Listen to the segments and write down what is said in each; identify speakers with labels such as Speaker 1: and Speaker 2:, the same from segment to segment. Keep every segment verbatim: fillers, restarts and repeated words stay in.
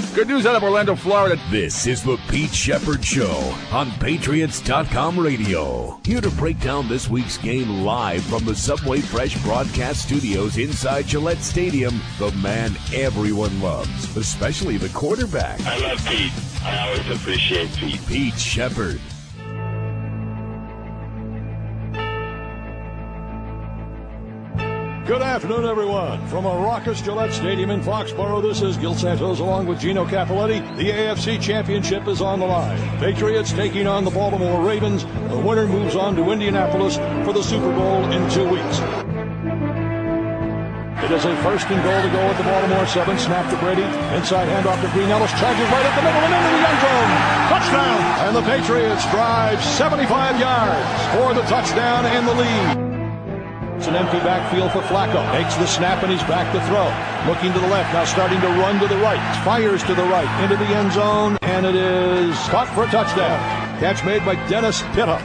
Speaker 1: Good news out of Orlando, Florida.
Speaker 2: This is the Pete Shepard Show on Patriots dot com radio. Here to break down this week's game live from the Subway Fresh broadcast studios inside Gillette Stadium, the man everyone loves, especially the quarterback.
Speaker 3: I love Pete. I always appreciate Pete.
Speaker 2: Pete Shepard.
Speaker 4: Good afternoon, everyone. From a raucous Gillette Stadium in Foxborough, this is Gil Santos along with Gino Cappelletti. The A F C Championship is on the line. Patriots taking on the Baltimore Ravens. The winner moves on to Indianapolis for the Super Bowl in two weeks. It is a first and goal to go at the Baltimore seven. Snap to Brady. Inside handoff to Green Ellis. Charges right at the middle and into the end zone. Touchdown! And the Patriots drive seventy-five yards for the touchdown and the lead. It's an empty backfield for Flacco. Takes the snap and he's back to throw. Looking to the left, now starting to run to the right. Fires to the right, into the end zone, and it is caught for a touchdown. Catch made by Dennis Pitta.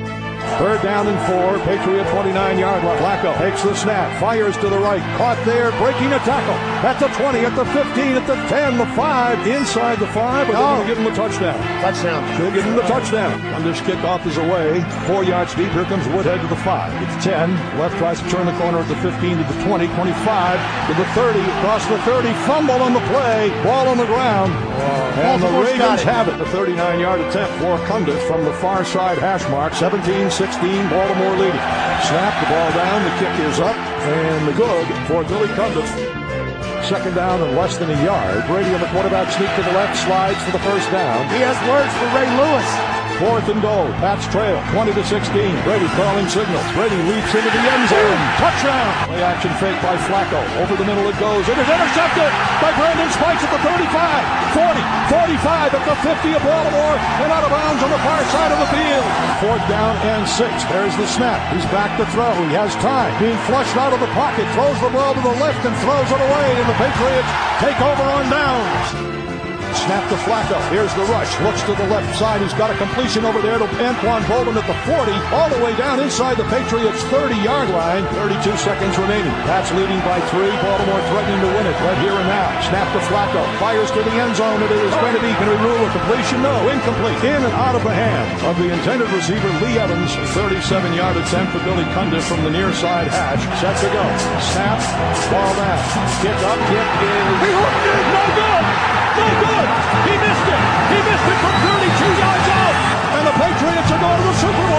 Speaker 4: Third down and four, Patriot twenty-nine-yard line. Flacco takes the snap, fires to the right, caught there, breaking a tackle. At the twenty, at the fifteen, at the ten, the five, inside the five, but they're going to give him a touchdown.
Speaker 5: Touchdown.
Speaker 4: They'll give him the touchdown. Under's kickoff is away. Four yards deep. Here comes Woodhead to the five. It's ten. Left tries to turn the corner at the fifteen to the twenty, twenty-five to the thirty, across the thirty. Fumble on the play. Ball on the ground. Oh, and the Ravens have it. The thirty-nine-yard attempt for Cundiff from the far side hash mark. seventeen sixteen, Baltimore leading. Snap the ball down. The kick is up. And the good for Billy Cundiff. Second down and less than a yard. Brady on the quarterback sneak to the left, slides for the first down.
Speaker 5: He has words for Ray Lewis.
Speaker 4: Fourth and goal. Pats trail. twenty to sixteen. Brady calling signals. Brady leaps into the end zone. Touchdown. Play action fake by Flacco. Over the middle it goes. It is intercepted by Brandon Spikes at the thirty-five, forty, forty-five at the fifty of Baltimore and out of bounds on the far side of the field. Fourth down and six. There's the snap. He's back to throw. He has time. Being flushed out of the pocket. Throws the ball to the left and throws it away. And the Patriots take over on downs. Snap to Flacco. Here's the rush. Looks to the left side. He's got a completion over there to Anquan Boldin at the forty. All the way down inside the Patriots' thirty-yard line. thirty-two seconds remaining. Pats leading by three. Baltimore threatening to win it right here and now. Snap to Flacco. Fires to the end zone. And it is going to be, can we rule a completion? No. Incomplete. In and out of the hands of the intended receiver, Lee Evans. thirty-seven-yard attempt for Billy Cundiff from the near side hash. Set to go. Snap. Ball down. Kick up. Kick is. He hooked it. No good. No good! He missed it! He missed it from thirty-two yards out! And the Patriots are going to the Super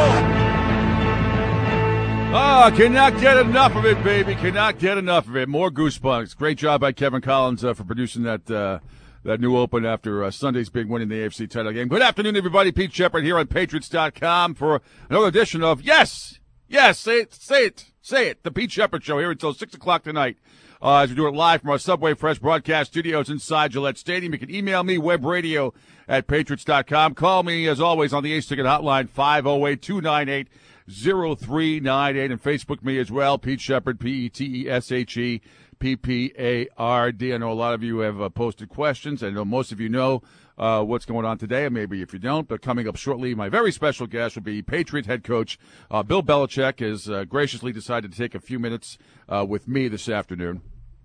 Speaker 4: Bowl!
Speaker 1: Ah, cannot get enough of it, baby. Cannot get enough of it. More goosebumps. Great job by Kevin Collins uh, for producing that uh, that new open after uh, Sunday's big win in the A F C title game. Good afternoon, everybody. Pete Shepard here on Patriots dot com for another edition of, yes, yes, say it, say it, say it, the Pete Shepard Show here until six o'clock tonight. Uh, as we do it live from our Subway Fresh broadcast studios inside Gillette Stadium. You can email me, webradio at patriots dot com. Call me, as always, on the Ace Ticket Hotline, five oh eight, two nine eight, oh three nine eight. And Facebook me as well, Pete Shepard, P E T E S H E P P A R D. I know a lot of you have uh, posted questions. I know most of you know uh, what's going on today, and maybe if you don't. But coming up shortly, my very special guest will be Patriot head coach uh, Bill Belichick has uh, graciously decided to take a few minutes uh, with me this afternoon.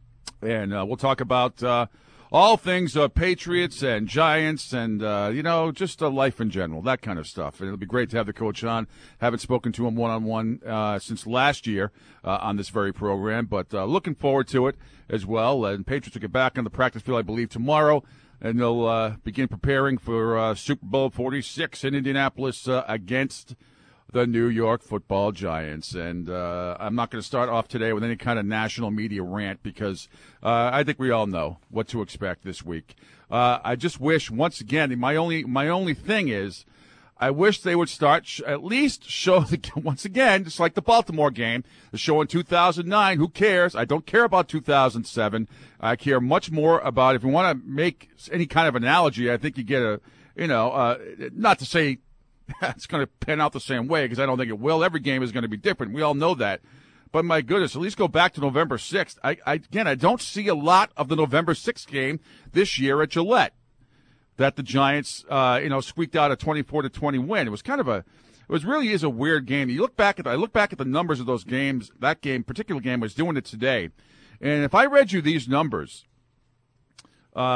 Speaker 1: And uh, we'll talk about uh, all things uh, Patriots and Giants and, uh, you know, just uh, life in general, that kind of stuff. And it'll be great to have the coach on. Haven't spoken to him one-on-one uh, since last year uh, on this very program, but uh, looking forward to it as well. And Patriots will get back on the practice field, I believe, tomorrow, and they'll uh, begin preparing for uh, Super Bowl forty-six in Indianapolis uh, against the New York Football Giants. And uh, I'm not going to start off today with any kind of national media rant because uh, I think we all know what to expect this week. Uh, I just wish, once again, my only my only thing is I wish they would start sh- at least show, the once again, just like the Baltimore game, the show in two thousand nine. Who cares? I don't care about two thousand seven. I care much more about, if you want to make any kind of analogy, I think you get a, you know, uh, not to say it's going to pan out the same way, because I don't think it will. Every game is going to be different. We all know that. But my goodness, at least go back to November sixth. I, I again, I don't see a lot of the November sixth game this year at Gillette that the Giants, uh, you know, squeaked out a twenty-four to twenty win. It was kind of a, it was really is a weird game. You look back at, the, I look back at the numbers of those games. That game, particular game, I was doing it today, and if I read you these numbers, uh,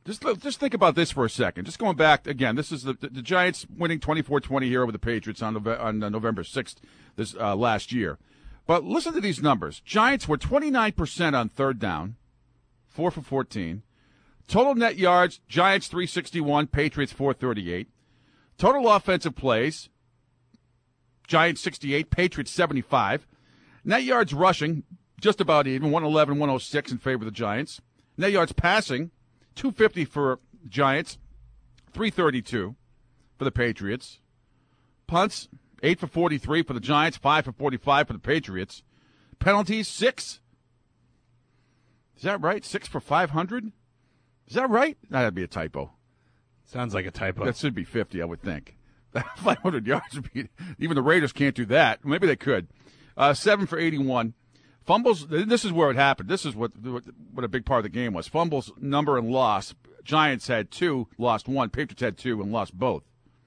Speaker 1: Just just think about this for a second. Just going back again, this is the the, the Giants winning twenty-four twenty here over the Patriots on Nove- on uh, November sixth this uh, last year. But listen to these numbers. Giants were twenty-nine percent on third down, four for fourteen. Total net yards, Giants three sixty-one, Patriots four thirty-eight. Total offensive plays, Giants sixty-eight, Patriots seventy-five. Net yards rushing, just about even, one eleven, one oh six in favor of the Giants. Net yards passing, two fifty for Giants, three thirty-two for the Patriots. Punts, eight for forty-three for the Giants, five for forty-five for the Patriots. Penalties, six. Is that right? Six for five hundred? Is that right? That'd be a typo.
Speaker 6: Sounds like a typo.
Speaker 1: That should be fifty, I would think. five hundred yards would be, even the Raiders can't do that. Maybe they could. Uh, seven for eighty-one. Fumbles, this is where it happened. This is what what a big part of the game was. Fumbles, number, and loss. Giants had two, lost one. Patriots had two and lost both.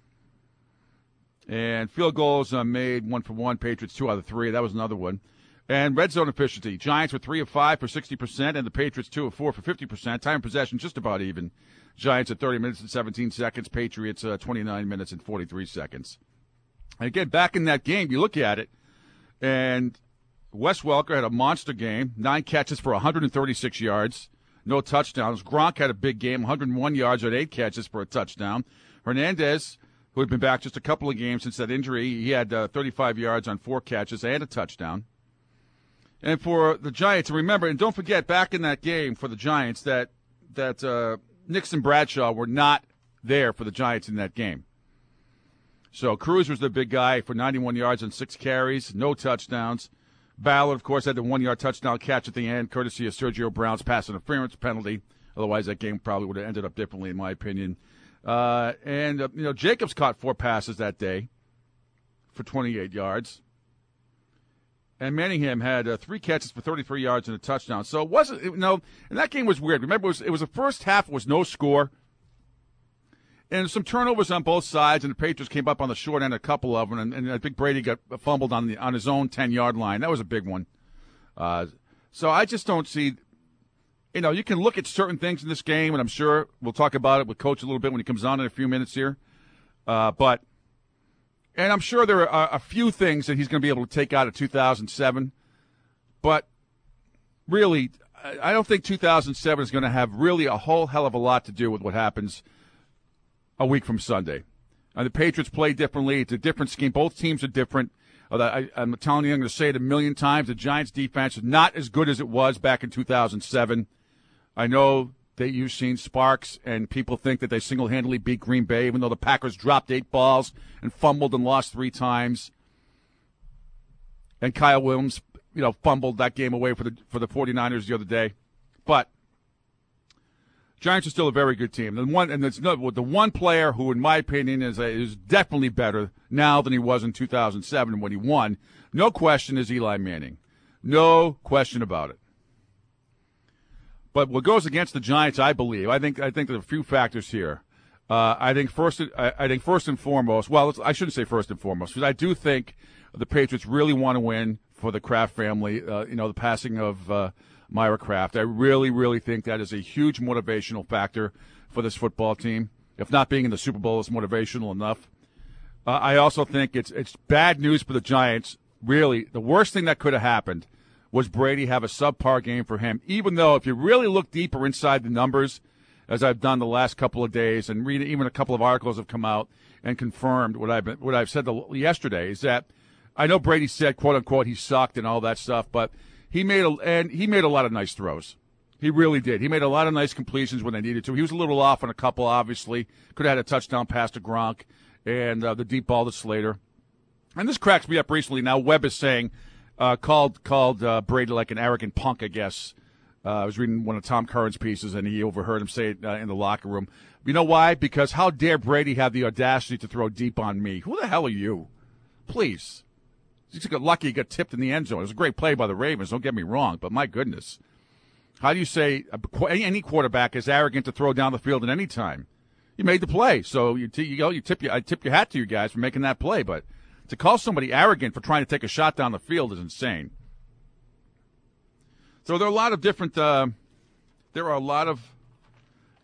Speaker 1: And field goals uh, made, one for one. Patriots, two out of three. That was another one. And red zone efficiency. Giants were three of five for sixty percent, and the Patriots two of four for fifty percent. Time of possession just about even. Giants at thirty minutes and seventeen seconds. Patriots uh, twenty-nine minutes and forty-three seconds. And again, back in that game, you look at it, and Wes Welker had a monster game, nine catches for one hundred thirty-six yards, no touchdowns. Gronk had a big game, one hundred one yards and eight catches for a touchdown. Hernandez, who had been back just a couple of games since that injury, he had uh, thirty-five yards on four catches and a touchdown. And for the Giants, and remember, and don't forget, back in that game for the Giants, that that uh, Nix and Bradshaw were not there for the Giants in that game. So Cruz was the big guy for ninety-one yards and six carries, no touchdowns. Ballard, of course, had the one-yard touchdown catch at the end, courtesy of Sergio Brown's pass interference penalty. Otherwise, that game probably would have ended up differently, in my opinion. Uh, and, uh, you know, Jacobs caught four passes that day for twenty-eight yards. And Manningham had uh, three catches for thirty-three yards and a touchdown. So it wasn't, you know, and that game was weird. Remember, it was, it was the first half, it was no score. And some turnovers on both sides, and the Patriots came up on the short end, a couple of them, and, and I think Brady got fumbled on the on his own ten-yard line. That was a big one. Uh, so I just don't see, you know, you can look at certain things in this game, and I'm sure we'll talk about it with Coach a little bit when he comes on in a few minutes here. Uh, but, and I'm sure there are a few things that he's going to be able to take out of two thousand seven. But really, I don't think two thousand seven is going to have really a whole hell of a lot to do with what happens a week from Sunday. Uh, the Patriots play differently. It's a different scheme. Both teams are different. Uh, I, I'm telling you, I'm going to say it a million times. The Giants' defense is not as good as it was back in two thousand seven. I know that you've seen sparks, and people think that they single-handedly beat Green Bay, even though the Packers dropped eight balls and fumbled and lost three times. And Kyle Williams, you know, fumbled that game away for the for the 49ers the other day. But Giants are still a very good team. The one, and it's no, the one player who, in my opinion, is a, is definitely better now than he was in two thousand seven when he won. No question is Eli Manning. No question about it. But what goes against the Giants, I believe, I think I think there are a few factors here. Uh, I think first, I, I think first and foremost. Well, I shouldn't say first and foremost, because I do think the Patriots really want to win for the Kraft family. Uh, you know, the passing of uh, Myra Kraft. I really, really think that is a huge motivational factor for this football team. If not being in the Super Bowl is motivational enough. Uh, I also think it's it's bad news for the Giants. Really, the worst thing that could have happened was Brady have a subpar game for him, even though if you really look deeper inside the numbers, as I've done the last couple of days, and read even a couple of articles have come out and confirmed what I've been, what I've said the, yesterday, is that I know Brady said, quote unquote, he sucked and all that stuff, but he made a and he made a lot of nice throws. He really did. He made a lot of nice completions when they needed to. He was a little off on a couple, obviously. Could have had a touchdown pass to Gronk and uh, the deep ball to Slater. And this cracks me up recently. Now Webb is saying, uh, called called uh, Brady like an arrogant punk, I guess. Uh, I was reading one of Tom Curran's pieces, and he overheard him say it uh, in the locker room. You know why? Because how dare Brady have the audacity to throw deep on me? Who the hell are you? Please. He's got lucky he got tipped in the end zone. It was a great play by the Ravens, don't get me wrong, but my goodness. How do you say any quarterback is arrogant to throw down the field at any time? You made the play, so you t- you go you tip you I tip your hat to you guys for making that play, but to call somebody arrogant for trying to take a shot down the field is insane. So there are a lot of different uh, there are a lot of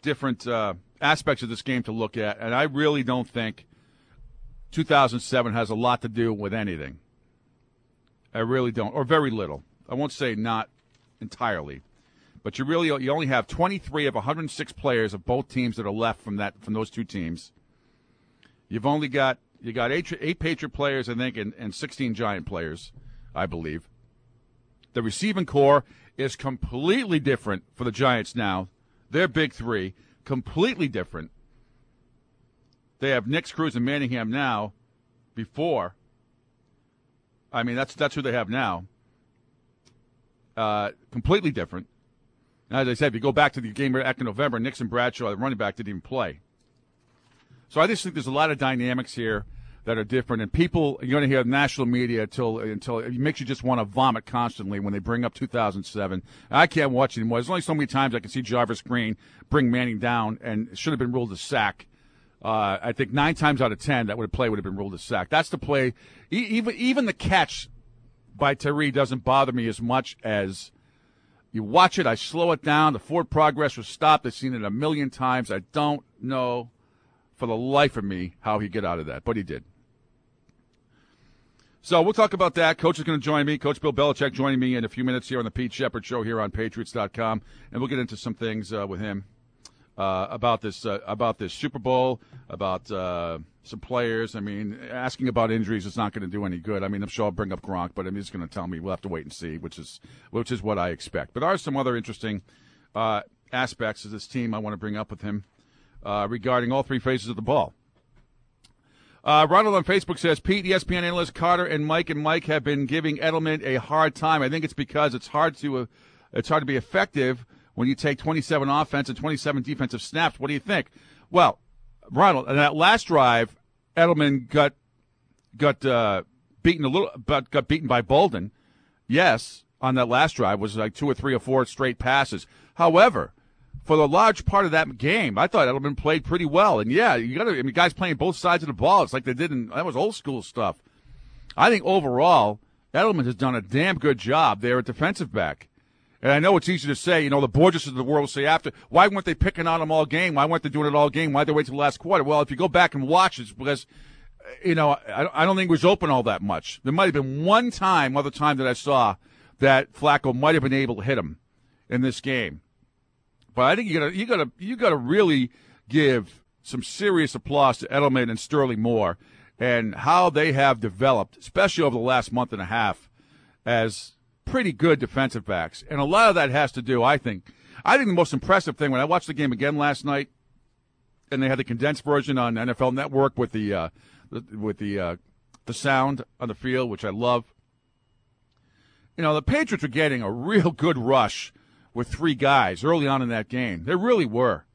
Speaker 1: different uh, aspects of this game to look at, and I really don't think two thousand seven has a lot to do with anything. I really don't, or very little. I won't say not entirely, but you really you only have twenty-three of one hundred six players of both teams that are left from that from those two teams. You've only got you got eight, eight Patriot players, I think, and, and sixteen Giant players, I believe. The receiving core is completely different for the Giants now. Their big three, completely different. They have Nix, Cruz, and Manningham now. Before, I mean, that's that's who they have now. Uh, completely different. As I said, if you go back to the game back in November, Nix and Bradshaw, the running back, didn't even play. So I just think there's a lot of dynamics here that are different, and people, you're going to hear national media until until it makes you just want to vomit constantly when they bring up two thousand seven. I can't watch anymore. There's only so many times I can see Jarvis Green bring Manning down, and it should have been ruled a sack. Uh, I think nine times out of ten, that would play would have been ruled a sack. That's the play. E- even even the catch by Tyree doesn't bother me as much as you watch it. I slow it down. The forward progress was stopped. I've seen it a million times. I don't know for the life of me how he get out of that, but he did. So we'll talk about that. Coach is going to join me. Coach Bill Belichick joining me in a few minutes here on the Pete Shepard Show here on Patriots dot com, and we'll get into some things uh, with him uh, about this uh, about this Super Bowl, about uh, some players. I mean, asking about injuries is not going to do any good. I mean, I'm sure I'll bring up Gronk, but I'm just going to tell me we'll have to wait and see, which is which is what I expect. But there are some other interesting uh, aspects of this team I want to bring up with him uh, regarding all three phases of the ball. Uh, Ronald on Facebook says, Pete, E S P N analyst Carter and Mike and Mike have been giving Edelman a hard time. I think it's because it's hard to uh, it's hard to be effective when you take twenty-seven offense and twenty-seven defensive snaps. What do you think? Well, Ronald, in that last drive, Edelman got got uh, beaten a little, but got beaten by Bolden. Yes, on that last drive was like two or three or four straight passes. However, for the large part of that game, I thought Edelman played pretty well. And, yeah, you got to – I mean, guys playing both sides of the ball. It's like they did in – that was old-school stuff. I think overall, Edelman has done a damn good job there at defensive back. And I know it's easy to say, you know, the Borges of the world will say after, why weren't they picking on him all game? Why weren't they doing it all game? Why'd they wait till the last quarter? Well, if you go back and watch, it's because, you know, I, I don't think it was open all that much. There might have been one time, other time that I saw, that Flacco might have been able to hit him in this game. But I think you gotta you gotta you gotta really give some serious applause to Edelman and Sterling Moore and how they have developed, especially over the last month and a half, as pretty good defensive backs. And a lot of that has to do, I think, I think the most impressive thing when I watched the game again last night, and they had the condensed version on N F L Network with the uh, with the uh, the sound on the field, which I love. You know, the Patriots were getting a real good rush with three guys early on in that game. They really were.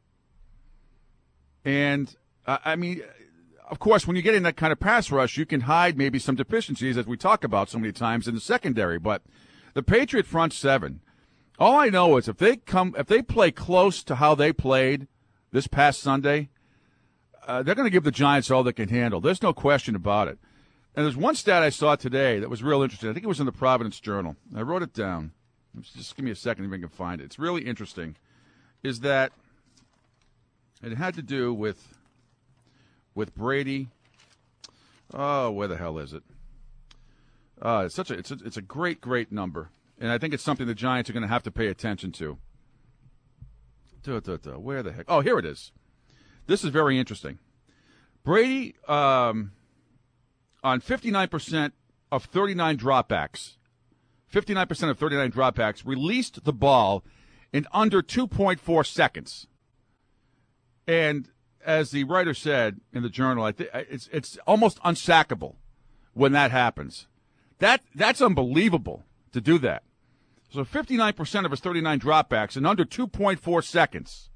Speaker 1: And, uh, I mean, of course, when you get in that kind of pass rush, you can hide maybe some deficiencies, as we talk about so many times in the secondary. But the Patriot front seven, all I know is if they come, if they play close to how they played this past Sunday, uh, they're going to give the Giants all they can handle. There's no question about it. And there's one stat I saw today that was real interesting. I think it was in the Providence Journal. I wrote it down. Just give me a second if I can find it. It's really interesting. Is that it had to do with with Brady. Oh, where the hell is it? Uh, it's such a it's a, it's a great great number, and I think it's something the Giants are going to have to pay attention to. Duh, duh, duh. Where the heck? Oh, here it is. This is very interesting. Brady um, on fifty-nine percent of thirty-nine dropbacks. fifty-nine percent of thirty-nine dropbacks released the ball in under two point four seconds. And as the writer said in the Journal, I think it's it's almost unsackable when that happens. That that's unbelievable to do that. So fifty-nine percent of his thirty-nine dropbacks in under two point four seconds.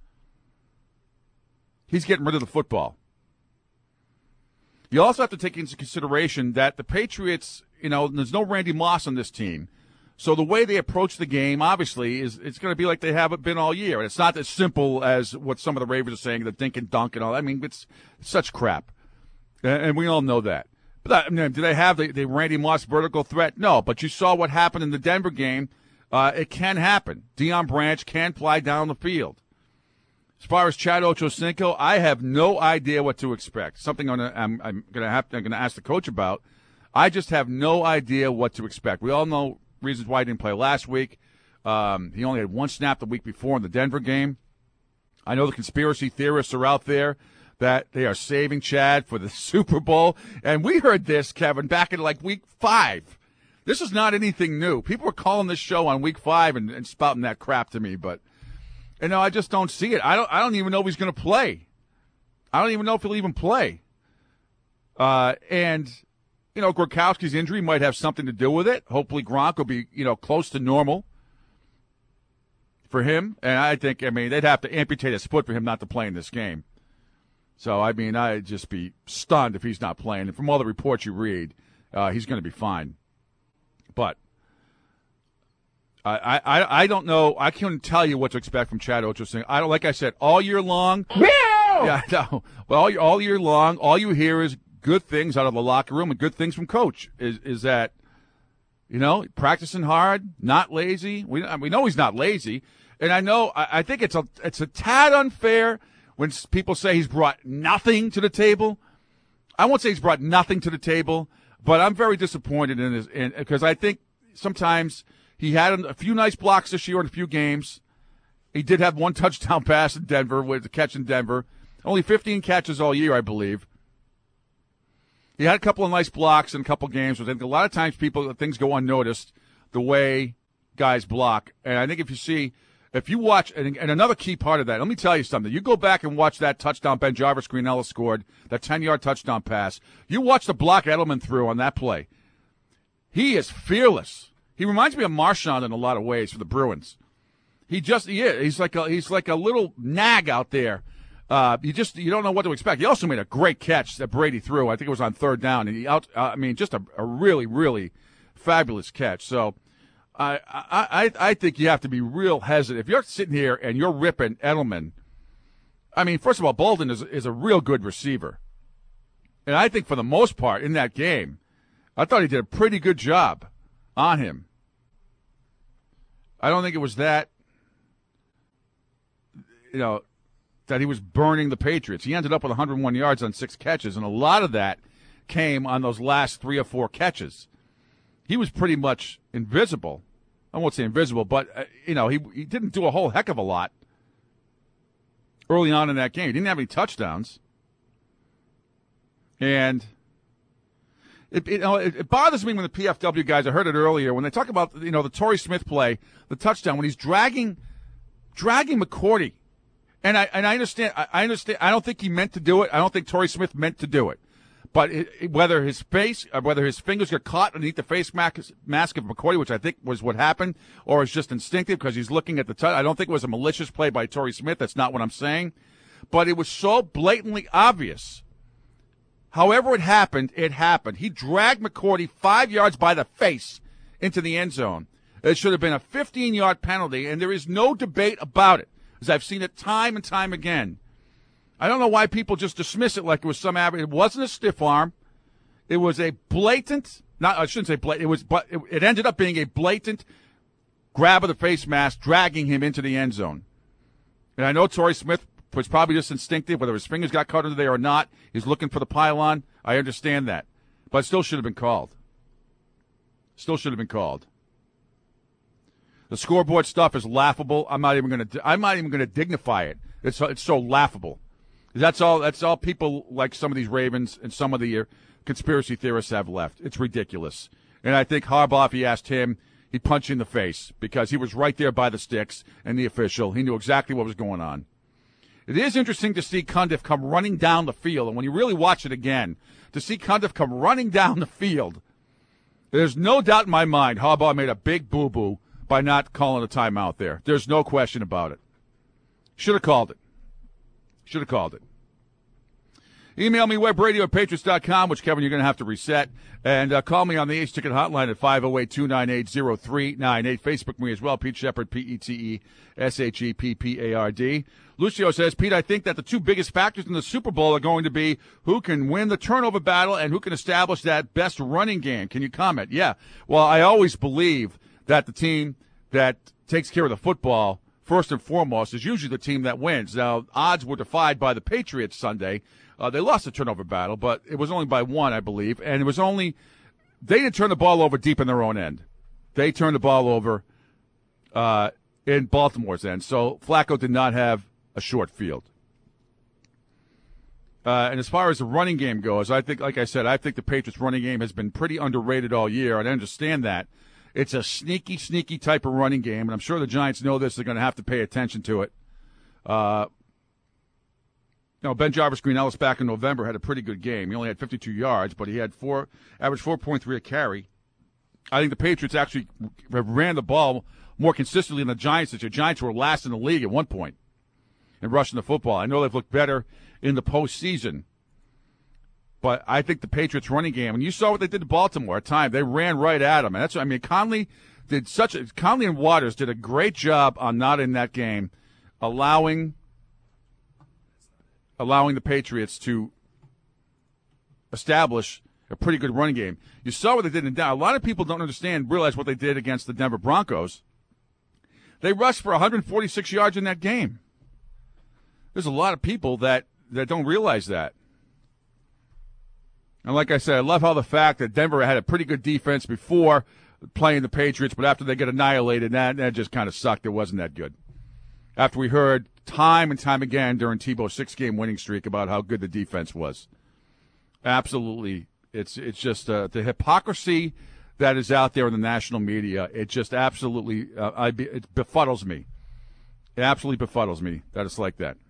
Speaker 1: He's getting rid of the football. You also have to take into consideration that the Patriots, you know, there's no Randy Moss on this team. So the way they approach the game, obviously, is it's going to be like they haven't been all year. And it's not as simple as what some of the Ravens are saying, the dink and dunk and all. I mean, it's, it's such crap. And we all know that. But I mean, do they have the, the Randy Moss vertical threat? No. But you saw what happened in the Denver game. Uh, it can happen. Deion Branch can fly down the field. As far as Chad Ochocinco, I have no idea what to expect. Something I'm, I'm, I'm going to have to, I'm going to ask the coach about. I just have no idea what to expect. We all know reasons why he didn't play last week. Um, he only had one snap the week before in the Denver game. I know the conspiracy theorists are out there that they are saving Chad for the Super Bowl. And we heard this, Kevin, back in like week five. This is not anything new. People were calling this show on week five and, and spouting that crap to me, but you know, I just don't see it. I don't I don't even know if he's going to play. I don't even know if he'll even play. Uh, and, you know, Gronkowski's injury might have something to do with it. Hopefully Gronk will be, you know, close to normal for him. And I think, I mean, they'd have to amputate his foot for him not to play in this game. So, I mean, I'd just be stunned if he's not playing. And from all the reports you read, uh, he's going to be fine. But I, I I don't know. I can't tell you what to expect from Chad Ochocinco. I don't, like I said, all year long. Yeah, no. Well, all, all year long, all you hear is good things out of the locker room and good things from coach. Is is that, you know, practicing hard, not lazy. We we know he's not lazy, and I know I, I think it's a it's a tad unfair when people say he's brought nothing to the table. I won't say he's brought nothing to the table, but I'm very disappointed in his in because I think sometimes he had a few nice blocks this year in a few games. He did have one touchdown pass in Denver with the catch in Denver. Only fifteen catches all year, I believe. He had a couple of nice blocks in a couple games. I think a lot of times people things go unnoticed the way guys block. And I think if you see, if you watch, and, and another key part of that, let me tell you something. You go back and watch that touchdown Ben Jarvis Greenella scored, that ten-yard touchdown pass. You watch the block Edelman threw on that play. He is fearless. He reminds me of Marshawn in a lot of ways for the Bruins. He just he is. He's like a he's like a little nag out there. Uh, you just you don't know what to expect. He also made a great catch that Brady threw. I think it was on third down, and he out. Uh, I mean, just a, a really really fabulous catch. So, I, I I think you have to be real hesitant if you're sitting here and you're ripping Edelman. I mean, first of all, Bolden is is a real good receiver, and I think for the most part in that game, I thought he did a pretty good job on him. I don't think it was that, you know, that he was burning the Patriots. He ended up with one hundred one yards on six catches, and a lot of that came on those last three or four catches. He was pretty much invisible. I won't say invisible, but, uh, you know, he he didn't do a whole heck of a lot early on in that game. He didn't have any touchdowns. And It, it, you know, it, it bothers me when the P F W guys, I heard it earlier, when they talk about, you know, the Torrey Smith play, the touchdown, when he's dragging dragging McCourty. And I and I understand, I, I understand, I don't think he meant to do it. I don't think Torrey Smith meant to do it. But it, it, whether his face, or whether his fingers got caught underneath the face mask, mask of McCourty, which I think was what happened, or it's just instinctive because he's looking at the touch. I don't think it was a malicious play by Torrey Smith. That's not what I'm saying. But it was so blatantly obvious. However it happened, it happened. He dragged McCourty five yards by the face into the end zone. It should have been a fifteen-yard penalty, and there is no debate about it, because I've seen it time and time again. I don't know why people just dismiss it like it was some average. It wasn't a stiff arm. It was a blatant, not I shouldn't say blatant, it was, but it, it ended up being a blatant grab of the face mask, dragging him into the end zone. And I know Torrey Smith was probably just instinctive, whether his fingers got caught under there or not. He's looking for the pylon. I understand that. But it still should have been called. Still should have been called. The scoreboard stuff is laughable. I'm not even going to I'm not even going to dignify it. It's it's so laughable. That's all that's all people like some of these Ravens and some of the uh, conspiracy theorists have left. It's ridiculous. And I think Harbaugh, if you asked him, he'd punch you in the face because he was right there by the sticks and the official. He knew exactly what was going on. It is interesting to see Cundiff come running down the field, and when you really watch it again, to see Cundiff come running down the field, there's no doubt in my mind Harbaugh made a big boo-boo by not calling a timeout there. There's no question about it. Should have called it. Should have called it. Email me, webradio at patriots dot com, which, Kevin, you're going to have to reset. And uh, call me on the Ace Ticket Hotline at five oh eight, two nine eight, oh three nine eight. Facebook me as well, Pete Shepard, P E T E S H E P P A R D. Lucio says, Pete, I think that the two biggest factors in the Super Bowl are going to be who can win the turnover battle and who can establish that best running game. Can you comment? Yeah. Well, I always believe that the team that takes care of the football first and foremost, is usually the team that wins. Now, odds were defied by the Patriots Sunday. Uh, they lost the turnover battle, but it was only by one, I believe. And it was only – they didn't turn the ball over deep in their own end. They turned the ball over uh, in Baltimore's end. So Flacco did not have a short field. Uh, and as far as the running game goes, I think, like I said, I think the Patriots' running game has been pretty underrated all year, and I understand that. It's a sneaky, sneaky type of running game, and I'm sure the Giants know this. They're going to have to pay attention to it. Uh, you know, Ben Jarvis Green Ellis back in November had a pretty good game. He only had fifty-two yards, but he had four, averaged four point three a carry. I think the Patriots actually have ran the ball more consistently than the Giants. The Giants were last in the league at one point in rushing the football. I know they've looked better in the postseason, but I think the Patriots' running game, and you saw what they did to Baltimore at times, they ran right at them. And that's, I mean, Conley did such a, Conley and Waters did a great job on not in that game, allowing, allowing the Patriots to establish a pretty good running game. You saw what they did in Denver. A lot of people don't understand, realize what they did against the Denver Broncos. They rushed for one hundred forty-six yards in that game. There's a lot of people that, that don't realize that. And like I said, I love how the fact that Denver had a pretty good defense before playing the Patriots, but after they get annihilated, that, that just kind of sucked. It wasn't that good. After we heard time and time again during Tebow's six-game winning streak about how good the defense was. Absolutely. It's it's just uh, the hypocrisy that is out there in the national media. It just absolutely uh, I be, it befuddles me. It absolutely befuddles me that it's like that.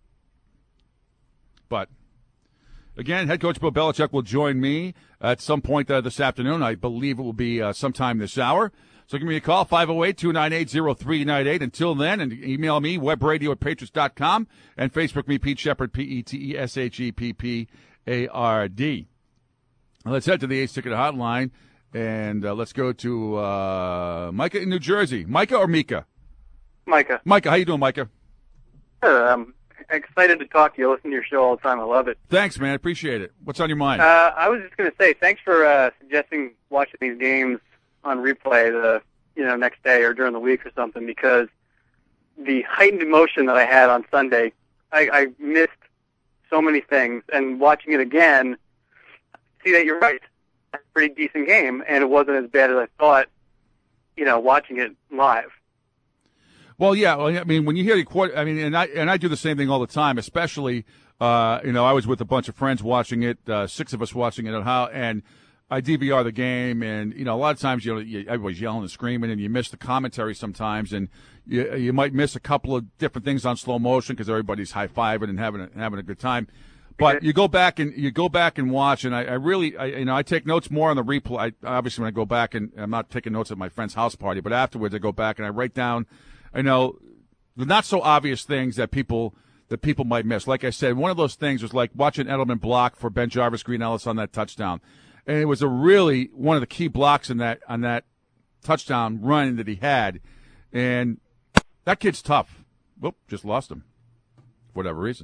Speaker 1: But, again, head coach Bill Belichick will join me at some point uh, this afternoon. I believe it will be uh, sometime this hour. So give me a call, five oh eight, two nine eight, oh three nine eight. Until then, and email me, webradio at patriots dot com, and Facebook me, Pete Shepard, P E T E S H E P P A R D. Now let's head to the Ace Ticket Hotline, and uh, let's go to uh, Micah in New Jersey. Micah or Mika?
Speaker 7: Micah.
Speaker 1: Micah, how you doing, Micah?
Speaker 7: Good. I'm excited to talk to you. I listen to your show all the time. I love it.
Speaker 1: Thanks, man. I appreciate it. What's on your mind?
Speaker 7: Uh, I was just going to say, thanks for uh, suggesting watching these games on replay the you know next day or during the week or something, because the heightened emotion that I had on Sunday, I, I missed so many things. And watching it again, see that you're right. It's a pretty decent game, and it wasn't as bad as I thought, you know, watching it live.
Speaker 1: Well, yeah. Well, I mean, when you hear the quarter, I mean, and I and I do the same thing all the time. Especially, uh, you know, I was with a bunch of friends watching it, uh, six of us watching it, and how and I D V R the game, and you know, a lot of times, you know, you, everybody's yelling and screaming, and you miss the commentary sometimes, and you you might miss a couple of different things on slow motion because everybody's high fiving and having a, having a good time. But you go back and you go back and watch, and I, I really, I, you know, I take notes more on the replay. I, obviously, when I go back, and I'm not taking notes at my friend's house party, but afterwards, I go back and I write down, you know, the not so obvious things that people that people might miss. Like I said, one of those things was like watching Edelman block for Ben Jarvis Green Ellis on that touchdown, and it was a really one of the key blocks in that on that touchdown run that he had, and that kid's tough. Whoop, just lost him, for whatever reason.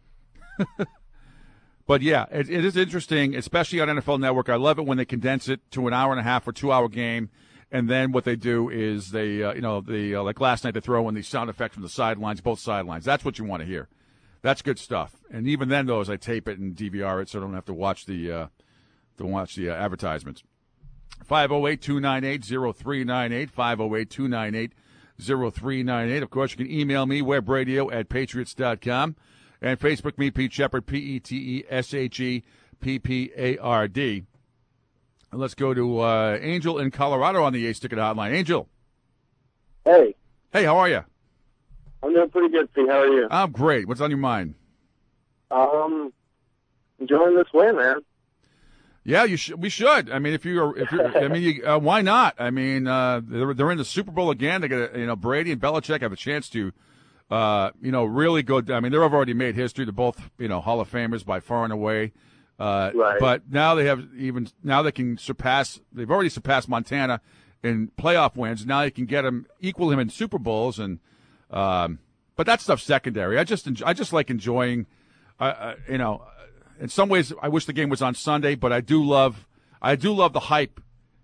Speaker 1: But, yeah, it, it is interesting, especially on N F L Network. I love it when they condense it to an hour and a half or two-hour game, and then what they do is they, uh, you know, the uh, like last night they throw in the sound effects from the sidelines, both sidelines. That's what you want to hear. That's good stuff. And even then, though, as I tape it and D V R it so I don't have to watch the uh, to watch the uh, advertisements. five oh eight, two nine eight, oh three nine eight, five oh eight, two nine eight, oh three nine eight. Of course, you can email me, webradio at patriots dot com. And Facebook me, Pete Shepard, P E T E S H E P P A R D. And let's go to uh, Angel in Colorado on the Ace Ticket Hotline. Angel.
Speaker 8: Hey.
Speaker 1: Hey, how are you?
Speaker 8: I'm doing pretty good, Pete. How are you?
Speaker 1: I'm great. What's on your mind?
Speaker 8: Um, enjoying this win, man.
Speaker 1: Yeah, you sh- we should. I mean, if you're, if you're, I mean, you, uh, why not? I mean, uh, they're, they're in the Super Bowl again. They got, you know, Brady and Belichick have a chance to. Uh, you know, really good. I mean, they've already made history. They're both, you know, Hall of Famers by far and away. Uh,
Speaker 8: right.
Speaker 1: But now they have even now they can surpass. They've already surpassed Montana in playoff wins. Now they can get him, equal him in Super Bowls, and um, but that stuff's secondary. I just enjoy, I just like enjoying. Uh, uh, you know, in some ways, I wish the game was on Sunday, but I do love I do love the hype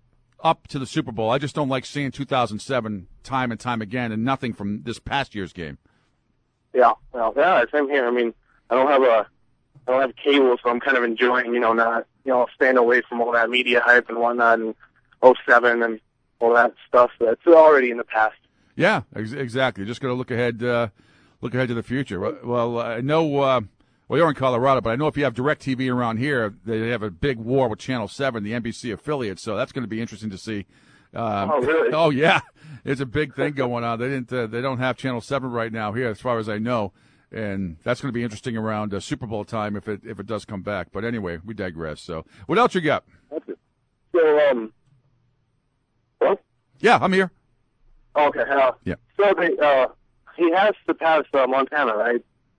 Speaker 1: up to the Super Bowl. I just don't like seeing two thousand seven time and time again and nothing from this past year's game.
Speaker 8: Yeah, well, yeah, same here. I mean, I don't have a, I don't have cable, so I'm kind of enjoying, you know, not, you know, staying away from all that media hype and whatnot, and oh seven and all that stuff that's already in the past.
Speaker 1: Yeah, ex- exactly. Just got to look ahead, uh, look ahead to the future. Well, I know. Uh, Well, you're in Colorado, but I know if you have DirecTV around here, they have a big war with Channel seven, the N B C affiliate, so that's going to be interesting to see. Um,
Speaker 8: oh, really?
Speaker 1: Oh, yeah. It's a big thing going on. They didn't. Uh, they don't have Channel seven right now here, as far as I know, and that's going to be interesting around uh, Super Bowl time if it if it does come back. But anyway, we digress. So, what else you got?
Speaker 8: That's it. So, um, what?
Speaker 1: Yeah, I'm here.
Speaker 8: Okay. Uh,
Speaker 1: yeah.
Speaker 8: So they, uh, he has to pass uh, Montana, right?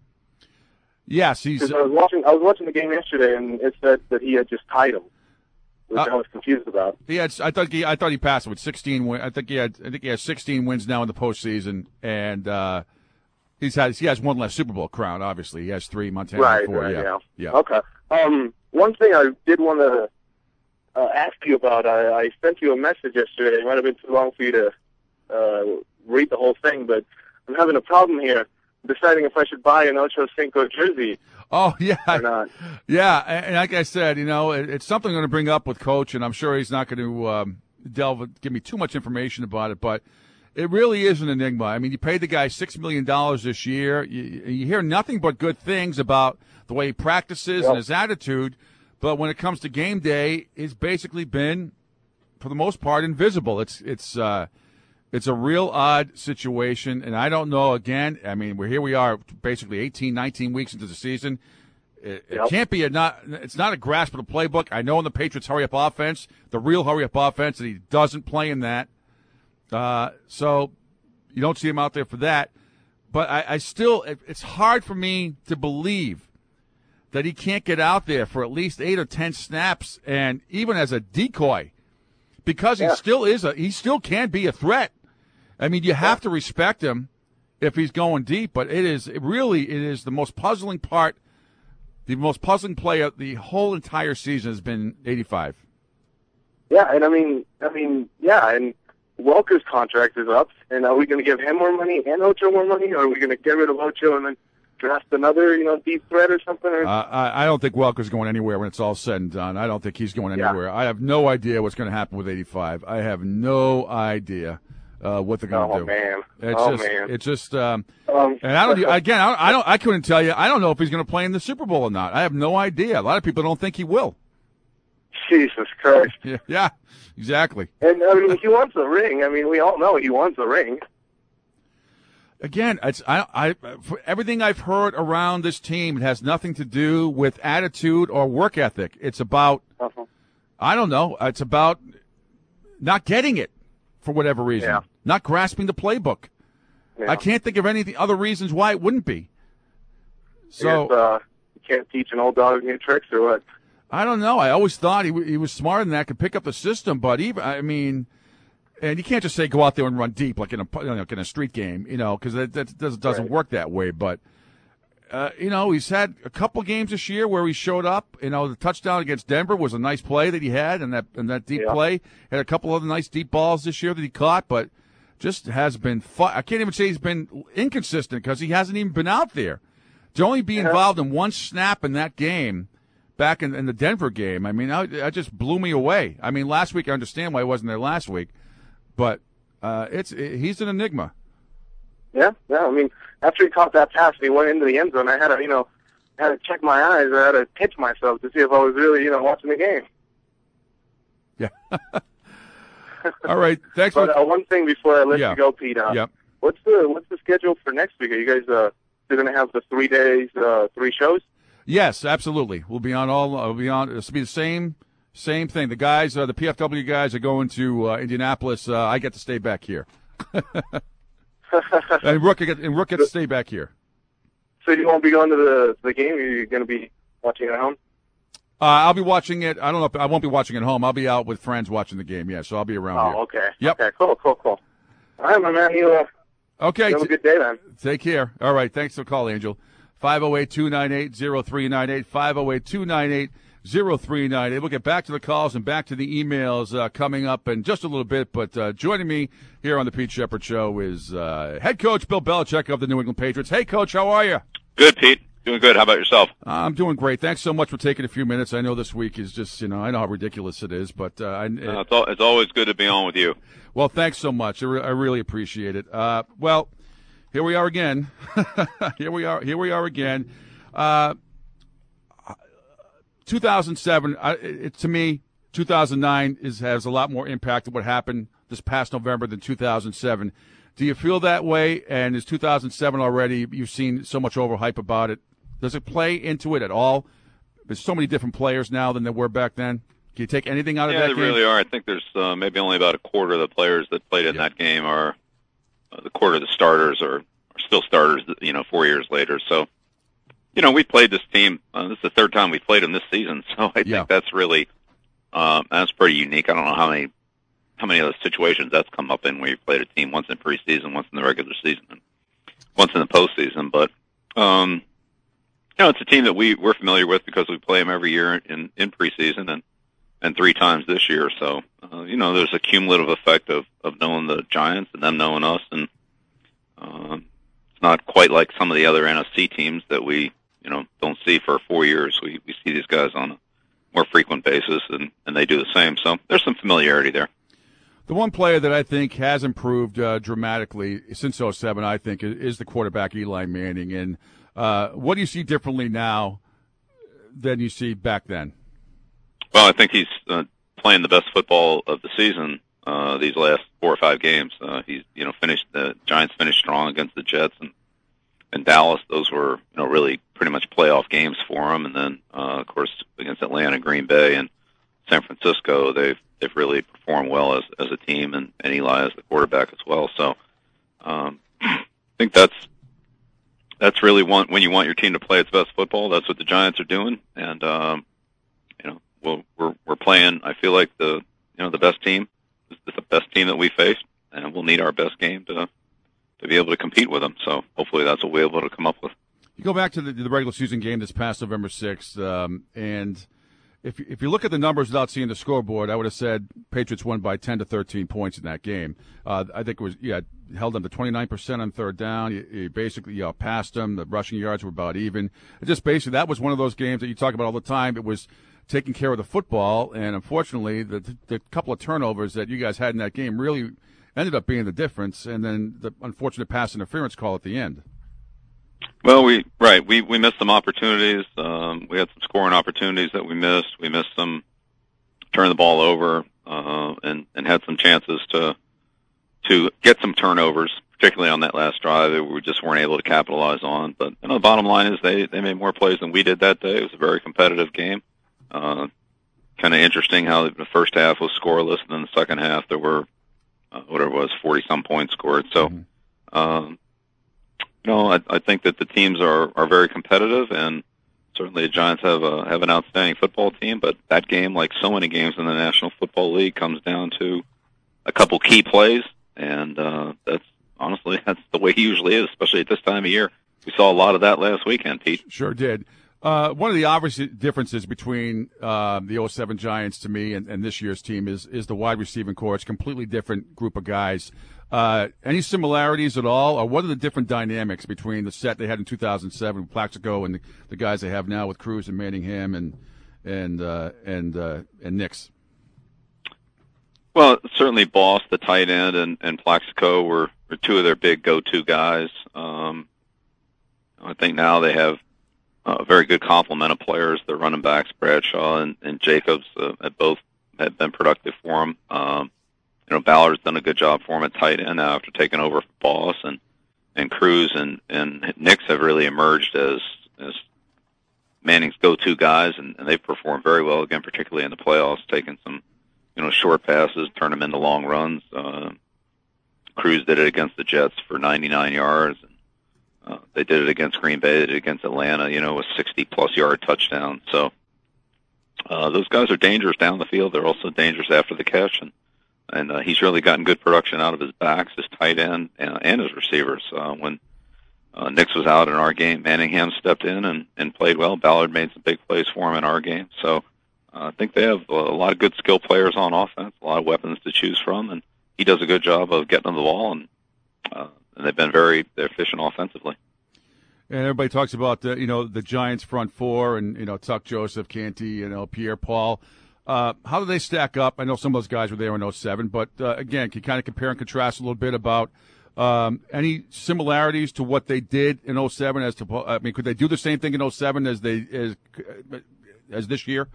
Speaker 1: Yes, he's.
Speaker 8: I was watching. I was watching the game yesterday, and it said that he had just tied him, which
Speaker 1: uh,
Speaker 8: I was confused about.
Speaker 1: He had. I thought he. I thought he passed with sixteen. Win, I think he had. I think he has sixteen wins now in the postseason, and uh, he's had. He has one less Super Bowl crown. Obviously, he has three. Montana
Speaker 8: right,
Speaker 1: four.
Speaker 8: Right.
Speaker 1: Yeah.
Speaker 8: Yeah.
Speaker 1: yeah.
Speaker 8: Okay. Um. One thing I did want to uh, ask you about. I, I sent you a message yesterday. It might have been too long for you to uh, read the whole thing, but I'm having a problem here deciding if I should buy an Ocho Cinco jersey.
Speaker 1: Oh, yeah.
Speaker 8: Or not.
Speaker 1: Yeah, and like I said, you know, it, it's something I'm going to bring up with Coach, and I'm sure he's not going to um, delve, give me too much information about it, but it really is an enigma. I mean, you paid the guy six million dollars this year. You, you hear nothing but good things about the way he practices
Speaker 8: yep.
Speaker 1: and his attitude, but when it comes to game day, he's basically been, for the most part, invisible. It's, it's, uh, It's a real odd situation, and I don't know, again, I mean, we're here we are basically eighteen, nineteen weeks into the season. It,
Speaker 8: yep.
Speaker 1: it can't be a not it's not a grasp of the playbook. I know in the Patriots hurry-up offense, the real hurry-up offense, that he doesn't play in that. Uh, so you don't see him out there for that. But I, I still, it, it's hard for me to believe that he can't get out there for at least eight or ten snaps, and even as a decoy, because he
Speaker 8: yeah.
Speaker 1: still is a he still can be a threat. I mean, you have to respect him if he's going deep, but it is it really it is the most puzzling part. The most puzzling play of the whole entire season has been eighty-five.
Speaker 8: Yeah, and I mean, I mean, yeah, and Welker's contract is up, and are we going to give him more money and Ocho more money, or are we going to get rid of Ocho and then draft another, you know, deep threat or something? Or?
Speaker 1: Uh, I, I don't think Welker's going anywhere when it's all said and done. I don't think he's going anywhere.
Speaker 8: Yeah.
Speaker 1: I have no idea what's going to happen with eighty-five. I have no idea. Uh, what they're going to
Speaker 8: oh,
Speaker 1: do?
Speaker 8: Man.
Speaker 1: It's
Speaker 8: oh
Speaker 1: just,
Speaker 8: man!
Speaker 1: It's just, um,
Speaker 8: um,
Speaker 1: and I don't again. I don't, I don't. I couldn't tell you. I don't know if he's going to play in the Super Bowl or not. I have no idea. A lot of people don't think he will.
Speaker 8: Jesus Christ!
Speaker 1: Yeah, yeah, exactly.
Speaker 8: And I mean, he wants a ring. I mean, we all know he wants a ring.
Speaker 1: Again, it's I, I for everything I've heard around this team, it has nothing to do with attitude or work ethic. It's about,
Speaker 8: uh-huh.
Speaker 1: I don't know. It's about not getting it for whatever reason.
Speaker 8: Yeah.
Speaker 1: Not grasping the playbook.
Speaker 8: Yeah.
Speaker 1: I can't think of any other reasons why it wouldn't be. So
Speaker 8: guess, uh, you can't teach an old dog new tricks, or what?
Speaker 1: I don't know. I always thought he he was smarter than that, could pick up the system. But even I mean, and you can't just say go out there and run deep like in a you know, like in a street game, you know, because that, that doesn't doesn't
Speaker 8: right.
Speaker 1: work that way. But uh, you know, he's had a couple games this year where he showed up. You know, the touchdown against Denver was a nice play that he had, and that and that deep
Speaker 8: yeah.
Speaker 1: play had a couple other nice deep balls this year that he caught, but just has been fun. I can't even say he's been inconsistent because he hasn't even been out there. To only be involved in one snap in that game, back in, in the Denver game, I mean, I, I just blew me away. I mean, last week I understand why he wasn't there last week, but uh, it's it, he's an enigma.
Speaker 8: Yeah, yeah. I mean, after he caught that pass and he went into the end zone, I had to, you know, had to check my eyes. I had to pinch myself to see if I was really, you know, watching the game.
Speaker 1: Yeah. All right. Thanks.
Speaker 8: But
Speaker 1: for...
Speaker 8: uh, one thing before I let
Speaker 1: yeah.
Speaker 8: you go, Pete. Uh,
Speaker 1: yep.
Speaker 8: What's the what's the schedule for next week? Are you guys uh still going to have the three days, uh, three shows?
Speaker 1: Yes, absolutely. We'll be on all. Uh, we'll be on. It'll be the same same thing. The guys, uh, the P F W guys, are going to uh, Indianapolis. Uh, I get to stay back here. and Rook, get, and Rook gets to stay back here.
Speaker 8: So you won't be going to the the game? You're going to be watching at home?
Speaker 1: Uh, I'll be watching it. I don't know if I won't be watching at home. I'll be out with friends watching the game. Yeah, so I'll be around
Speaker 8: oh,
Speaker 1: here.
Speaker 8: okay.
Speaker 1: Yep.
Speaker 8: Okay. Cool. Cool. Cool. All right, my man. You uh,
Speaker 1: okay.
Speaker 8: have a good day, then.
Speaker 1: Take care. All right. Thanks for the call, Angel. five oh eight, two nine eight, oh three nine eight. five oh eight, two nine eight, zero three nine eight. We'll get back to the calls and back to the emails uh, coming up in just a little bit. But uh, joining me here on the Pete Shepard Show is uh, head coach Bill Belichick of the New England Patriots. Hey, Coach, how are you?
Speaker 3: Good, Pete. Doing good. How about yourself?
Speaker 1: I'm doing great. Thanks so much for taking a few minutes. I know this week is just, you know, I know how ridiculous it is, but uh, I, it,
Speaker 3: no, it's, all, it's always good to be on with you.
Speaker 1: Well, thanks so much. I, re- I really appreciate it. Uh, well, here we are again. here we are. Here we are again. Uh, two thousand seven. I, it, to me, two thousand nine is has a lot more impact on what happened this past November than two thousand seven. Do you feel that way? And is two thousand seven already? You've seen so much overhype about it. Does it play into it at all? There's so many different players now than there were back then. Can you take anything out of
Speaker 3: yeah,
Speaker 1: that
Speaker 3: game? Yeah, there really are. I think there's uh, maybe only about a quarter of the players that played in yeah. that game are uh, the quarter of the starters are, are still starters, you know, four years later. So, you know, we played this team. Uh, this is the third time we played them this season. So I
Speaker 1: yeah.
Speaker 3: think that's really um, that's pretty unique. I don't know how many how many of those situations that's come up in where you played a team once in preseason, once in the regular season, and once in the postseason. But um, you know, it's a team that we, we're familiar with because we play them every year in, in preseason and, and three times this year. So, uh, you know, there's a cumulative effect of, of knowing the Giants and them knowing us. And uh, it's not quite like some of the other N F C teams that we, you know, don't see for four years. We, we see these guys on a more frequent basis, and, and they do the same. So there's some familiarity there.
Speaker 1: The one player that I think has improved uh, dramatically since oh seven, I think, is the quarterback Eli Manning. And uh, what do you see differently now than you see back then?
Speaker 3: Well, I think he's uh, playing the best football of the season uh, these last four or five games. Uh, he's, you know, finished the Giants finished strong against the Jets and, and Dallas. Those were, you know, really pretty much playoff games for him. And then, uh, of course, against Atlanta, Green Bay, and San Francisco, they've they've really performed well as as a team, and, and Eli as the quarterback as well. So um, I think that's that's really one, when you want your team to play its best football. That's what the Giants are doing, and um, you know we'll, we're we're playing. I feel like the you know the best team is the best team that we faced, and we'll need our best game to to be able to compete with them. So hopefully that's what we're able to come up with.
Speaker 1: You go back to the, the regular season game this past November sixth, um, and If if you look at the numbers without seeing the scoreboard, I would have said Patriots won by ten to thirteen points in that game. Uh, I think it was yeah held them to twenty-nine percent on third down. You, you basically you know, passed them. The rushing yards were about even. It just basically that was one of those games that you talk about all the time. It was taking care of the football, and unfortunately, the the couple of turnovers that you guys had in that game really ended up being the difference. And then the unfortunate pass interference call at the end.
Speaker 3: Well, we right we we missed some opportunities. Um, we had some scoring opportunities that we missed. We missed some turn the ball over, uh, and and had some chances to to get some turnovers, particularly on that last drive that we just weren't able to capitalize on. But you know, the bottom line is they they made more plays than we did that day. It was a very competitive game. Uh, kind of interesting how the first half was scoreless, and then the second half there were uh, whatever it was forty some points scored. So. Mm-hmm. Um, No, I, I think that the teams are, are very competitive, and certainly the Giants have a, have an outstanding football team. But that game, like so many games in the National Football League, comes down to a couple key plays, and uh, that's honestly that's the way he usually is, especially at this time of year. We saw a lot of that last weekend, Pete.
Speaker 1: Sure did. Uh, one of the obvious differences between uh, the oh seven Giants to me and, and this year's team is is the wide receiving core. It's a completely different group of guys. Uh, any similarities at all, or what are the different dynamics between the set they had in two thousand seven with Plaxico and the, the guys they have now with Cruz and Manningham and and uh, and uh, and Nix?
Speaker 3: Well, certainly Boss, the tight end, and, and Plaxico were, were two of their big go-to guys. Um, I think now they have a very good complement of players. The running backs, Bradshaw and, and Jacobs, uh, have both have been productive for them. Um, You know, Ballard's done a good job for him at tight end now after taking over for Boss, and and Cruz and and Nix have really emerged as as Manning's go-to guys, and, and they've performed very well again, particularly in the playoffs, taking some you know short passes, turn them into long runs. Uh, Cruz did it against the Jets for ninety-nine yards, and uh, they did it against Green Bay, they did it against Atlanta, you know, a sixty-plus yard touchdown. So uh, those guys are dangerous down the field. They're also dangerous after the catch, and And uh, he's really gotten good production out of his backs, his tight end, and, and his receivers. Uh, when uh, Nix was out in our game, Manningham stepped in and, and played well. Ballard made some big plays for him in our game. So I think they have a lot of good skill players on offense, a lot of weapons to choose from, and he does a good job of getting on the ball, and, uh, and they've been very efficient offensively.
Speaker 1: And everybody talks about the, you know, the Giants front four and, you know, Tuck Joseph, Canty, you know, Pierre-Paul. Uh, how do they stack up? I know some of those guys were there in oh seven, but, uh, again, can you kind of compare and contrast a little bit about um, any similarities to what they did in oh seven as to, I mean, could they do the same thing in oh seven as they, as, as this year?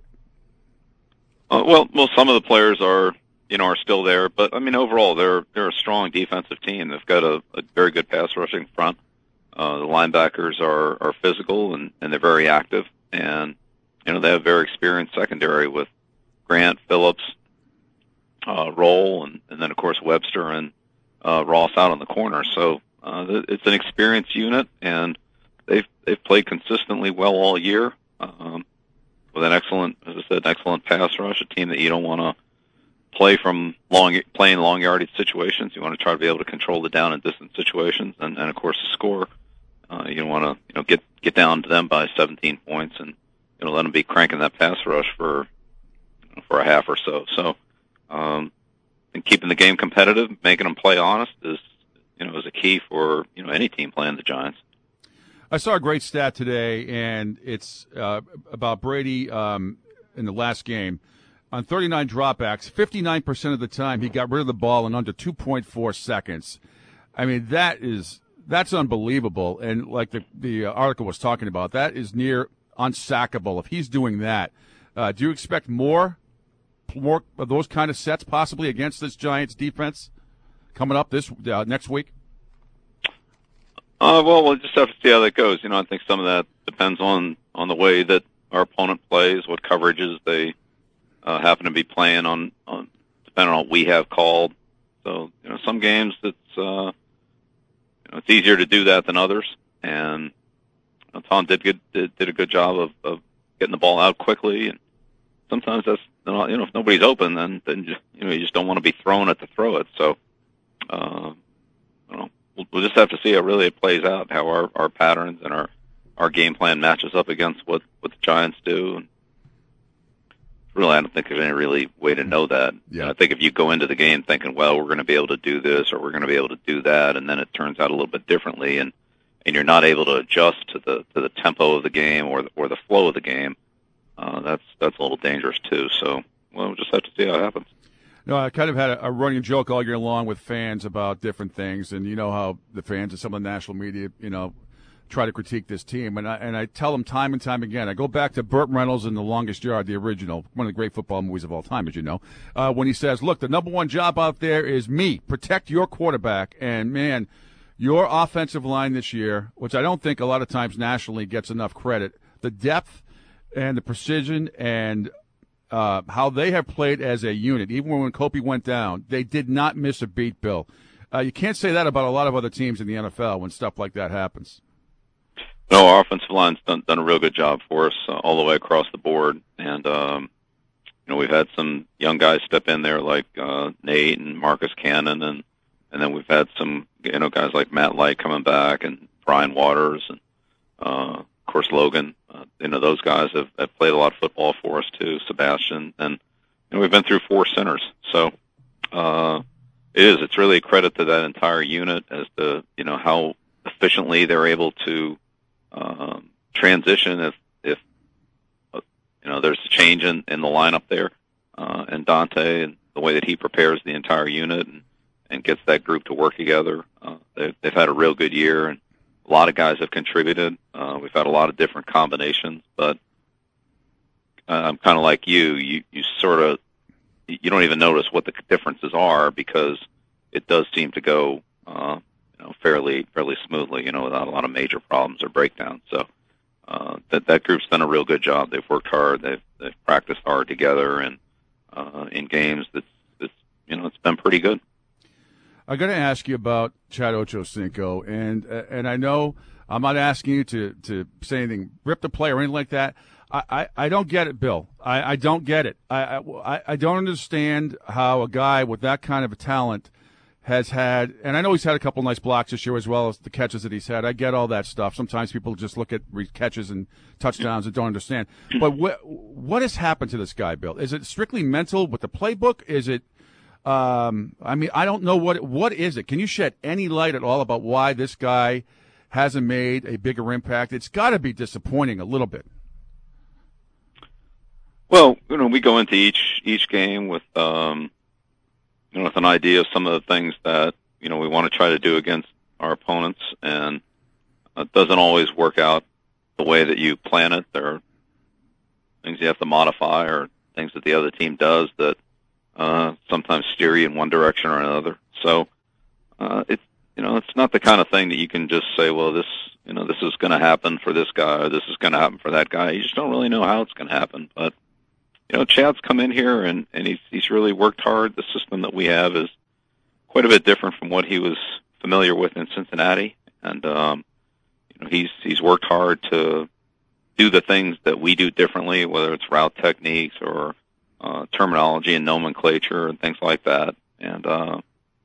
Speaker 3: Uh, well, well, some of the players are, you know, are still there, but I mean, overall, they're they're a strong defensive team. They've got a, a very good pass rushing front. Uh, the linebackers are are physical and, and they're very active, and you know they have very experienced secondary with Grant, Phillips, uh, Roll, and, and then of course Webster and uh, Ross out on the corner. So uh, it's an experienced unit, and they've they've played consistently well all year. Um, with an excellent, as I said, an excellent pass rush, a team that you don't want to play from long, playing long yardage situations. You want to try to be able to control the down and distance situations, and, and of course the score. Uh, you don't want to, you know, get get down to them by seventeen points, and you know let them be cranking that pass rush for you know, for a half or so. So, um, and keeping the game competitive, making them play honest is, you know, is a key for you know any team playing the Giants.
Speaker 1: I saw a great stat today, and it's uh, about Brady um, in the last game. On thirty-nine dropbacks, fifty-nine percent of the time he got rid of the ball in under two point four seconds. I mean, that is that's unbelievable. And like the, the article was talking about, that is near unsackable. If he's doing that, uh, do you expect more, more of those kind of sets possibly against this Giants defense coming up this uh, next week?
Speaker 3: Uh, well, we'll just have to see how that goes. You know, I think some of that depends on, on the way that our opponent plays, what coverages they uh, happen to be playing on, on, depending on what we have called. So, you know, some games it's, uh, you know, it's easier to do that than others. And you know, Tom did good, did, did a good job of, of getting the ball out quickly. And sometimes that's, you know, if nobody's open, then, then, you know, you just don't want to be thrown at to throw it. So, uh, you know, we'll just have to see how really it plays out, how our, our patterns and our, our game plan matches up against what, what the Giants do. And really, I don't think there's any really way to know that.
Speaker 1: Yeah.
Speaker 3: And I think if you go into the game thinking, well, we're going to be able to do this or we're going to be able to do that, and then it turns out a little bit differently, and, and you're not able to adjust to the to the tempo of the game or the, or the flow of the game, uh, that's that's a little dangerous too. So, well, we'll just have to see how it happens.
Speaker 1: No, I kind of had a, a running joke all year long with fans about different things, and you know how the fans and some of the national media, you know, try to critique this team, and I and I tell them time and time again. I go back to Burt Reynolds in The Longest Yard, the original, one of the great football movies of all time, as you know, uh, when he says, "Look, the number one job out there is me, protect your quarterback." And man, your offensive line this year, which I don't think a lot of times nationally gets enough credit, the depth and the precision and Uh, how they have played as a unit. Even when Kobe went down, they did not miss a beat, Bill. Uh, you can't say that about a lot of other teams in the N F L when stuff like that happens.
Speaker 3: No, our offensive line's done, done a real good job for us uh, all the way across the board. And, um, you know, we've had some young guys step in there like uh, Nate and Marcus Cannon. And, and then we've had some, you know, guys like Matt Light coming back and Brian Waters and, uh, of course, Logan. Uh, you know, those guys have, have played a lot of football for us too, Sebastian, and you know, we've been through four centers. So uh, it is. It's really a credit to that entire unit as to you know how efficiently they're able to um, transition if if uh, you know there's a change in, in the lineup there, uh, and Dante and the way that he prepares the entire unit and, and gets that group to work together. Uh, they, they've had a real good year and. A lot of guys have contributed. Uh, we've had a lot of different combinations, but I'm kind of like you. You you sort of you don't even notice what the differences are because it does seem to go uh, you know fairly fairly smoothly. You know, without a lot of major problems or breakdowns. So uh, that that group's done a real good job. They've worked hard. They've they've practiced hard together, and uh, in games that's that's you know it's been pretty good.
Speaker 1: I'm going to ask you about Chad Ochocinco, and uh, and I know I'm not asking you to, to say anything, rip the play or anything like that. I, I, I don't get it, Bill. I, I don't get it. I, I I don't understand how a guy with that kind of a talent has had, and I know he's had a couple nice blocks this year as well as the catches that he's had. I get all that stuff. Sometimes people just look at re- catches and touchdowns and don't understand. But wh- what has happened to this guy, Bill? Is it strictly mental with the playbook? Is it, um, I mean, I don't know what, it, what is it? Can you shed any light at all about why this guy hasn't made a bigger impact? It's got to be disappointing a little bit.
Speaker 3: Well, you know, we go into each, each game with, um, you know, with an idea of some of the things that, you know, we want to try to do against our opponents, and it doesn't always work out the way that you plan it. There are things you have to modify or things that the other team does that uh, sometimes steer you in one direction or another. So uh, it's, you know, it's not the kind of thing that you can just say, well, this, you know, this is going to happen for this guy or this is going to happen for that guy. You just don't really know how it's going to happen. But you know, Chad's come in here and, and he's, he's really worked hard. The system that we have is quite a bit different from what he was familiar with in Cincinnati. And, um, you know, he's, he's worked hard to do the things that we do differently, whether it's route techniques or, uh, terminology and nomenclature and things like that. And, uh,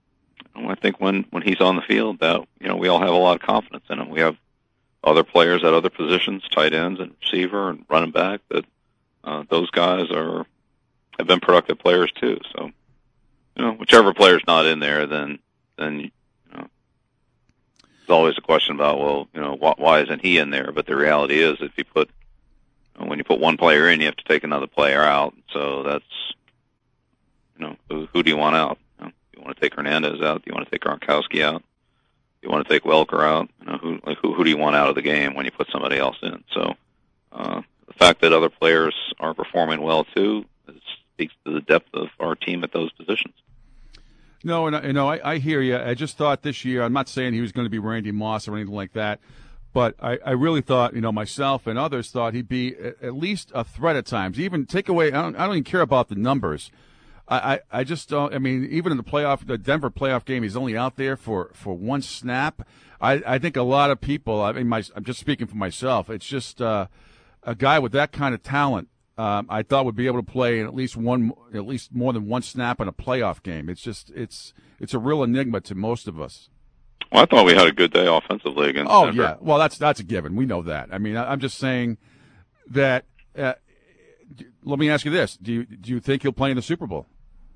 Speaker 3: I think when, when he's on the field that, you know, we all have a lot of confidence in him. We have other players at other positions, tight ends and receiver and running back that, Uh, those guys are have been productive players too. So, you know, whichever player's not in there, then then you know, there's always a question about, well, you know, why, why isn't he in there? But the reality is, if you put you know, when you put one player in, you have to take another player out. So that's you know, who, who do you want out? You know, do you want to take Hernandez out? Do you want to take Gronkowski out? Do you want to take Welker out? You know, who like who who do you want out of the game when you put somebody else in? So. Uh, The fact that other players are performing well too speaks to the depth of our team at those positions.
Speaker 1: No, and you know, I, I hear you. I just thought this year, I'm not saying he was going to be Randy Moss or anything like that, but I, I really thought, you know, myself and others thought he'd be at least a threat at times. Even take away, I don't, I don't even care about the numbers. I, I, I just don't. I mean, even in the playoff, the Denver playoff game, he's only out there for, for one snap. I, I think a lot of people. I mean, my, I'm just speaking for myself. It's just. Uh, A guy with that kind of talent, um, I thought would be able to play in at least one, at least more than one snap in a playoff game. It's just, it's, it's a real enigma to most of us.
Speaker 3: Well, I thought we had a good day offensively against
Speaker 1: Oh
Speaker 3: Denver.
Speaker 1: yeah, well that's that's a given. We know that. I mean, I, I'm just saying that. Uh, let me ask you this: Do you do you think he'll play in the Super Bowl?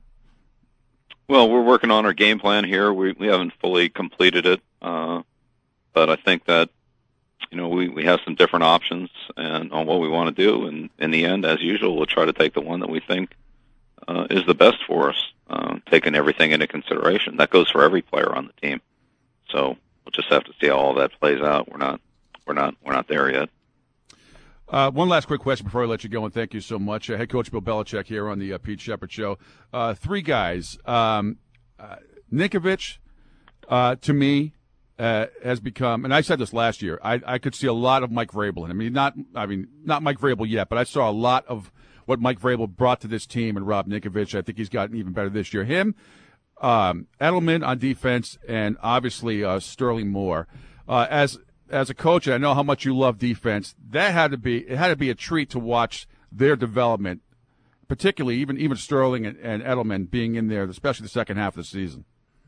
Speaker 3: Well, we're working on our game plan here. We we haven't fully completed it, uh, but I think that. You know, we, we have some different options and on what we want to do. And in the end, as usual, we'll try to take the one that we think uh, is the best for us, uh, taking everything into consideration. That goes for every player on the team. So we'll just have to see how all that plays out. We're not, we're not, we're not there yet.
Speaker 1: Uh, one last quick question before I let you go, and thank you so much. Uh, Head Coach Bill Belichick here on the uh, Pete Shepard Show. Uh, three guys. Um, uh, Ninkovich, uh, to me, Uh, has become, and I said this last year, I, I could see a lot of Mike Vrabel in him. I mean, not, I mean, not Mike Vrabel yet, but I saw a lot of what Mike Vrabel brought to this team and Rob Ninkovich. I think he's gotten even better this year. Him, um, Edelman on defense, and obviously uh, Sterling Moore. Uh, as as a coach, and I know how much you love defense. That had to be it had to be a treat to watch their development, particularly even even Sterling and, and Edelman being in there, especially the second half of the season.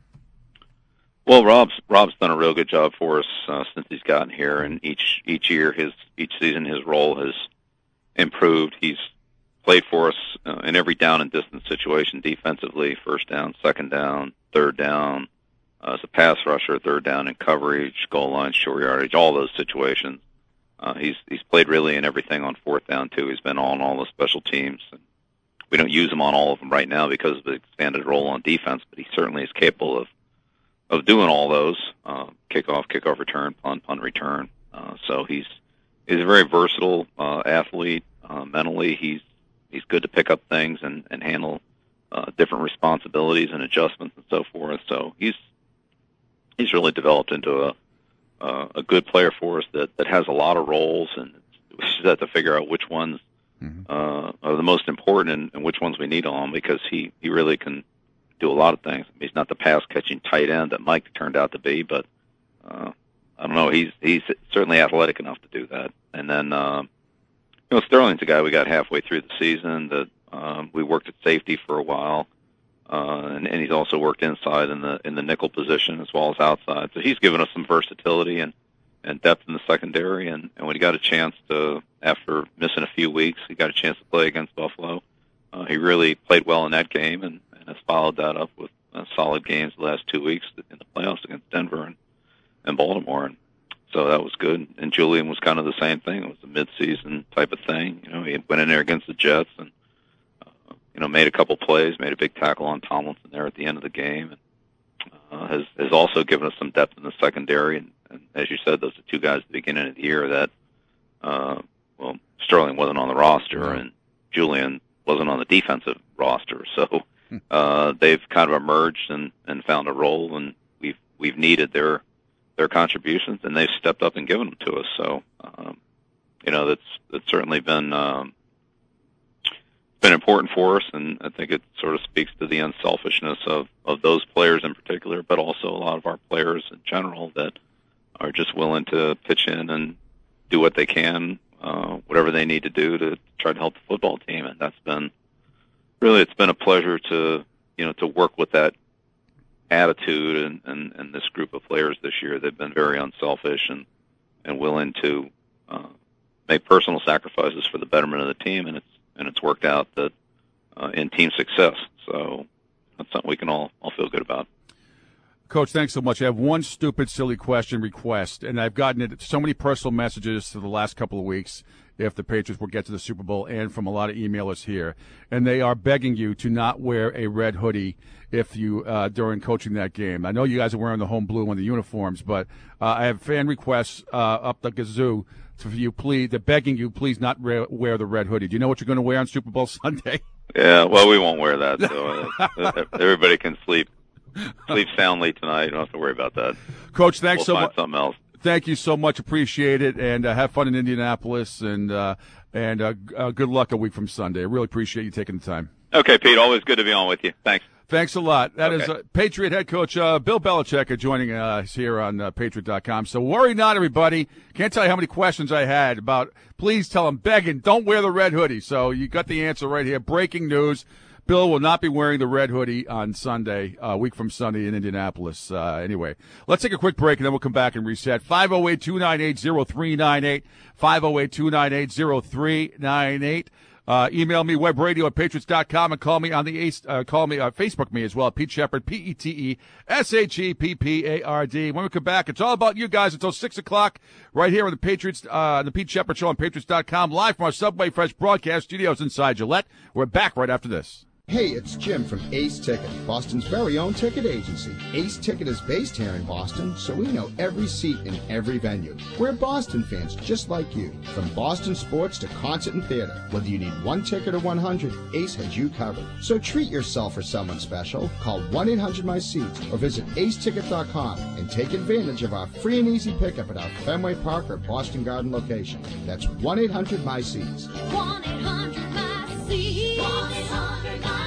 Speaker 3: Well, Rob's Rob's done a real good job for us uh, since he's gotten here, and each each year, his each season, his role has improved. He's played for us uh, in every down and distance situation, defensively, first down, second down, third down, uh, as a pass rusher, third down in coverage, goal line, short yardage, all those situations. Uh, he's he's played really in everything on fourth down too. He's been on all the special teams. We don't use him on all of them right now because of the expanded role on defense, but he certainly is capable of. of doing all those, uh, kickoff, kickoff return, punt, punt return. Uh, so he's, he's a very versatile, uh, athlete. Uh, mentally, he's, he's good to pick up things and, and handle, uh, different responsibilities and adjustments and so forth. So he's, he's really developed into a, uh, a good player for us that, that has a lot of roles, and we just have to figure out which ones, mm-hmm. uh, are the most important and, and which ones we need on, because he, he really can, do a lot of things. He's not the pass-catching tight end that Mike turned out to be, but uh, I don't know. He's he's certainly athletic enough to do that. And then, uh, you know, Sterling's a guy we got halfway through the season that um, we worked at safety for a while. uh, and, and he's also worked inside in the in the nickel position as well as outside. So he's given us some versatility and, and depth in the secondary. And, and when he got a chance to, after missing a few weeks, he got a chance to play against Buffalo. Uh, he really played well in that game and, and has followed that up with uh, solid games the last two weeks in the playoffs against Denver and, and Baltimore. And so that was good. And Julian was kind of the same thing. It was a mid-season type of thing. You know, he went in there against the Jets and, uh, you know, made a couple plays, made a big tackle on Tomlinson there at the end of the game, and uh, has, has also given us some depth in the secondary. And, and as you said, those are two guys at the beginning of the year that, uh, well, Sterling wasn't on the roster and Julian wasn't on the defensive roster. So, uh, they've kind of emerged and, and found a role, and we've, we've needed their, their contributions, and they've stepped up and given them to us. So, um, you know, that's, that's certainly been, um, been important for us, and I think it sort of speaks to the unselfishness of, of those players in particular, but also a lot of our players in general that are just willing to pitch in and do what they can, uh, whatever they need to do to try to help the football team. And that's been, really, it's been a pleasure to, you know, to work with that attitude and, and, and this group of players this year. They've been very unselfish and, and willing to, uh, make personal sacrifices for the betterment of the team, and it's, and it's worked out that, uh, in team success. So that's something we can all, all feel good about.
Speaker 1: Coach, thanks so much. I have one stupid, silly question request, and I've gotten it so many personal messages for the last couple of weeks if the Patriots will get to the Super Bowl, and from a lot of emailers here. And they are begging you to not wear a red hoodie if you uh, during coaching that game. I know you guys are wearing the home blue on the uniforms, but uh, I have fan requests uh, up the gazoo for you. Please, they're begging you, please not re- wear the red hoodie. Do you know what you're going to wear on Super Bowl Sunday?
Speaker 3: Yeah, well, we won't wear that, so uh, everybody can sleep. Sleep soundly tonight. You don't have to worry about that.
Speaker 1: Coach, thanks
Speaker 3: we'll
Speaker 1: so
Speaker 3: find
Speaker 1: much.
Speaker 3: Something else.
Speaker 1: Thank you so much. Appreciate it, and uh, have fun in Indianapolis, and uh, and uh, uh, good luck a week from Sunday. I really appreciate you taking the time.
Speaker 3: Okay, Pete. Always good to be on with you. Thanks.
Speaker 1: Thanks a lot. That
Speaker 3: okay.
Speaker 1: is uh, Patriot head coach uh, Bill Belichick joining us here on uh, Patriot dot com. So worry not, everybody. Can't tell you how many questions I had about, please tell them, begging, don't wear the red hoodie. So you got the answer right here. Breaking news. Bill will not be wearing the red hoodie on Sunday, a uh, week from Sunday in Indianapolis. Uh, anyway, let's take a quick break, and then we'll come back and reset. five oh eight, two nine eight, oh three nine eight, five oh eight, two nine eight, oh three nine eight. Uh, email me, webradio at patriots dot com, and call me on the Ace, uh, call me, uh, Facebook me as well, Pete Sheppard, P E T E S H E P P A R D. When we come back, it's all about you guys until six o'clock right here on the Patriots, uh, the Pete Sheppard Show on patriots dot com, live from our Subway Fresh broadcast studios inside Gillette. We're back right after this.
Speaker 9: Hey, it's Jim from Ace Ticket, Boston's very own ticket agency. Ace Ticket is based here in Boston, so we know every seat in every venue. We're Boston fans just like you. From Boston sports to concert and theater, whether you need one ticket or one hundred, Ace has you covered. So treat yourself or someone special. Call one eight hundred my seats or visit ace ticket dot com and take advantage of our free and easy pickup at our Fenway Park or Boston Garden location. That's one eight hundred my seats.
Speaker 10: one eight hundred my seats. one eight hundred my seats.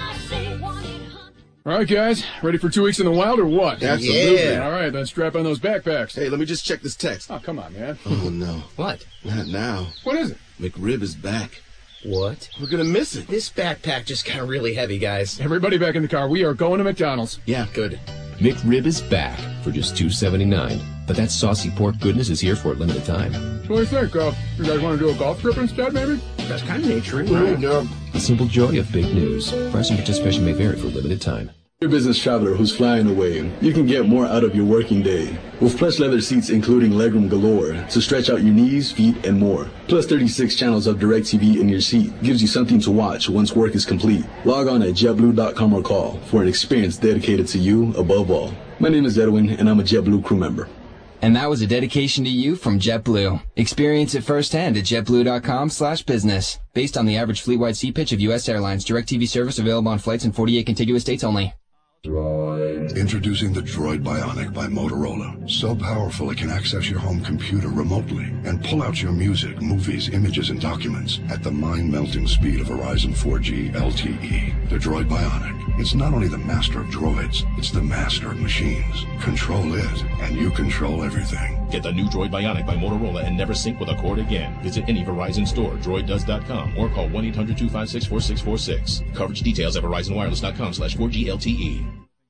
Speaker 11: All right, guys, ready for two weeks in the wild or what?
Speaker 12: Absolutely.
Speaker 11: Yeah. All right, then strap on those backpacks.
Speaker 12: Hey, let me just check this text.
Speaker 11: Oh, come on, man.
Speaker 12: Oh, no.
Speaker 13: What?
Speaker 12: Not now.
Speaker 11: What is it?
Speaker 12: McRib is back.
Speaker 13: What?
Speaker 12: We're going to miss it.
Speaker 13: This backpack just got really heavy, guys.
Speaker 11: Everybody back in the car. We are going to McDonald's.
Speaker 12: Yeah.
Speaker 13: Good.
Speaker 14: McRib is back for just two seventy-nine. But that saucy pork goodness is here for a limited time.
Speaker 11: What do you think? Uh, you guys want to do a golf trip instead, maybe?
Speaker 13: That's kind of naturing,
Speaker 12: right? No.
Speaker 14: The simple joy of big news. Price and participation may vary for a limited time.
Speaker 15: You're a business traveler who's flying away. You can get more out of your working day with plush leather seats including legroom galore to stretch out your knees, feet, and more. Plus thirty-six channels of DirecTV in your seat gives you something to watch once work is complete. Log on at jet blue dot com or call for an experience dedicated to you above all. My name is Edwin, and I'm a JetBlue crew member.
Speaker 16: And that was a dedication to you from JetBlue. Experience it firsthand at jet blue dot com slash business. Based on the average fleet-wide seat pitch of U S Airlines. DirecTV service available on flights in forty-eight contiguous states only.
Speaker 17: Right. Introducing the Droid Bionic by Motorola. So powerful it can access your home computer remotely and pull out your music, movies, images, and documents at the mind-melting speed of Verizon four G L T E. The Droid Bionic. It's not only the master of droids, it's the master of machines. Control it, and you control everything.
Speaker 18: Get the new Droid Bionic by Motorola and never sync with a cord again. Visit any Verizon store, droid does dot com, or call one eight hundred two five six four six four six. Coverage details at verizon wireless dot com slash four G L T E.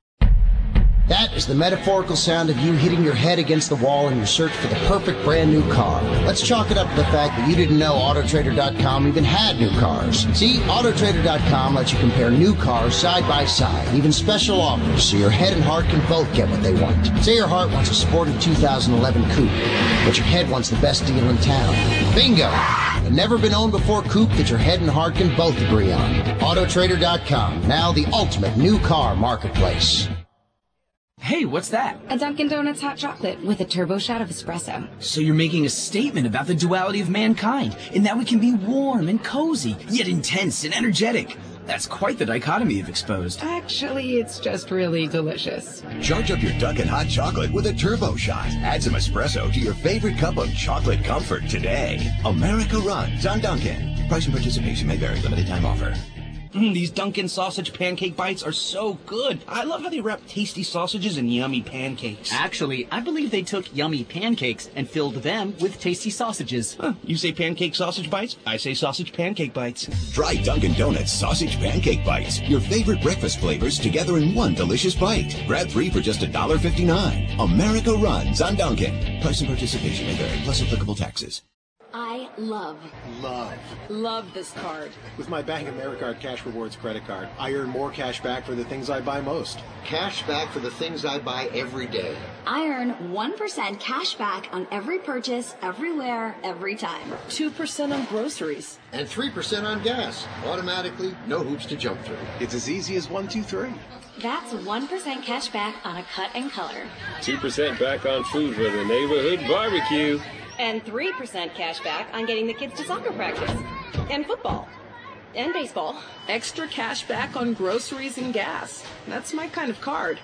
Speaker 19: That is the metaphorical sound of you hitting your head against the wall in your search for the perfect brand new car. Let's chalk it up to the fact that you didn't know Auto Trader dot com even had new cars. See, Auto Trader dot com lets you compare new cars side by side, even special offers, so your head and heart can both get what they want. Say your heart wants a sporty two thousand eleven coupe, but your head wants the best deal in town. Bingo! A never been owned before coupe that your head and heart can both agree on. Auto Trader dot com, now the ultimate new car marketplace.
Speaker 20: Hey, what's that?
Speaker 21: A Dunkin' Donuts hot chocolate with a turbo shot of espresso.
Speaker 20: So you're making a statement about the duality of mankind, in that we can be warm and cozy, yet intense and energetic. That's quite the dichotomy you've exposed.
Speaker 21: Actually, it's just really delicious.
Speaker 22: Charge up your Dunkin' hot chocolate with a turbo shot. Add some espresso to your favorite cup of chocolate comfort today. America runs on Dunkin'. Price and participation may vary. Limited time offer.
Speaker 20: Mm, these Dunkin' sausage pancake bites are so good. I love how they wrap tasty sausages in yummy pancakes.
Speaker 23: Actually, I believe they took yummy pancakes and filled them with tasty sausages.
Speaker 20: Huh, you say pancake sausage bites? I say sausage pancake bites.
Speaker 22: Try Dunkin' Donuts sausage pancake bites. Your favorite breakfast flavors together in one delicious bite. Grab three for just one dollar fifty-nine. America runs on Dunkin'. Price and participation may vary, plus applicable taxes.
Speaker 24: I love,
Speaker 25: Love.
Speaker 24: love this card.
Speaker 25: With my Bank of America Cash Rewards credit card, I earn more cash back for the things I buy most.
Speaker 19: Cash back for the things I buy every day.
Speaker 24: I earn one percent cash back on every purchase, everywhere, every time.
Speaker 26: two percent on groceries.
Speaker 19: And three percent on gas. Automatically, no hoops to jump through.
Speaker 25: It's as easy as one, two, three.
Speaker 24: That's one percent cash back on a cut and color.
Speaker 27: two percent back on food for the neighborhood barbecue.
Speaker 24: And three percent cash back on getting the kids to soccer practice. And football. And baseball.
Speaker 26: Extra cash back on groceries and gas. That's my kind of card.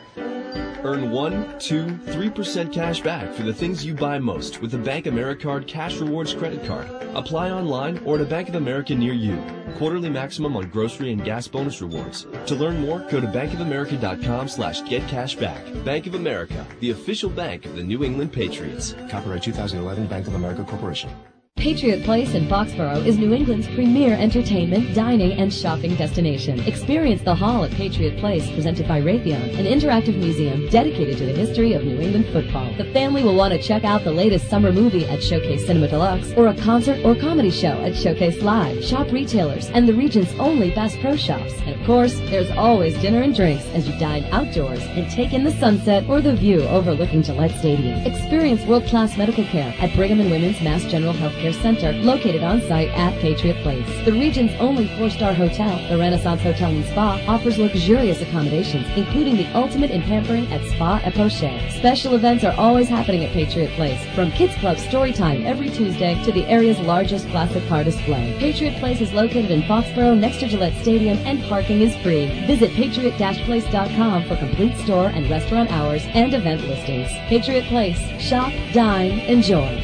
Speaker 28: Earn one, two, three percent cash back for the things you buy most with the Bank Americard Cash Rewards credit card. Apply online or at a Bank of America near you. Quarterly maximum on grocery and gas bonus rewards. To learn more, go to bankofamerica.com slash get cash back. Bank of America, the official bank of the New England Patriots. Copyright two thousand eleven, Bank of America Corporation.
Speaker 29: Patriot Place in Foxborough is New England's premier entertainment, dining, and shopping destination. Experience the Hall at Patriot Place, presented by Raytheon, an interactive museum dedicated to the history of New England football. The family will want to check out the latest summer movie at Showcase Cinema Deluxe, or a concert or comedy show at Showcase Live. Shop retailers and the region's only Bass Pro Shops. And of course, there's always dinner and drinks as you dine outdoors and take in the sunset or the view overlooking Gillette Stadium. Experience world-class medical care at Brigham and Women's Mass General Healthcare Center, located on site at Patriot Place. The region's only four-star hotel, the Renaissance Hotel and Spa, offers luxurious accommodations, including the ultimate in pampering at Spa et Poche. Special events are always happening at Patriot Place, from Kids Club Story Time every Tuesday to the area's largest classic car display. Patriot Place is located in Foxborough next to Gillette Stadium, and parking is free. Visit patriot dash place dot com for complete store and restaurant hours and event listings. Patriot Place. Shop, dine, enjoy.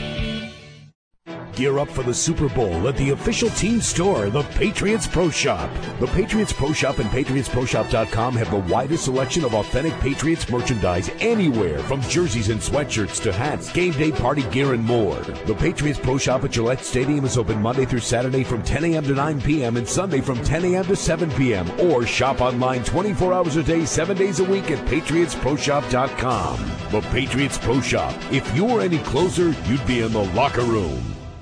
Speaker 2: Gear up for the Super Bowl at the official team store, the Patriots Pro Shop. The Patriots Pro Shop and patriots pro shop dot com have the widest selection of authentic Patriots merchandise anywhere, from jerseys and sweatshirts to hats, game day party gear, and more. The Patriots Pro Shop at Gillette Stadium is open Monday through Saturday from ten a.m. to nine p.m. and Sunday from ten a.m. to seven p.m. Or shop online twenty-four hours a day, seven days a week at patriots pro shop dot com. The Patriots Pro Shop. If you were any closer, you'd be in the locker room.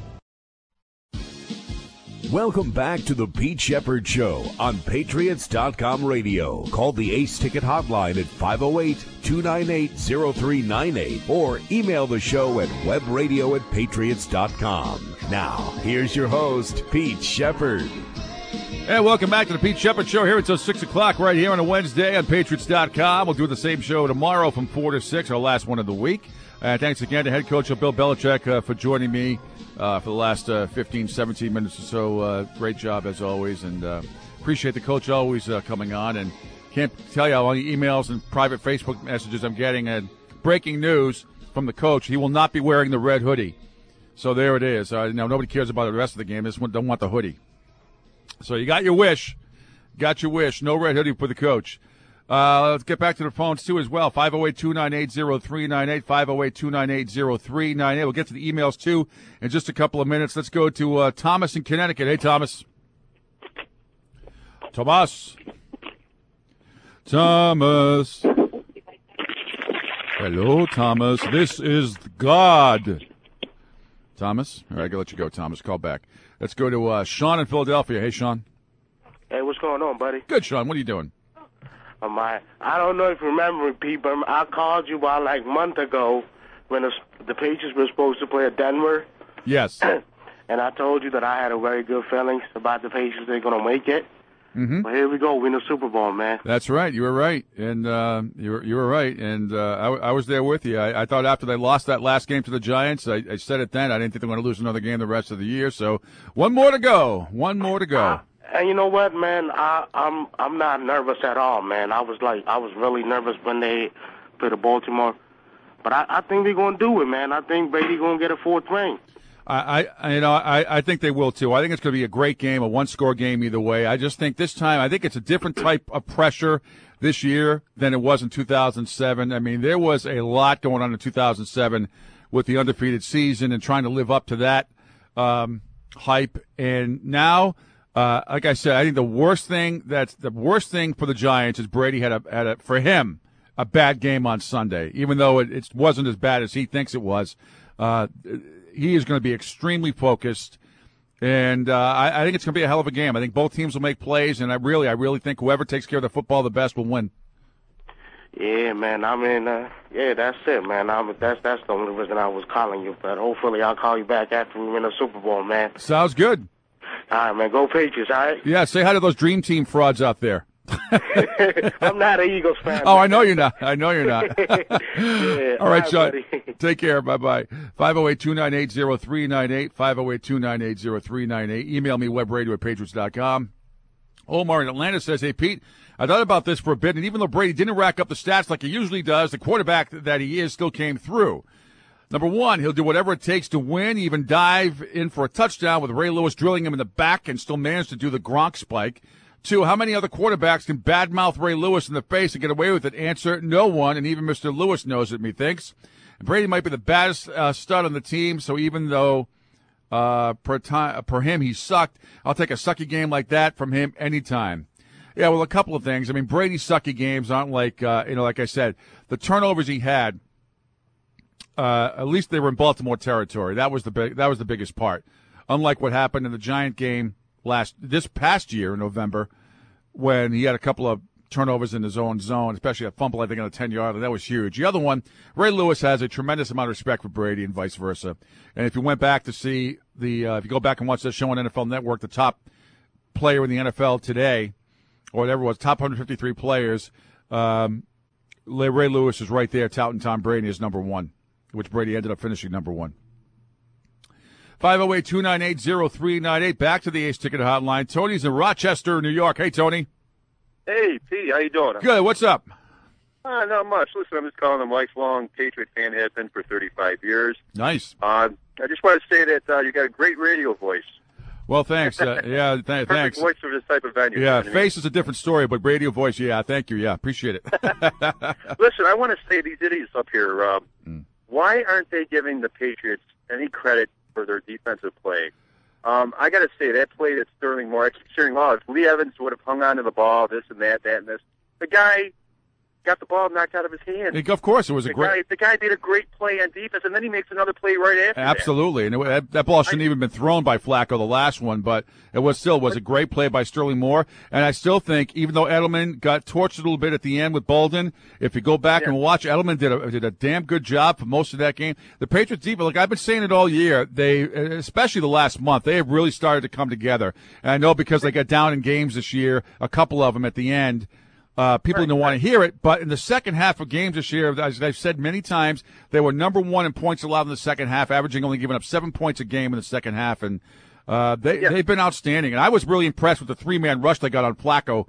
Speaker 2: Welcome back to the Pete Shepard Show on patriots dot com radio. Call the Ace Ticket Hotline at five oh eight, two nine eight, oh three nine eight or email the show at webradio at patriots dot com. Now, here's your host, Pete Shepard.
Speaker 1: Hey, welcome back to the Pete Shepard Show here until six o'clock right here on a Wednesday on patriots dot com. We'll do the same show tomorrow from four to six, our last one of the week. Uh, thanks again to head coach Bill Belichick uh, for joining me uh, for the last uh, fifteen, seventeen minutes or so. Uh, great job as always, and uh, appreciate the coach always uh, coming on and Can't tell you how many emails and private Facebook messages I'm getting. And breaking news from the coach: he will not be wearing the red hoodie. So there it is. Uh, now nobody cares about the rest of the game. This one don't want the hoodie. So you got your wish. Got your wish. No red hoodie for the coach. Uh, let's get back to the phones, too, as well. five oh eight, two nine eight, oh three nine eight, five oh eight, two nine eight, oh three nine eight. We'll get to the emails, too, in just a couple of minutes. Let's go to uh, Thomas in Connecticut. Hey, Thomas. Thomas. Thomas. Hello, Thomas. This is God. Thomas? All right, I got to let you go, Thomas. Call back. Let's go to uh, Sean in Philadelphia. Hey, Sean.
Speaker 3: Hey, what's going on, buddy?
Speaker 1: Good, Sean. What are you doing?
Speaker 3: Um, I, I don't know if you remember, Pete, but I called you about like a month ago when the, the Patriots were supposed to play at Denver.
Speaker 1: Yes.
Speaker 3: And I told you that I had a very good feelings about the Patriots. They're going to make it.
Speaker 1: Mm-hmm.
Speaker 3: Well, here we go, win the Super Bowl, man.
Speaker 1: That's right. You were right, and uh, you were you were right, and uh, I, I was there with you. I, I thought after they lost that last game to the Giants, I, I said it then. I didn't think they were going to lose another game the rest of the year. So one more to go. One more to go.
Speaker 3: Uh, and you know what, man? I, I'm I'm not nervous at all, man. I was like I was really nervous when they played the Baltimore, but I, I think they're going to do it, man. I think Brady going to get a fourth ring.
Speaker 1: I, I, you know, I, I think they will too. I think it's going to be a great game, a one-score game either way. I just think this time, I think it's a different type of pressure this year than it was in two thousand seven. I mean, there was a lot going on in two thousand seven with the undefeated season and trying to live up to that um, hype. And now, uh, like I said, I think the worst thing that's the worst thing for the Giants is Brady had a, had a for him a bad game on Sunday, even though it, it wasn't as bad as he thinks it was. Uh, He is going to be extremely focused, and uh, I, I think it's going to be a hell of a game. I think both teams will make plays, and I really, I really think whoever takes care of the football the best will win.
Speaker 3: Yeah, man. I mean, uh, yeah, that's it, man. I'm, that's that's the only reason I was calling you. But hopefully, I'll call you back after we win the Super Bowl, man.
Speaker 1: Sounds good.
Speaker 3: All right, man. Go Patriots, all right?
Speaker 1: Yeah. Say hi to those Dream Team frauds out there.
Speaker 3: I'm not an Eagles fan.
Speaker 1: Oh, I know you're not. I know you're not.
Speaker 3: Yeah,
Speaker 1: all right, Sean.
Speaker 3: buddy.
Speaker 1: Take care. Bye-bye. five oh eight, two nine eight, oh three nine eight, five oh eight, two nine eight, oh three nine eight. Email me, webradio at patriots dot com. Omar in Atlanta says, hey, Pete, I thought about this for a bit, and even though Brady didn't rack up the stats like he usually does, the quarterback that he is still came through. Number one, he'll do whatever it takes to win, even dive in for a touchdown with Ray Lewis drilling him in the back and still manage to do the Gronk spike. Two, how many other quarterbacks can badmouth Ray Lewis in the face and get away with it? Answer, no one, and even Mister Lewis knows it, methinks. And Brady might be the baddest uh, stud on the team, so even though uh, per, time, per him he sucked, I'll take a sucky game like that from him anytime. Yeah, well, a couple of things. I mean, Brady's sucky games aren't like, uh, you know, like I said, the turnovers he had, uh, at least they were in Baltimore territory. That was the big, that was the biggest part. Unlike what happened in the Giant game last this past year in November, when he had a couple of turnovers in his own zone, especially a fumble, I think, on a ten-yarder. That was huge. The other one, Ray Lewis has a tremendous amount of respect for Brady and vice versa. And if you went back to see the, uh, if you go back and watch that show on N F L Network, the top player in the N F L today, or whatever it was, top one hundred fifty-three players, um, Ray Lewis is right there touting Tom Brady as number one, which Brady ended up finishing number one. five oh eight, two nine eight, oh three nine eight. Back to the Ace Ticket Hotline. Tony's in Rochester, New York. Hey, Tony.
Speaker 4: Hey, Pete. How you doing?
Speaker 1: Good. What's up?
Speaker 4: Uh, not much. Listen, I'm just calling them lifelong Patriot fan. Has been for thirty-five years.
Speaker 1: Nice.
Speaker 4: Uh, I just want to say that uh, you got a great radio voice.
Speaker 1: Well, thanks. Uh, yeah, th-
Speaker 4: Perfect
Speaker 1: thanks.
Speaker 4: voice for this type of venue.
Speaker 1: Yeah,
Speaker 4: you know
Speaker 1: face is a different story, but radio voice, yeah, thank you. Yeah, appreciate it.
Speaker 4: Listen, I want to say these idiots up here, uh, mm. why aren't they giving the Patriots any credit for their defensive play? Um, I got to say, that play that Sterling Moore, I keep hearing, well, if Lee Evans would have hung on to the ball, this and that, that and this. The guy got the ball knocked out of his hand.
Speaker 1: Of course, it was
Speaker 4: the
Speaker 1: a great.
Speaker 4: Guy, the guy made a great play on defense, and then he makes another play right after.
Speaker 1: Absolutely,
Speaker 4: that.
Speaker 1: and it, that, that ball shouldn't I, even been thrown by Flacco, the last one, but it was still was a great play by Sterling Moore. And I still think, even though Edelman got torched a little bit at the end with Bolden, if you go back yeah. and watch, Edelman did a did a damn good job for most of that game. The Patriots defense, like I've been saying it all year, they especially the last month, they have really started to come together. And I know because they got down in games this year, a couple of them at the end. Uh, people right, don't want to hear it, but in the second half of games this year, as I've said many times, they were number one in points allowed in the second half, averaging only giving up seven points a game in the second half, and uh, they, yeah. they've been outstanding. And I was really impressed with the three-man rush they got on Flacco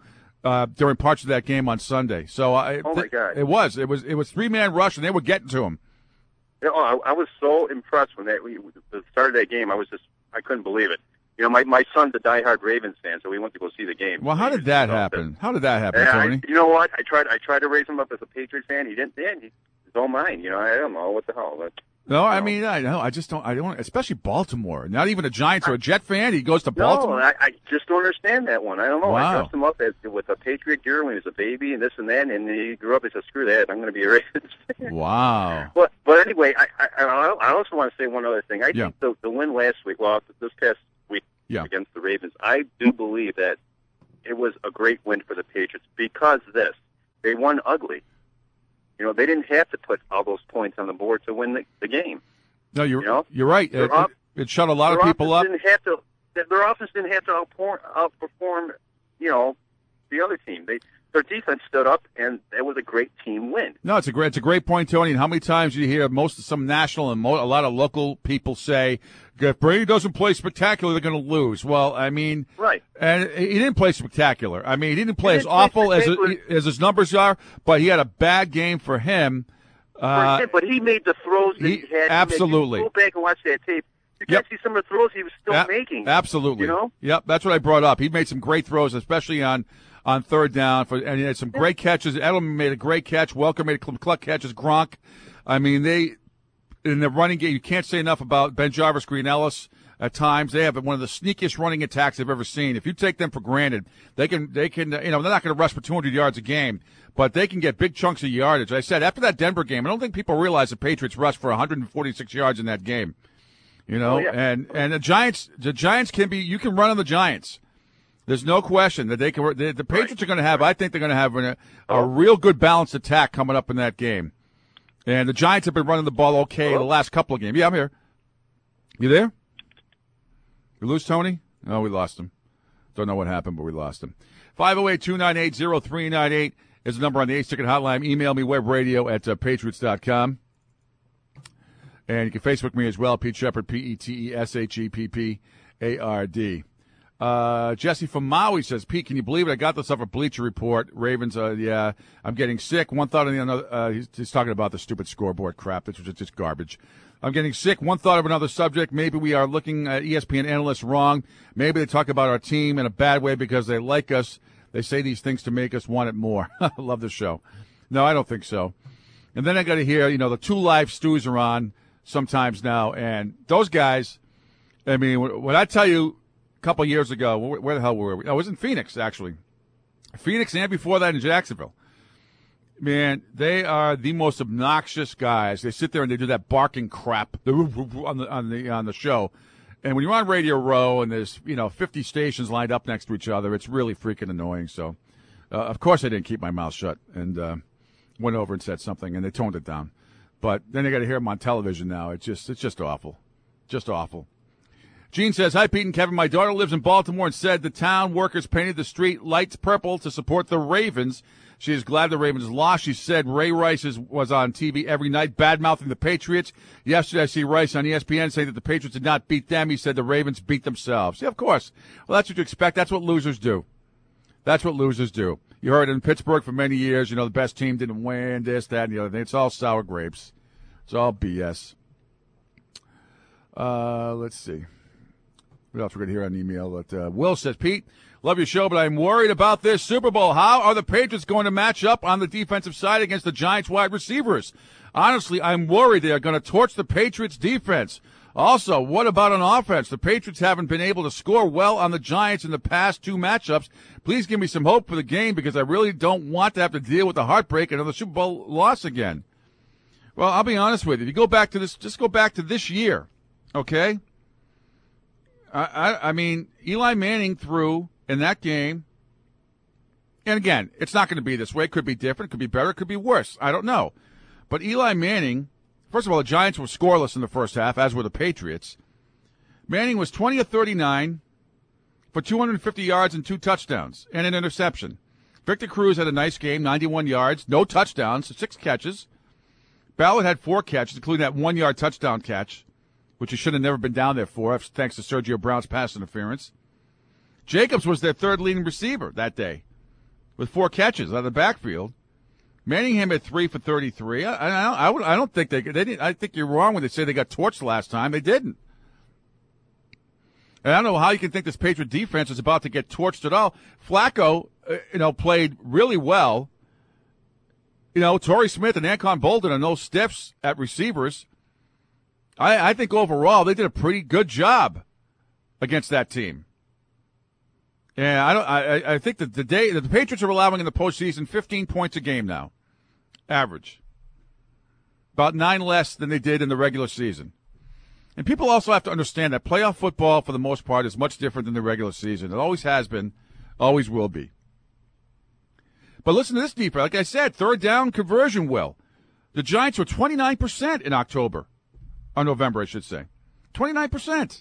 Speaker 1: uh, during parts of that game on Sunday. So I,
Speaker 4: Oh, my God.
Speaker 1: it was it was it was three man rush, and they were getting to him.
Speaker 4: You know, I, I was so impressed when that we, the start of that game. I was just, I couldn't believe it. You know, my my son's a diehard Ravens fan, so we went to go see the game.
Speaker 1: Well, how did that happen? How did that happen,
Speaker 4: And I,
Speaker 1: Tony?
Speaker 4: you know what? I tried. I tried to raise him up as a Patriots fan. He didn't. Then he, it's all mine. You know, I don't know what the hell. But,
Speaker 1: No, I mean, I no, I just don't. I don't, especially Baltimore. Not even a Giants or a Jet fan. He goes to
Speaker 4: no,
Speaker 1: Baltimore.
Speaker 4: I, I just don't understand that one. I don't know.
Speaker 1: Wow.
Speaker 4: I dressed him up as with a Patriot gear when he was a baby and this and that, and he grew up and said, "Screw that! I'm going to be a Ravens fan."
Speaker 1: Wow.
Speaker 4: But but anyway, I I, I also want to say one other thing. I
Speaker 1: Yeah.
Speaker 4: think the the win last week, well, this past week
Speaker 1: Yeah.
Speaker 4: against the Ravens, I do believe that it was a great win for the Patriots because this they won ugly. You know, they didn't have to put all those points on the board to win the, the game.
Speaker 1: No, you're
Speaker 4: You know?
Speaker 1: you're right.
Speaker 4: Their
Speaker 1: It,
Speaker 4: off-
Speaker 1: it, it shut a lot of
Speaker 4: their
Speaker 1: people up.
Speaker 4: offense Didn't have to, their offense didn't have to outperform, outperform, you know, the other team. They their defense stood up, and it was a great team win.
Speaker 1: No, it's a great, it's a great point, Tony. And how many times do you hear most of some national and mo- a lot of local people say, if Brady doesn't play spectacular, they're going to lose. Well, I mean,
Speaker 4: Right.
Speaker 1: and he didn't play spectacular. I mean, he didn't play
Speaker 4: He
Speaker 1: as
Speaker 4: didn't play
Speaker 1: awful as
Speaker 4: spectacular.
Speaker 1: as his numbers are, but he had a bad game for him. Uh,
Speaker 4: For him, but he made the throws that he,
Speaker 1: he-
Speaker 4: had.
Speaker 1: absolutely.
Speaker 4: You go back and watch that tape. You
Speaker 1: Yep.
Speaker 4: can see some of the throws he was still
Speaker 1: A-
Speaker 4: making.
Speaker 1: Absolutely.
Speaker 4: You know?
Speaker 1: Yep, that's what I brought up. He made some great throws, especially on, on third down, for, and he had some great catches. Edelman made a great catch. Welker made a cl- cluck catches. Gronk. I mean, they in the running game. You can't say enough about Ben Jarvis, Green Ellis. At times, they have one of the sneakiest running attacks I've ever seen. If you take them for granted, they can they can you know they're not going to rush for two hundred yards a game, but they can get big chunks of yardage. I said after that Denver game, I don't think people realize the Patriots rushed for one hundred forty-six yards in that game. You know,
Speaker 4: Oh, yeah.
Speaker 1: and and the Giants, the Giants can be. You can run on the Giants. There's no question that they can. The, the Patriots are going to have. I think they're going to have a, a real good balanced attack coming up in that game. And the Giants have been running the ball okay the last couple of games. Yeah, I'm here. You there? We lose Tony? No, we lost him. Don't know what happened, but we lost him. five oh eight, two nine eight, oh three nine eight is the number on the Ace Ticket Hotline. Email me, webradio at uh, patriots dot com. And you can Facebook me as well, Pete Shepard, P E T E S H E P P A R D. Uh, Jesse from Maui says, Pete, can you believe it? I got this off a Bleacher Report. Ravens, uh, yeah, I'm getting sick. One thought of the another. Uh, he's, he's talking about the stupid scoreboard crap, which is just garbage. I'm getting sick. One thought of another subject. Maybe we are looking at E S P N analysts wrong. Maybe they talk about our team in a bad way because they like us. They say these things to make us want it more. I love the show. No, I don't think so. And then I got to hear, you know, the two live stews are on sometimes now. And those guys, I mean, when I tell you a couple years ago, where, where the hell were we? I was in Phoenix, actually. Phoenix and before that in Jacksonville. Man, they are the most obnoxious guys. They sit there and they do that barking crap on the on the on the show. And when you're on Radio Row and there's you know fifty stations lined up next to each other, it's really freaking annoying. So, uh, of course, I didn't keep my mouth shut and uh, went over and said something, and they toned it down. But then I got to hear them on television now. It's just it's just awful, just awful. Gene says, hi, Pete and Kevin. My daughter lives in Baltimore and said the town workers painted the street lights purple to support the Ravens. She is glad the Ravens lost. She said Ray Rice is, was on T V every night, bad-mouthing the Patriots. Yesterday, I see Rice on E S P N saying that the Patriots did not beat them. He said the Ravens beat themselves. Yeah, of course. Well, that's what you expect. That's what losers do. That's what losers do. You heard in Pittsburgh for many years, you know, the best team didn't win, this, that, and the other thing. It's all sour grapes. It's all B S. Uh, let's see. What else we're going to hear on email? But, uh, Will says, Pete, love your show, but I'm worried about this Super Bowl. How are the Patriots going to match up on the defensive side against the Giants wide receivers? Honestly, I'm worried they are going to torch the Patriots defense. Also, what about on offense? The Patriots haven't been able to score well on the Giants in the past two matchups. Please give me some hope for the game because I really don't want to have to deal with the heartbreak and another Super Bowl loss again. Well, I'll be honest with you. If you go back to this, just go back to this year, okay? I, I, I mean, Eli Manning threw in that game, and again, it's not going to be this way. It could be different. It could be better. It could be worse. I don't know. But Eli Manning, first of all, the Giants were scoreless in the first half, as were the Patriots. Manning was twenty of thirty-nine for two hundred fifty yards and two touchdowns and an interception. Victor Cruz had a nice game, ninety-one yards, no touchdowns, six catches. Ballard had four catches, including that one-yard touchdown catch, which he should have never been down there for, thanks to Sergio Brown's pass interference. Jacobs was their third leading receiver that day. with four catches out of the backfield. Manningham had three for thirty-three. I, I, I, would, I don't think they, they didn't. I think you're wrong when they say they got torched last time. They didn't. And I don't know how you can think this Patriot defense is about to get torched at all. Flacco, uh, you know, played really well. You know, Torrey Smith and Anquan Bolden are no stiffs at receivers. I, I think overall they did a pretty good job against that team. And I don't. I, I think that the day that the Patriots are allowing in the postseason fifteen points a game now, average. About nine less than they did in the regular season. And people also have to understand that playoff football, for the most part, is much different than the regular season. It always has been, always will be. But listen to this defense. Like I said, third down conversion will. The Giants were twenty-nine percent in October, or November, I should say. twenty-nine percent.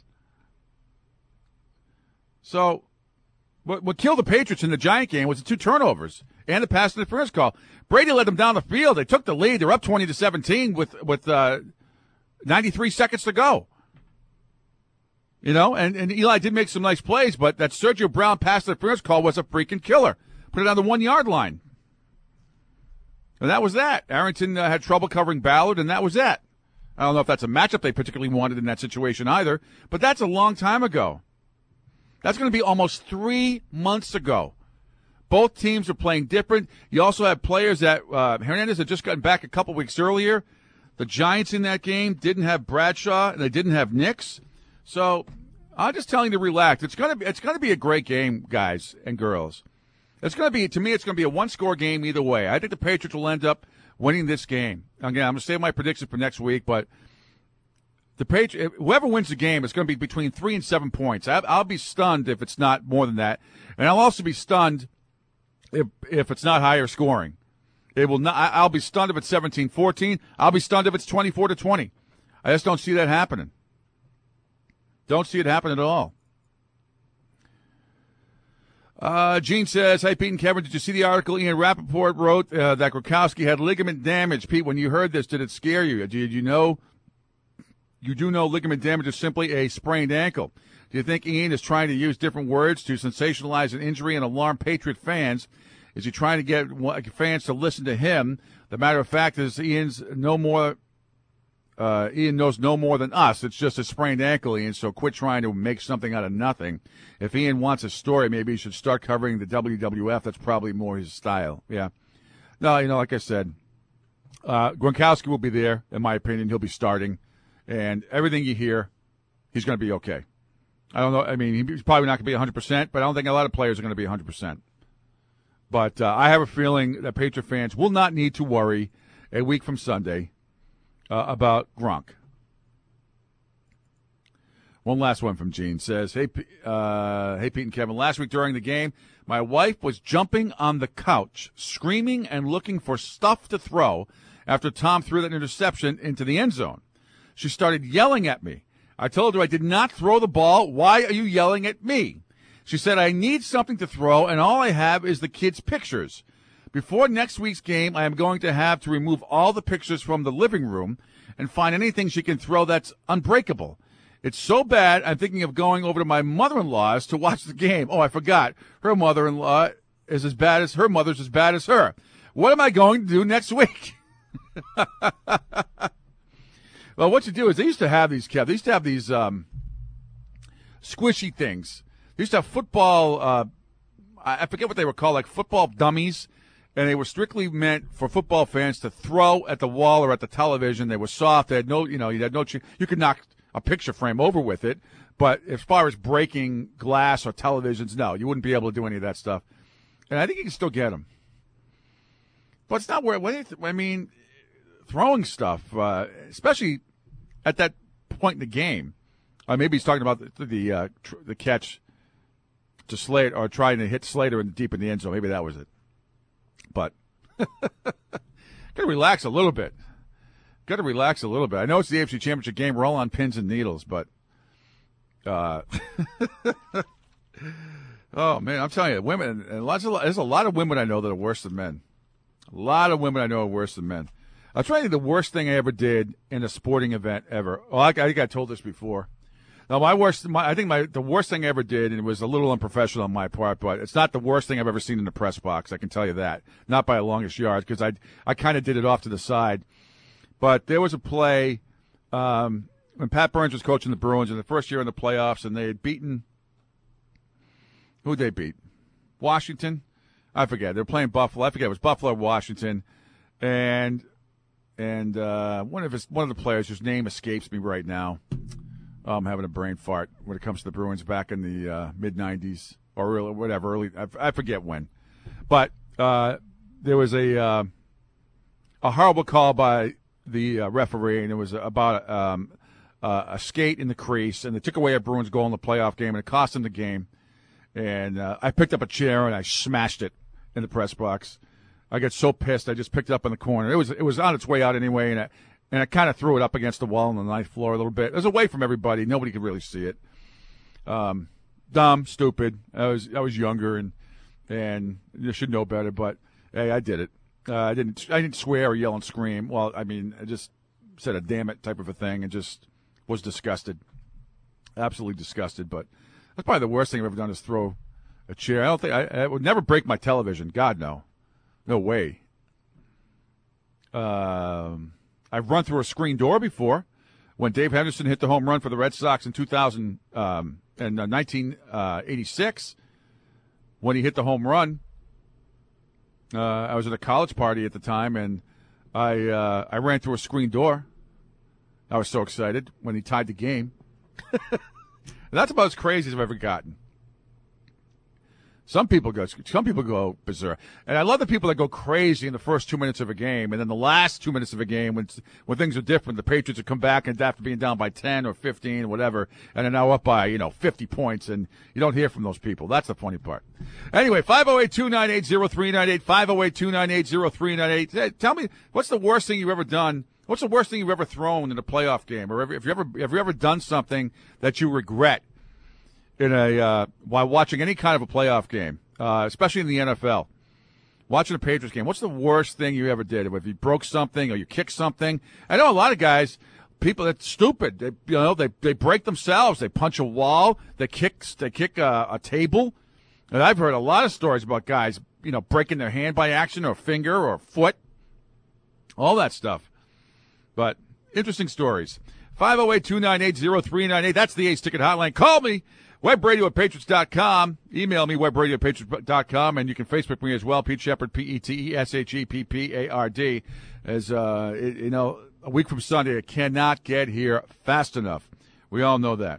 Speaker 1: So what, what killed the Patriots in the Giant game was the two turnovers and the pass interference call. Brady led them down the field. They took the lead. They're up twenty to seventeen with with uh, ninety-three seconds to go. You know, and, and Eli did make some nice plays, but that Sergio Brown pass interference call was a freaking killer. Put it on the one-yard line. And that was that. Arrington uh, had trouble covering Ballard, and that was that. I don't know if that's a matchup they particularly wanted in that situation either, but that's a long time ago. That's going to be almost three months ago. Both teams are playing different. You also have players that uh, Hernandez had just gotten back a couple weeks earlier. The Giants in that game didn't have Bradshaw, and they didn't have Nix. So I'm just telling you to relax. It's going to be it's going to be a great game, guys and girls. It's going to be, to me, it's going to be a one-score game either way. I think the Patriots will end up winning this game. Again, I'm going to save my prediction for next week, but the Patriots, whoever wins the game, it's going to be between three and seven points. I'll be stunned if it's not more than that, and I'll also be stunned if if it's not higher scoring. It will not. I'll be stunned if it's seventeen fourteen. I'll be stunned if it's twenty-four to twenty. I just don't see that happening. Don't see it happen at all. Uh, Gene says, hey, Pete and Kevin, did you see the article Ian Rappaport wrote uh, that Gronkowski had ligament damage? Pete, when you heard this, did it scare you? Did you know you do know ligament damage is simply a sprained ankle? Do you think Ian is trying to use different words to sensationalize an injury and alarm Patriot fans? Is he trying to get fans to listen to him? The matter of fact is Ian's no more Uh, Ian knows no more than us. It's just a sprained ankle, Ian, so quit trying to make something out of nothing. If Ian wants a story, maybe he should start covering the W W F. That's probably more his style. Yeah. No, you know, like I said, uh, Gronkowski will be there, in my opinion. He'll be starting. And everything you hear, he's going to be okay. I don't know. I mean, he's probably not going to be one hundred percent, but I don't think a lot of players are going to be one hundred percent. But uh, I have a feeling that Patriot fans will not need to worry a week from Sunday Uh, about Gronk. One last one from Gene says, hey, uh, hey, Pete and Kevin, last week during the game, my wife was jumping on the couch, screaming and looking for stuff to throw after Tom threw that interception into the end zone. She started yelling at me. I told her I did not throw the ball. Why are you yelling at me? She said, I need something to throw, and all I have is the kids' pictures. Before next week's game, I am going to have to remove all the pictures from the living room and find anything she can throw that's unbreakable. It's so bad, I'm thinking of going over to my mother-in-law's to watch the game. Oh, I forgot. Her mother-in-law is as bad as her mother's as bad as her. What am I going to do next week? Well, what you do is they used to have these, Kev. They used to have these um, squishy things. They used to have football, uh, I forget what they were called, like football dummies. And they were strictly meant for football fans to throw at the wall or at the television. They were soft. They had no, you know, you had no, you could knock a picture frame over with it. But as far as breaking glass or televisions, no, you wouldn't be able to do any of that stuff. And I think you can still get them. But it's not where, I mean, throwing stuff, uh, especially at that point in the game. Uh, maybe he's talking about the the, uh, tr- the catch to Slater or trying to hit Slater in the deep in the end zone. Maybe that was it. But got to relax a little bit. Got to relax a little bit. I know it's the A F C Championship game. We're all on pins and needles, but uh, oh man, I'm telling you, women and lots of there's a lot of women I know that are worse than men. A lot of women I know are worse than men. I'll tell you the worst thing I ever did in a sporting event ever. Oh, I, I think I told this before. No, my worst. My, I think my the worst thing I ever did, and it was a little unprofessional on my part, but it's not the worst thing I've ever seen in the press box. I can tell you that, not by a longest yard, because I I kind of did it off to the side. But there was a play um, when Pat Burns was coaching the Bruins in the first year in the playoffs, and they had beaten. Who'd they beat? Washington. I forget. They were playing Buffalo. I forget. It was Buffalo or Washington, and and uh, one of his one of the players whose name escapes me right now. Oh, I'm having a brain fart when it comes to the Bruins back in the uh, mid nineties or early, whatever, early. I, I forget when. But uh, there was a uh, a horrible call by the uh, referee, and it was about um, uh, a skate in the crease, and they took away a Bruins goal in the playoff game, and it cost them the game. And uh, I picked up a chair, and I smashed it in the press box. I got so pissed, I just picked it up in the corner. It was it was on its way out anyway, and I, And I kind of threw it up against the wall on the ninth floor a little bit. It was away from everybody. Nobody could really see it. Um, dumb, stupid. I was I was younger and and you should know better. But hey, I did it. Uh, I didn't I didn't swear or yell and scream. Well, I mean, I just said a damn it type of a thing and just was disgusted, absolutely disgusted. But that's probably the worst thing I've ever done is throw a chair. I don't think I, I would never break my television. God no, no way. Um. I've run through a screen door before when Dave Henderson hit the home run for the Red Sox in two thousand um, in uh, nineteen eighty-six. When he hit the home run, uh, I was at a college party at the time, and I uh, I ran through a screen door. I was so excited when he tied the game. And that's about as crazy as I've ever gotten. Some people go, some people go berserk, and I love the people that go crazy in the first two minutes of a game, and then the last two minutes of a game, when when things are different, the Patriots will come back and after being down by ten or fifteen, or whatever, and are now up by you know fifty points, and you don't hear from those people. That's the funny part. Anyway, five oh eight, two nine eight, oh three nine eight, five oh eight, two nine eight, oh three nine eight. Hey, tell me, what's the worst thing you've ever done? What's the worst thing you've ever thrown in a playoff game, or if you ever have you ever done something that you regret in a uh, while watching any kind of a playoff game, uh, especially in the N F L, watching a Patriots game? What's the worst thing you ever did? If you broke something or you kicked something? I know a lot of guys, people that's stupid. They, you know, they they break themselves. They punch a wall. They kick they kick a, a table. And I've heard a lot of stories about guys, you know, breaking their hand by accident or finger or foot, all that stuff. But interesting stories. five oh eight, two nine eight, oh three nine eight. That's the Ace Ticket Hotline. Call me. Webradio at Patriots dot com. Email me, webradio at Patriots dot com, and you can Facebook me as well, Pete Sheppard, P E T E S H E P P A R D. As, uh, it, you know, a week from Sunday, it cannot get here fast enough. We all know that.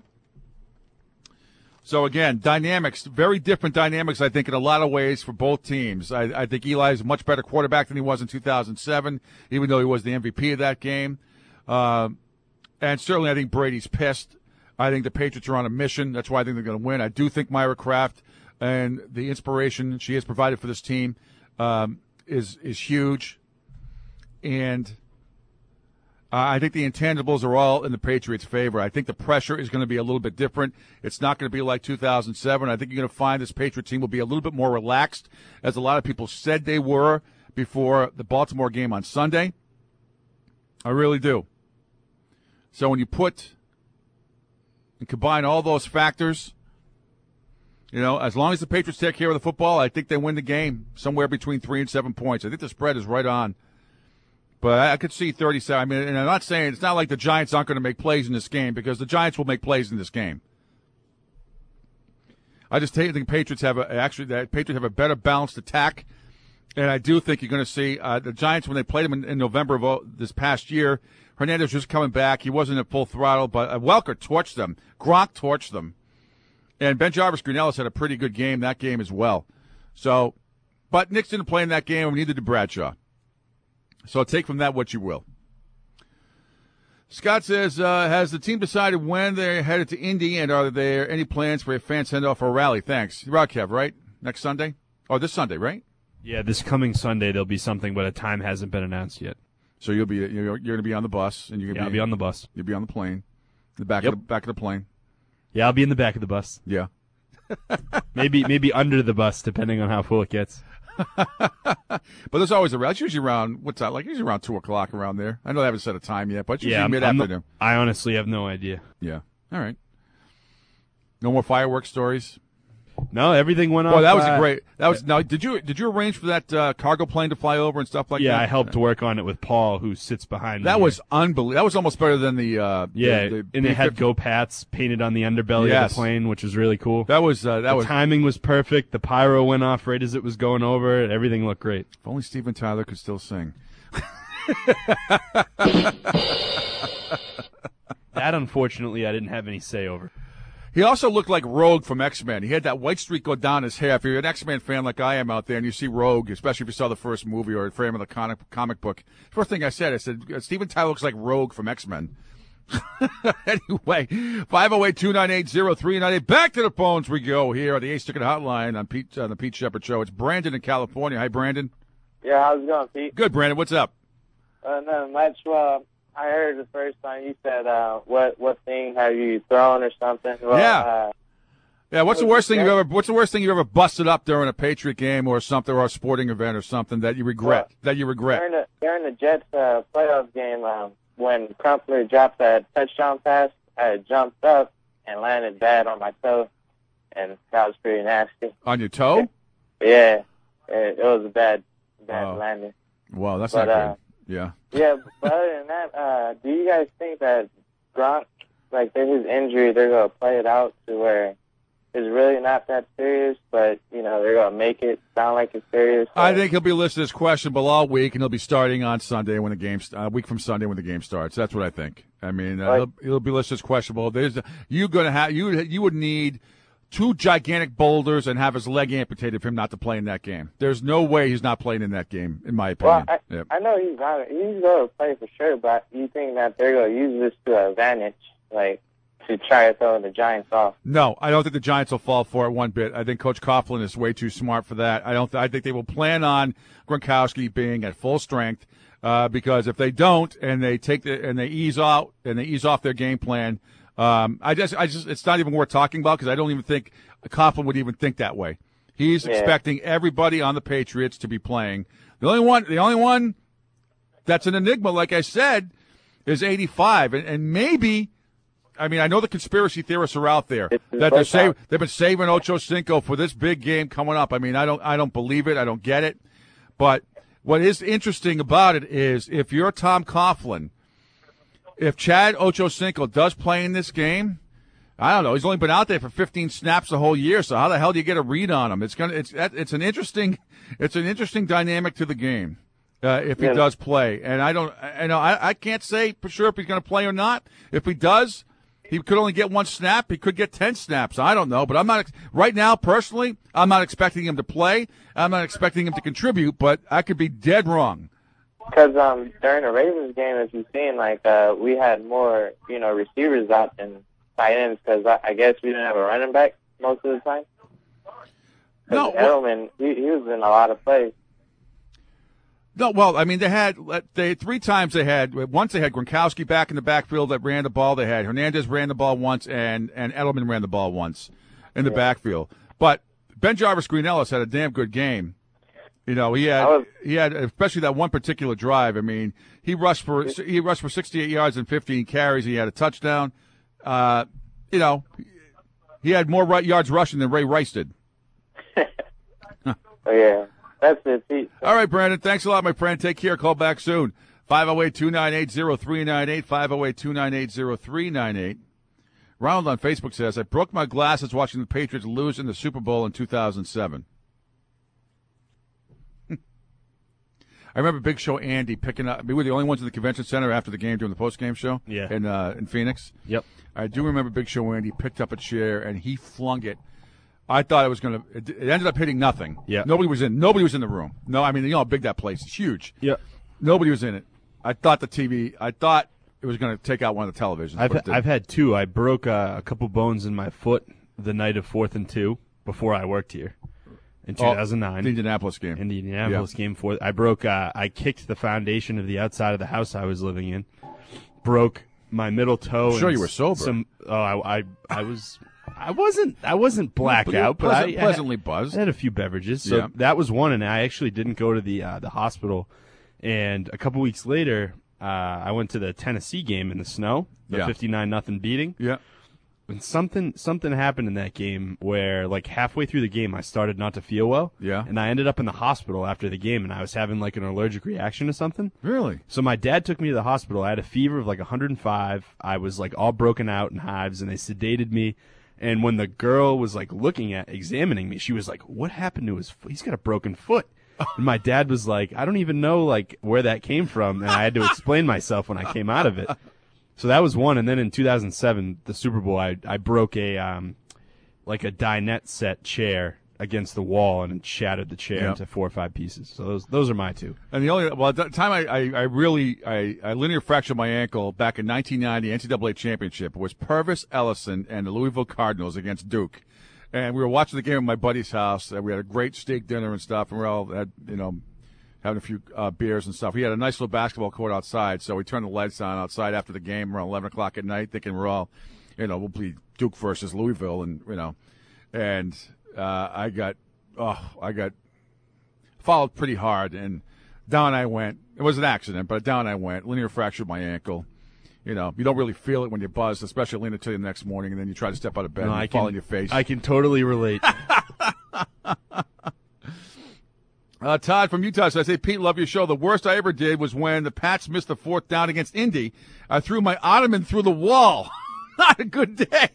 Speaker 1: So, again, dynamics, very different dynamics, I think, in a lot of ways for both teams. I, I think Eli is a much better quarterback than he was in two thousand seven, even though he was the M V P of that game. Uh, and certainly I think Brady's pissed. I think the Patriots are on a mission. That's why I think they're going to win. I do think Myra Kraft and the inspiration she has provided for this team um, is is huge. And uh, I think the intangibles are all in the Patriots' favor. I think the pressure is going to be a little bit different. It's not going to be like two thousand seven. I think you're going to find this Patriot team will be a little bit more relaxed, as a lot of people said they were before the Baltimore game on Sunday. I really do. So when you put and combine all those factors, you know, as long as the Patriots take care of the football, I think they win the game somewhere between three and seven points. I think the spread is right on. But I could see thirty-seven. I mean, and I'm not saying it's not like the Giants aren't going to make plays in this game, because the Giants will make plays in this game. I just think the Patriots have a, actually the Patriots have a better balanced attack, and I do think you're going to see uh, the Giants when they played them in, in November of this past year. Hernandez was just coming back. He wasn't at full throttle, but uh, Welker torched them. Gronk torched them. And Ben Jarvis Grunellis had a pretty good game that game as well. So, but Nick's didn't play in that game, and neither did Bradshaw. So take from that what you will. Scott says, uh, has the team decided when they're headed to Indy, and are there any plans for a fan send-off or rally? Thanks. Rock Kev, right? Next Sunday? Oh, this Sunday, right?
Speaker 5: Yeah, this coming Sunday there'll be something, but a time hasn't been announced yet.
Speaker 1: So you'll be you're, you're going to be on the bus, and you're going to
Speaker 5: yeah,
Speaker 1: be
Speaker 5: I'll be on the bus.
Speaker 1: You'll be on the plane, the back
Speaker 5: yep.
Speaker 1: of the back of the plane.
Speaker 5: Yeah, I'll be in the back of the bus.
Speaker 1: Yeah,
Speaker 5: maybe maybe under the bus, depending on how full it gets.
Speaker 1: But there's always a rally. It's usually around what's that? Like usually around two o'clock around there. I know they haven't set a time yet, but it's usually
Speaker 5: yeah,
Speaker 1: mid afternoon.
Speaker 5: I honestly have no idea.
Speaker 1: Yeah. All right. No more fireworks stories?
Speaker 5: No, everything went off.
Speaker 1: Well, that was
Speaker 5: uh,
Speaker 1: a great. That was now. Did you did you arrange for that uh, cargo plane to fly over and stuff like
Speaker 5: yeah,
Speaker 1: that?
Speaker 5: Yeah, I helped work on it with Paul, who sits behind me.
Speaker 1: That
Speaker 5: here.
Speaker 1: was unbelievable. That was almost better than the. Uh,
Speaker 5: yeah,
Speaker 1: the, the
Speaker 5: and it had
Speaker 1: B fifty.
Speaker 5: Go Pats painted on the underbelly
Speaker 1: Yes.
Speaker 5: of the plane, which was really cool.
Speaker 1: That was uh, that
Speaker 5: the
Speaker 1: was
Speaker 5: timing was perfect. The pyro went off right as it was going over. Everything looked great.
Speaker 1: If only Steven Tyler could still sing.
Speaker 5: That, unfortunately, I didn't have any say over.
Speaker 1: He also looked like Rogue from X-Men. He had that white streak go down his hair. If you're an X-Men fan like I am out there and you see Rogue, especially if you saw the first movie or a frame of the comic, comic book, first thing I said, I said, Steven Tyler looks like Rogue from X-Men. Anyway, five oh eight, two nine eight, oh three nine eight. Back to the phones we go here on the Ace Ticket Hotline on, Pete, on the Pete Shepard Show. It's Brandon in California. Hi, Brandon.
Speaker 6: Yeah, how's it going, Pete?
Speaker 1: Good, Brandon. What's up?
Speaker 6: Uh, not much. Well, I heard the first time you said, uh, what what thing have you thrown or something? Well,
Speaker 1: Yeah.
Speaker 6: Uh,
Speaker 1: Yeah, what's the worst thing you've ever? What's the worst thing you've ever busted up during a Patriot game or something, or a sporting event or something that you regret?
Speaker 6: Well,
Speaker 1: that you regret?
Speaker 6: during the during the Jets uh, playoff game, um, when Crumpler dropped that touchdown pass, I jumped up and landed bad on my toe, and that was pretty nasty.
Speaker 1: On your toe?
Speaker 6: Yeah, it, it was a bad bad
Speaker 1: Oh.
Speaker 6: landing.
Speaker 1: Wow, that's
Speaker 6: But,
Speaker 1: not
Speaker 6: uh,
Speaker 1: good. Yeah.
Speaker 6: Yeah, but other than that, uh, do you guys think that Gronk, like his injury, they're gonna play it out to where it's really not that serious, but you know they're gonna make it sound like it's serious?
Speaker 1: I think he'll be listed as questionable all week, and he'll be starting on Sunday when the game, a week from Sunday when the game starts. That's what I think. I mean, uh,
Speaker 6: Right.
Speaker 1: he'll, he'll be listed as questionable. There's you gonna have you you would need two gigantic boulders and have his leg amputated for him not to play in that game. There's no way he's not playing in that game, in my
Speaker 6: Well,
Speaker 1: opinion.
Speaker 6: I,
Speaker 1: Yep.
Speaker 6: I know he's not. He's gonna play for sure, but you think that they're gonna use this to advantage, like to try to throw the Giants off?
Speaker 1: No, I don't think the Giants will fall for it one bit. I think Coach Coughlin is way too smart for that. I don't. Th- I think they will plan on Gronkowski being at full strength, uh, because if they don't and they take the and they ease out and they ease off their game plan, um, I just, I just, it's not even worth talking about because I don't even think Coughlin would even think that way. He's
Speaker 6: Yeah.
Speaker 1: expecting everybody on the Patriots to be playing. The only one, the only one that's an enigma, like I said, is eighty-five, and, and maybe. I mean, I know the conspiracy theorists are out there that they're save, they've been saving Ocho Cinco for this big game coming up. I mean, I don't, I don't believe it. I don't get it. But what is interesting about it is if you're Tom Coughlin, if Chad Ocho Cinco does play in this game, I don't know. He's only been out there for fifteen snaps the whole year. So how the hell do you get a read on him? It's gonna, it's, it's an interesting, it's an interesting dynamic to the game. Uh, if he
Speaker 6: Yeah.
Speaker 1: does play, and I don't, I know, I, I can't say for sure if he's going to play or not. If he does, he could only get one snap. He could get ten snaps. I don't know, but I'm not ex- right now. Personally, I'm not expecting him to play. I'm not expecting him to contribute, but I could be dead wrong.
Speaker 6: Because um, during the Ravens game, as you've seen, like uh, we had more, you know, receivers out than tight ends because I, I guess we didn't have a running back most of the time.
Speaker 1: No,
Speaker 6: Edelman, he, he was in a lot of plays.
Speaker 1: No, well, I mean, they had they three times they had once they had Gronkowski back in the backfield that ran the ball. They had Hernandez ran the ball once, and and Edelman ran the ball once in the
Speaker 6: Yeah.
Speaker 1: backfield. But Ben Jarvis Green Ellis had a damn good game. You know, he had
Speaker 6: was-
Speaker 1: he had especially that one particular drive. I mean, he rushed for he rushed for sixty-eight yards and fifteen carries. He had a touchdown. Uh, you know, he had more right yards rushing than Ray Rice did.
Speaker 6: Oh, yeah, that's it, Pete.
Speaker 1: All right, Brandon. Thanks a lot, my friend. Take care. Call back soon. five oh eight, two nine eight, oh three nine eight, five oh eight, two nine eight, oh three nine eight. Ronald on Facebook says, I broke my glasses watching the Patriots lose in the Super Bowl in two thousand seven. I remember Big Show Andy picking up. We were the only ones in the convention center after the game doing the post-game show
Speaker 5: Yeah.
Speaker 1: in, uh, in Phoenix.
Speaker 5: Yep.
Speaker 1: I do remember Big Show Andy picked up a chair, and he flung it. I thought it was going to – it ended up hitting nothing.
Speaker 5: Yeah.
Speaker 1: Nobody was in Nobody was in the room. No, I mean, you know how big that place is. Huge.
Speaker 5: Yep.
Speaker 1: Nobody was in it. I thought the T V – I thought it was going to take out one of the televisions.
Speaker 5: I've
Speaker 1: but it didn't.
Speaker 5: I've had two. I broke uh, a couple bones in my foot the night of fourth and two before I worked here in two thousand nine.
Speaker 1: Oh, the Indianapolis game.
Speaker 5: In the Indianapolis
Speaker 1: Yeah.
Speaker 5: game, fourth. I broke. Uh, I kicked the foundation of the outside of the house I was living in. Broke my middle toe.
Speaker 1: I'm sure
Speaker 5: and
Speaker 1: you were sober.
Speaker 5: Some. Oh, I. I, I was. I wasn't. I wasn't blackout, but,
Speaker 1: pleasant-
Speaker 5: I
Speaker 1: pleasantly
Speaker 5: I had,
Speaker 1: buzzed.
Speaker 5: I had a few beverages, so
Speaker 1: Yeah.
Speaker 5: that was one, and I actually didn't go to the uh, the hospital. And a couple weeks later, uh, I went to the Tennessee game in the snow, the
Speaker 1: Yeah.
Speaker 5: fifty-nine nothing beating.
Speaker 1: Yeah.
Speaker 5: And something something happened in that game where, like, halfway through the game, I started not to feel well.
Speaker 1: Yeah.
Speaker 5: And I ended up in the hospital after the game, and I was having, like, an allergic reaction to something.
Speaker 1: Really?
Speaker 5: So my dad took me to the hospital. I had a fever of, like, one hundred five. I was, like, all broken out in hives, and they sedated me. And when the girl was, like, looking at, examining me, she was like, what happened to his foot? He's got a broken foot. And my dad was like, I don't even know, like, where that came from. And I had to explain myself when I came out of it. So that was one, and then in two thousand seven, the Super Bowl, I I broke a um like a dinette set chair against the wall and shattered the chair
Speaker 1: Yep.
Speaker 5: into four or five pieces. So those those are my two.
Speaker 1: And the only well, at the time I, I, I really I, I linear fractured my ankle back in nineteen ninety N C double A championship. It was Purvis Ellison and the Louisville Cardinals against Duke, and we were watching the game at my buddy's house. And we had a great steak dinner and stuff, and we all had you know. having a few uh, beers and stuff. We had a nice little basketball court outside, so we turned the lights on outside after the game around eleven o'clock at night, thinking we're all, you know, we'll be Duke versus Louisville, and you know, and uh, I got, oh, I got followed pretty hard, and down I went. It was an accident, but down I went. Linear fractured my ankle. You know, you don't really feel it when you buzz, especially lean until the next morning, and then you try to step out of bed
Speaker 5: No,
Speaker 1: and
Speaker 5: I
Speaker 1: you fall
Speaker 5: can-
Speaker 1: on your face.
Speaker 5: I can totally relate.
Speaker 1: Uh, Todd from Utah says, hey, Pete, love your show. The worst I ever did was when the Pats missed the fourth down against Indy. I threw my ottoman through the wall. Not a good day.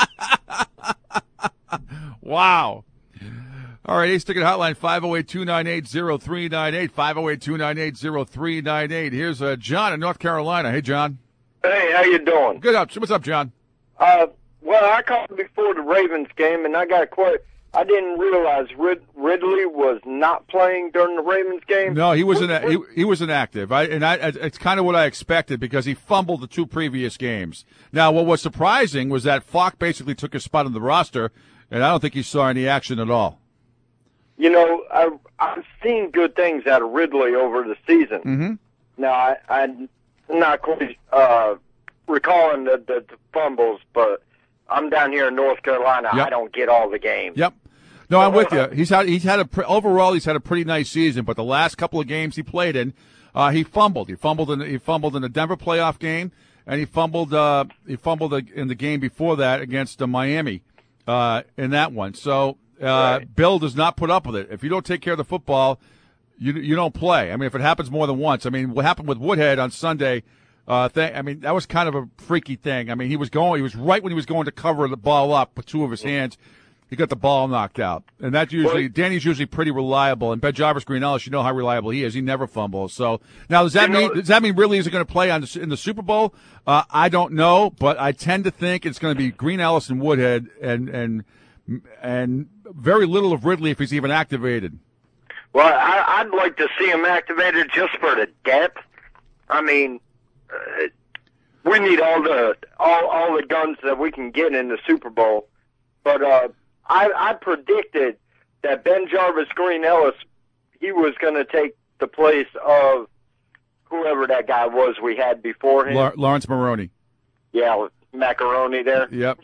Speaker 1: Wow. All right, Ace Ticket Hotline, five oh eight, two nine eight, oh three nine eight, five oh eight, two nine eight, oh three nine eight. Here's uh, John in North Carolina. Hey, John.
Speaker 7: Hey, how you doing?
Speaker 1: Good up. What's up, John?
Speaker 7: Uh, well, I called before the Ravens game, and I got quite. I didn't realize Rid- Ridley was not playing during the Ravens game.
Speaker 1: No, he was
Speaker 7: What-
Speaker 1: in he, he was inactive. I and I it's kind of what I expected because he fumbled the two previous games. Now, what was surprising was that Falk basically took his spot on the roster, and I don't think he saw any action at all.
Speaker 7: You know, I, I've seen good things out of Ridley over the season.
Speaker 1: Mm-hmm.
Speaker 7: Now, I, I'm not quite uh, recalling the, the, the fumbles, but I'm down here in North Carolina.
Speaker 1: Yep.
Speaker 7: I don't get all the games.
Speaker 1: Yep. No, I'm with you. He's had he's had a pre- overall he's had a pretty nice season, but the last couple of games he played in, uh, he fumbled. He fumbled in he fumbled in the Denver playoff game, and he fumbled uh, he fumbled in the game before that against uh, Miami uh, in that one. So uh, right. Bill does not put up with it. If you don't take care of the football, you you don't play. I mean, if it happens more than once, I mean, what happened with Woodhead on Sunday? Uh, thing, I mean, that was kind of a freaky thing. I mean, he was going, he was right when he was going to cover the ball up with two of his hands. He got the ball knocked out. And that's usually, Danny's usually pretty reliable. And Ben Jarvis Green Ellis, you know how reliable he is. He never fumbles. So now does that you mean, know, does that mean Ridley is going to play on the, in the Super Bowl? Uh, I don't know, but I tend to think it's going to be Green Ellis and Woodhead and, and, and very little of Ridley if he's even activated.
Speaker 7: Well, I, I'd like to see him activated just for the depth. I mean, uh, we need all the all all the guns that we can get in the Super Bowl. But uh, I, I predicted that Ben Jarvis Green Ellis, he was going to take the place of whoever that guy was we had before him.
Speaker 1: La- Lawrence Maroney.
Speaker 7: Yeah, macaroni there.
Speaker 1: Yep.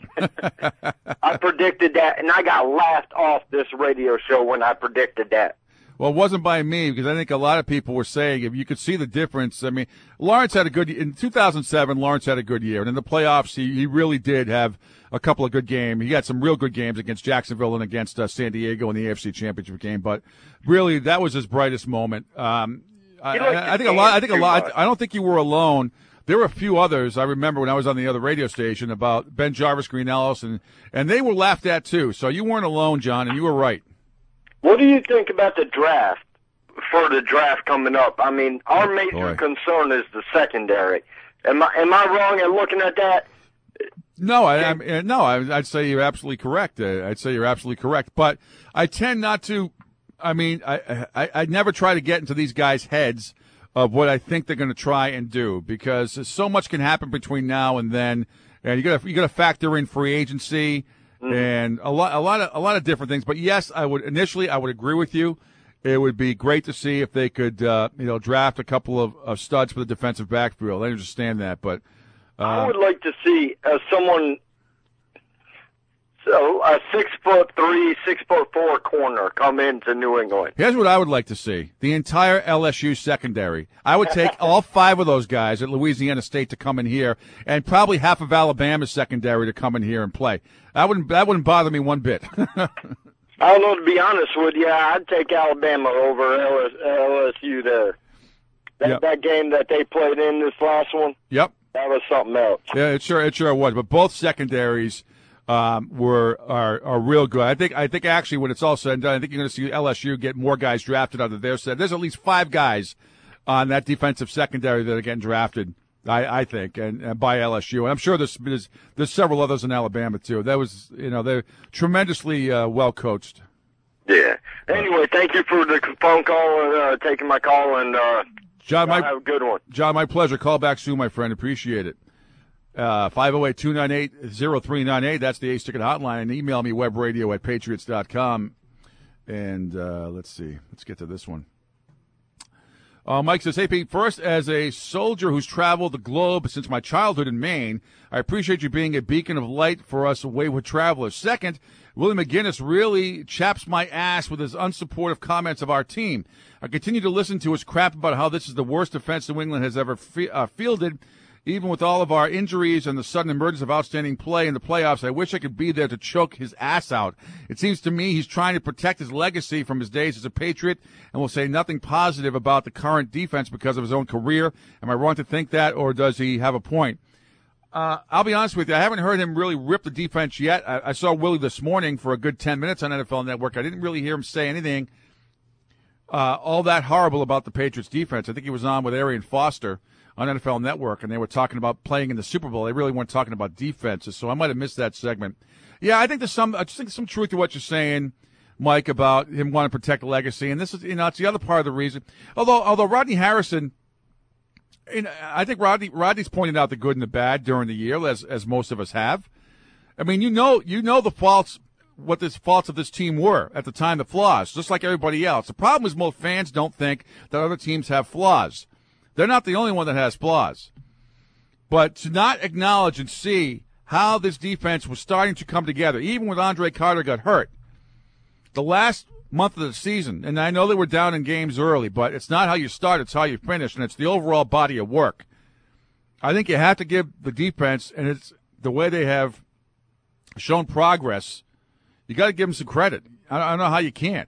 Speaker 7: I predicted that, and I got laughed off this radio show when I predicted that.
Speaker 1: Well, it wasn't by me because I think a lot of people were saying if you could see the difference. I mean, Lawrence had a good in two thousand seven. Lawrence had a good year, and in the playoffs, he, he really did have a couple of good games. He had some real good games against Jacksonville and against uh, San Diego in the A F C Championship game. But really, that was his brightest moment. Um, I, I, I think a lot. I think a lot. I don't think you were alone. There were a few others I remember when I was on the other radio station about Ben Jarvis Green Ellis, and and they were laughed at too. So you weren't alone, John, and you were right.
Speaker 7: What do you think about the draft, for the draft coming up? I mean, our
Speaker 1: oh,
Speaker 7: major boy. concern is the secondary. Am I am I wrong in looking at that?
Speaker 1: No, I, I no, I, I'd say you're absolutely correct. Uh, I'd say you're absolutely correct. But I tend not to. I mean, I I, I never try to get into these guys' heads of what I think they're going to try and do because so much can happen between now and then, and you got you got to factor in free agency. Mm-hmm. And a lot, a lot of, a lot of different things. But yes, I would initially, I would agree with you. It would be great to see if they could, uh, you know, draft a couple of, of studs for the defensive backfield. I understand that, but uh,
Speaker 7: I would like to see uh, someone, So a six foot three, six foot four corner come into New England.
Speaker 1: Here's what I would like to see: the entire L S U secondary. I would take all five of those guys at Louisiana State to come in here, and probably half of Alabama's secondary to come in here and play. That wouldn't that wouldn't bother me one bit.
Speaker 7: I don't know, to be honest with you, I'd take Alabama over L S U there. That,
Speaker 1: yep.
Speaker 7: that game that they played in this last one,
Speaker 1: yep,
Speaker 7: that was something else.
Speaker 1: Yeah, it sure it sure was. But both secondaries um, were are are real good. I think I think actually when it's all said and done, I think you're going to see L S U get more guys drafted out of their set. There's at least five guys on that defensive secondary that are getting drafted. I, I think, and, and by L S U, and I'm sure there's, there's there's several others in Alabama too. That was, you know, they're tremendously uh, well coached.
Speaker 7: Yeah. Anyway, thank you for the phone call and uh, taking my call, and uh,
Speaker 1: John, my,
Speaker 7: have a good one.
Speaker 1: John, my pleasure. Call back soon, my friend. Appreciate it. Uh, five oh eight, two nine eight, oh three nine eight. That's the Ace Ticket Hotline. And email me, webradio at patriots dot com. And uh, let's see. Let's get to this one. Uh, Mike says, hey, Pete, first, as a soldier who's traveled the globe since my childhood in Maine, I appreciate you being a beacon of light for us wayward travelers. Second, Willie McGinnis really chaps my ass with his unsupportive comments of our team. I continue to listen to his crap about how this is the worst defense New England has ever fe- uh, fielded. Even with all of our injuries and the sudden emergence of outstanding play in the playoffs, I wish I could be there to choke his ass out. It seems to me he's trying to protect his legacy from his days as a Patriot and will say nothing positive about the current defense because of his own career. Am I wrong to think that, or does he have a point? Uh, I'll be honest with you. I haven't heard him really rip the defense yet. I, I saw Willie this morning for a good ten minutes on N F L Network. I didn't really hear him say anything uh, all that horrible about the Patriots defense. I think he was on with Arian Foster on N F L Network, and they were talking about playing in the Super Bowl. They really weren't talking about defenses, so I might have missed that segment. Yeah, I think there's some, I just think there's some truth to what you're saying, Mike, about him wanting to protect the legacy, and this is, you know, it's the other part of the reason. Although, although Rodney Harrison, you know, I think Rodney, Rodney's pointed out the good and the bad during the year, as as most of us have. I mean, you know, you know the faults, what the faults of this team were at the time, the flaws, just like everybody else. The problem is most fans don't think that other teams have flaws. They're not the only one that has flaws. But to not acknowledge and see how this defense was starting to come together, even when Andre Carter got hurt, the last month of the season, and I know they were down in games early, but it's not how you start, it's how you finish, and it's the overall body of work. I think you have to give the defense, and it's the way they have shown progress, you got to give them some credit. I don't know how you can't.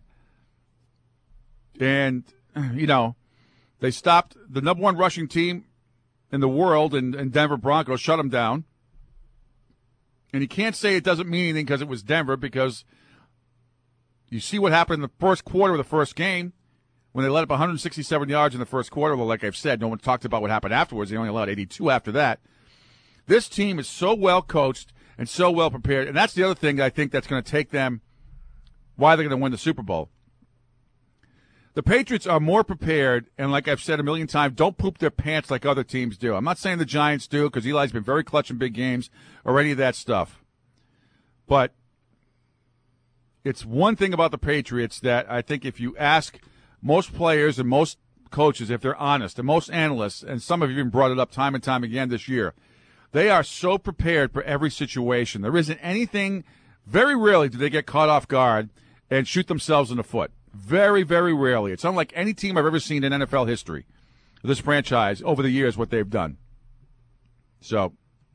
Speaker 1: And, you know, they stopped the number one rushing team in the world in, in Denver Broncos, shut them down. And you can't say it doesn't mean anything because it was Denver, because you see what happened in the first quarter of the first game when they let up one hundred sixty-seven yards in the first quarter. Well, like I've said, no one talked about what happened afterwards. They only allowed eighty-two after that. This team is so well coached and so well prepared, and that's the other thing I think that's going to take them, why they're going to win the Super Bowl. The Patriots are more prepared, and like I've said a million times, don't poop their pants like other teams do. I'm not saying the Giants do, because Eli's been very clutch in big games or any of that stuff. But it's one thing about the Patriots that I think if you ask most players and most coaches, if they're honest, and most analysts, and some have even brought it up time and time again this year, they are so prepared for every situation. There isn't anything, very rarely do they get caught off guard and shoot themselves in the foot. Very, very rarely. It's unlike any team I've ever seen in N F L history, this franchise, over the years, what they've done. So,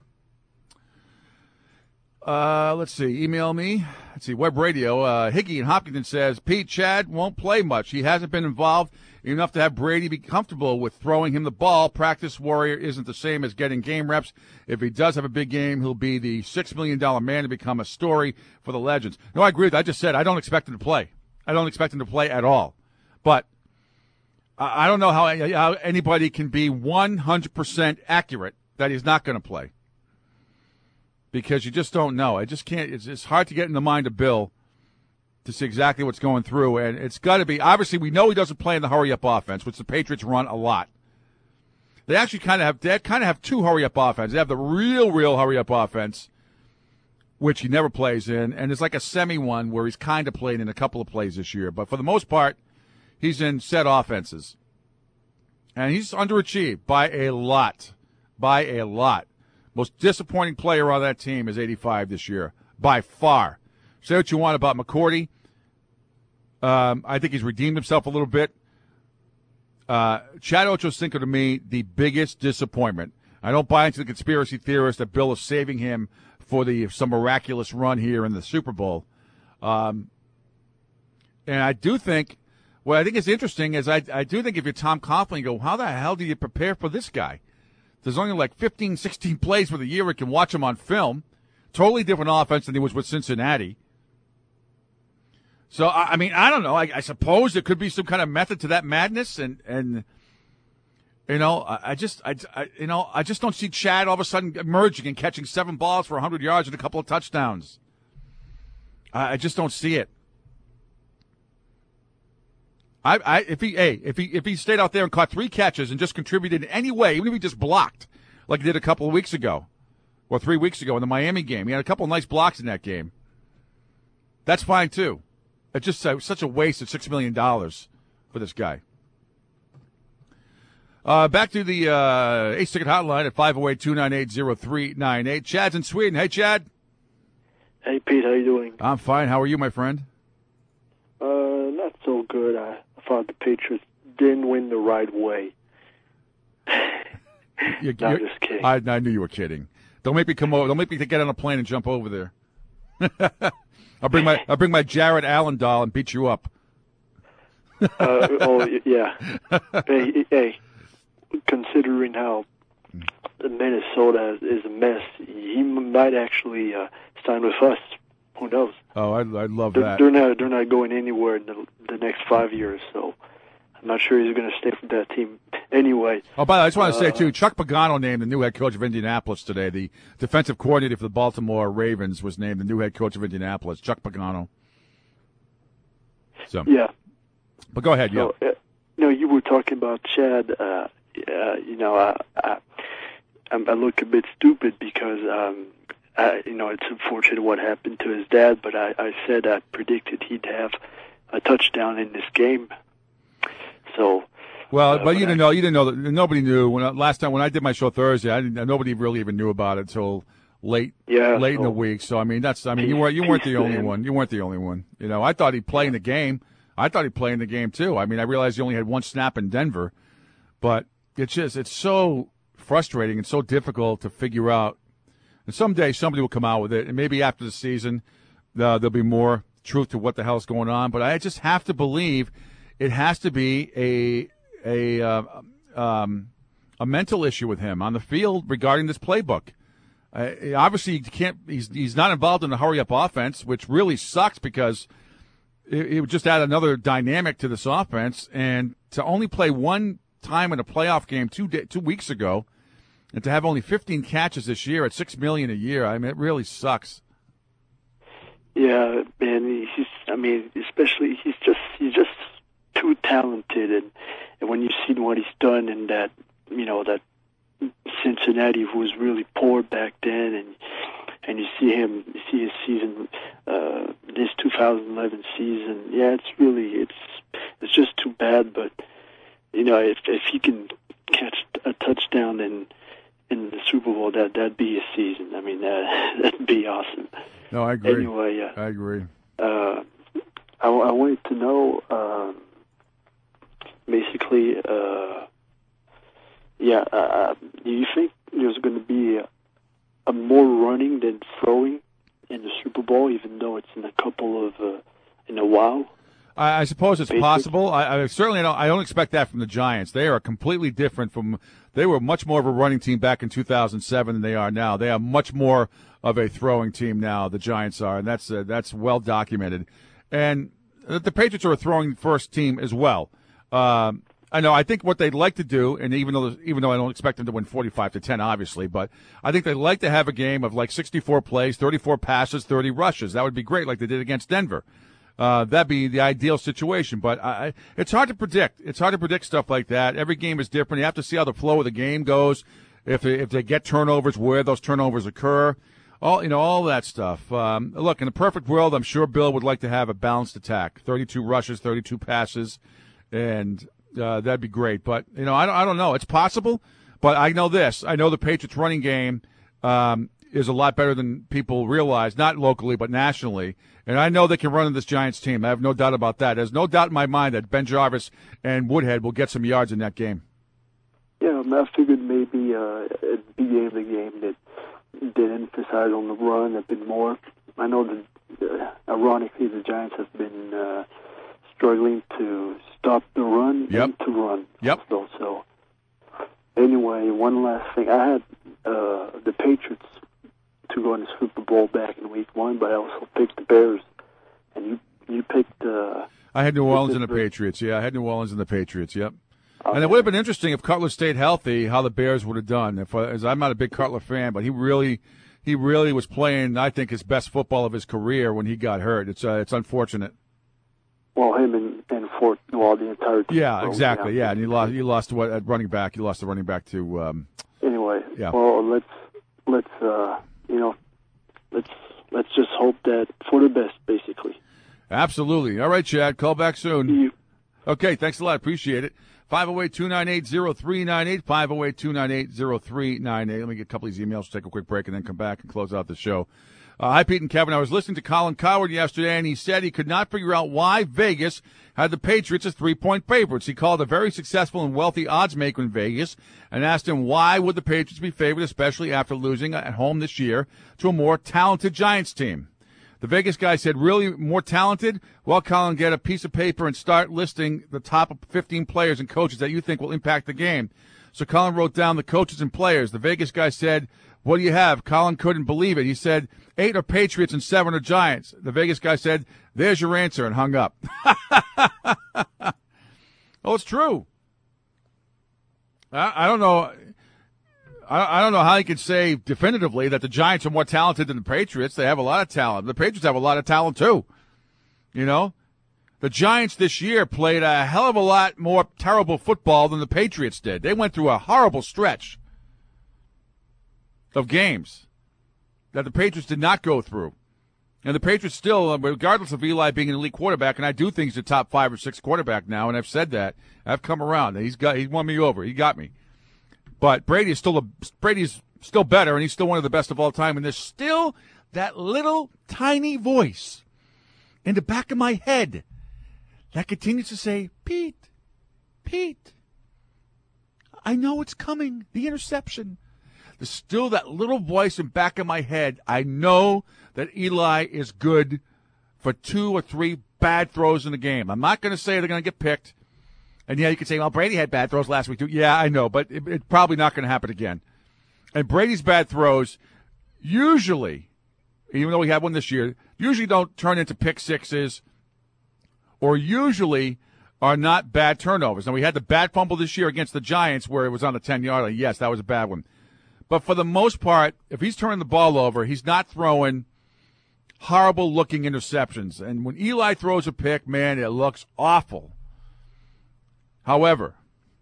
Speaker 1: uh, let's see. Email me. Let's see. Web Radio. Uh, Higgy in Hopkinton says, Pete, Chad won't play much. He hasn't been involved enough to have Brady be comfortable with throwing him the ball. Practice warrior isn't the same as getting game reps. If he does have a big game, he'll be the six million dollars man to become a story for the Legends. No, I agree with that. I just said I don't expect him to play. I don't expect him to play at all. But I don't know how, how anybody can be one hundred percent accurate that he's not going to play, because you just don't know. I just can't. It's, it's hard to get in the mind of Bill to see exactly what's going through. And it's got to be, obviously, we know he doesn't play in the hurry-up offense, which the Patriots run a lot. They actually kind of have, they kind of have two hurry-up offenses. They have the real, real hurry-up offense, which he never plays in, and there's like a semi one where he's kind of played in a couple of plays this year. But for the most part, he's in set offenses. And he's underachieved by a lot, by a lot. Most disappointing player on that team is eighty-five this year, by far. Say what you want about McCourty. Um, I think he's redeemed himself a little bit. Uh, Chad Ochocinco, to me, the biggest disappointment. I don't buy into the conspiracy theorist that Bill is saving him for the some miraculous run here in the Super Bowl. Um, and I do think, what I think is interesting is I, I do think if you're Tom Coughlin, you go, how the hell do you prepare for this guy? There's only like fifteen, sixteen plays for the year. We can watch him on film. Totally different offense than he was with Cincinnati. So, I, I mean, I don't know. I, I suppose there could be some kind of method to that madness. And, and you know, I, I just, I, I, you know, I just don't see Chad all of a sudden emerging and catching seven balls for one hundred yards and a couple of touchdowns. I, I just don't see it. I, I, if he, hey, if he, if he stayed out there and caught three catches and just contributed in any way, even if he just blocked, like he did a couple of weeks ago, or three weeks ago in the Miami game, he had a couple of nice blocks in that game. That's fine too. It's just uh, such a waste of six million dollars for this guy. Uh, back to the uh, Ace Ticket Hotline at five oh eight, two nine eight, oh three nine eight. Chad's in Sweden. Hey, Chad.
Speaker 8: Hey, Pete. How you doing?
Speaker 1: I'm fine. How are you, my friend?
Speaker 8: Uh, not so good. I thought the Patriots didn't win the right way.
Speaker 1: You're,
Speaker 8: no,
Speaker 1: you're,
Speaker 8: just kidding.
Speaker 1: I, I knew you were kidding. Don't make me come over. Don't make me get on a plane and jump over there. I'll bring my I'll bring my Jared Allen doll and beat you up.
Speaker 8: uh, oh yeah. hey, hey, considering how Minnesota is a mess, he might actually uh, sign with us. Who knows?
Speaker 1: Oh, I I love
Speaker 8: they're,
Speaker 1: that.
Speaker 8: They're not they're not going anywhere in the, the next five years, so I'm not sure he's going to stay with that team anyway.
Speaker 1: Oh, by the way, I just want to
Speaker 8: uh,
Speaker 1: say, too, Chuck Pagano named the new head coach of Indianapolis today. The defensive coordinator for the Baltimore Ravens was named the new head coach of Indianapolis, Chuck Pagano. So,
Speaker 8: yeah.
Speaker 1: But go ahead,
Speaker 8: so,
Speaker 1: yeah.
Speaker 8: Uh, no, you were talking about Chad. Uh, uh, you know, I, I, I look a bit stupid because, um, I, you know, it's unfortunate what happened to his dad, but I, I said I predicted he'd have a touchdown in this game. So,
Speaker 1: well,
Speaker 8: uh,
Speaker 1: but you
Speaker 8: I,
Speaker 1: didn't know. You didn't know that. Nobody knew when I, last time when I did my show Thursday. I didn't. Nobody really even knew about it until late,
Speaker 8: yeah,
Speaker 1: late
Speaker 8: so,
Speaker 1: in the week. So I mean, that's. I mean, you weren't. You weren't the only one. You weren't the only one. You know, I thought he'd play in the game. I thought he'd play in the game too. I mean, I realized he only had one snap in Denver, but it's just it's so frustrating and so difficult to figure out. And someday somebody will come out with it, and maybe after the season uh, there'll be more truth to what the hell's going on. But I just have to believe it has to be a a uh, um, a mental issue with him on the field regarding this playbook. Uh, obviously, he can't. He's he's not involved in the hurry up offense, which really sucks because it, it would just add another dynamic to this offense. And to only play one time in a playoff game two day, two weeks ago, and to have only fifteen catches this year at six million a year, I mean, it really sucks.
Speaker 8: Yeah, man. He's. I mean, especially he's just he's just too talented, and, and when you see what he's done in that, you know, that Cincinnati was really poor back then, and and you see him, you see his season, uh, this two thousand eleven season. Yeah, it's really it's it's just too bad. But you know, if if he can catch a touchdown in in the Super Bowl, that that'd be a season. I mean, that that'd be awesome.
Speaker 1: No, I agree.
Speaker 8: Anyway, yeah,
Speaker 1: I agree.
Speaker 8: Uh, I, I wanted to know, um, basically, uh, yeah, uh, do you think there's going to be a, a more running than throwing in the Super Bowl, even though it's in a couple of, uh, in a while?
Speaker 1: I, I suppose it's
Speaker 8: Basic.
Speaker 1: possible. I, I certainly don't. I don't expect that from the Giants. They are completely different from. They were much more of a running team back in two thousand seven than they are now. They are much more of a throwing team now. The Giants are, and that's uh, that's well documented. And the Patriots are a throwing first team as well. Um, I know. I think what they'd like to do, and even though even though I don't expect them to win forty-five to ten, obviously, but I think they'd like to have a game of like sixty-four plays, thirty-four passes, thirty rushes. That would be great, like they did against Denver. Uh, that'd be the ideal situation, but I, it's hard to predict. It's hard to predict stuff like that. Every game is different. You have to see how the flow of the game goes. If if they get turnovers, where those turnovers occur, all you know, all that stuff. Um, look, in a perfect world, I'm sure Bill would like to have a balanced attack: thirty-two rushes, thirty-two passes, and uh, that'd be great. But you know, I don't, I don't know. It's possible, but I know this. I know the Patriots' running game. Um, is a lot better than people realize, not locally but nationally. And I know they can run in this Giants team. I have no doubt about that. There's no doubt in my mind that Ben Jarvis and Woodhead will get some yards in that game.
Speaker 8: Yeah, I figured maybe uh, at the beginning of the game that did emphasize on the run a bit more. I know that, uh, ironically, the Giants have been uh, struggling to stop the run
Speaker 1: yep.
Speaker 8: and to run.
Speaker 1: Yep.
Speaker 8: So, so, anyway, one last thing. I had uh, the Patriots to go in the Super Bowl back in week one, but I also picked the Bears. And you you picked... Uh,
Speaker 1: I had New Orleans and the Patriots. Yeah, I had New Orleans and the Patriots, yep. Okay. And it would have been interesting if Cutler stayed healthy, how the Bears would have done. If, uh, as I'm not a big Cutler fan, but he really, he really was playing, I think, his best football of his career when he got hurt. It's, uh, it's unfortunate.
Speaker 8: Well, him and, and Fort, well, the entire team.
Speaker 1: Yeah, exactly. Yeah, and he lost. He lost what at running back. He lost the running back to. Um,
Speaker 8: anyway,
Speaker 1: yeah.
Speaker 8: Well, let's let's uh, you know, let's let's just hope that for the best, basically.
Speaker 1: Absolutely. All right, Chad. Call back soon.
Speaker 8: You.
Speaker 1: Okay. Thanks a lot. Appreciate it. five oh eight, two nine eight, oh three nine eight, five oh eight, two nine eight, oh three nine eight. Let me get a couple of these emails, take a quick break, and then come back and close out the show. Uh, hi, Pete and Kevin. I was listening to Colin Cowherd yesterday, and he said he could not figure out why Vegas had the Patriots as three-point favorites. He called a very successful and wealthy odds maker in Vegas and asked him why would the Patriots be favored, especially after losing at home this year to a more talented Giants team. The Vegas guy said, really more talented? Well, Colin, get a piece of paper and start listing the top fifteen players and coaches that you think will impact the game. So Colin wrote down the coaches and players. The Vegas guy said, what do you have? Colin couldn't believe it. He said, eight are Patriots and seven are Giants. The Vegas guy said, there's your answer, and hung up. Oh, it's true. I, I don't know. I, I don't know how you could say definitively that the Giants are more talented than the Patriots. They have a lot of talent. The Patriots have a lot of talent, too. You know? The Giants this year played a hell of a lot more terrible football than the Patriots did. They went through a horrible stretch of games that the Patriots did not go through. And the Patriots still, regardless of Eli being an elite quarterback, and I do think he's a top five or six quarterback now, and I've said that. I've come around. He's got, he won me over. He got me. But Brady is still a, Brady's still better, and he's still one of the best of all time. And there's still that little tiny voice in the back of my head that continues to say, Pete, Pete, I know it's coming, the interception. There's still that little voice in the back of my head. I know that Eli is good for two or three bad throws in the game. I'm not going to say they're going to get picked. And, yeah, you could say, well, Brady had bad throws last week, too. Yeah, I know, but it, it's probably not going to happen again. And Brady's bad throws usually, even though we had one this year, usually don't turn into pick sixes or usually are not bad turnovers. Now, we had the bad fumble this year against the Giants where it was on the ten-yard line. Yes, that was a bad one. But for the most part, if he's turning the ball over, he's not throwing horrible-looking interceptions. And when Eli throws a pick, man, it looks awful. However,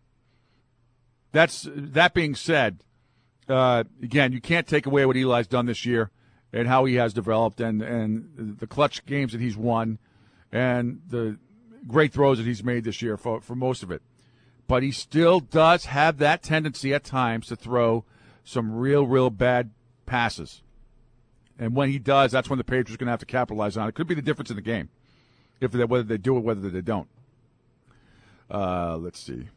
Speaker 1: that's that being said, uh, again, you can't take away what Eli's done this year and how he has developed and, and the clutch games that he's won and the great throws that he's made this year for, for most of it. But he still does have that tendency at times to throw some real, real bad passes. And when he does, that's when the Patriots are going to have to capitalize on it. It could be the difference in the game, if they, whether they do it, whether they don't. Uh, let's see.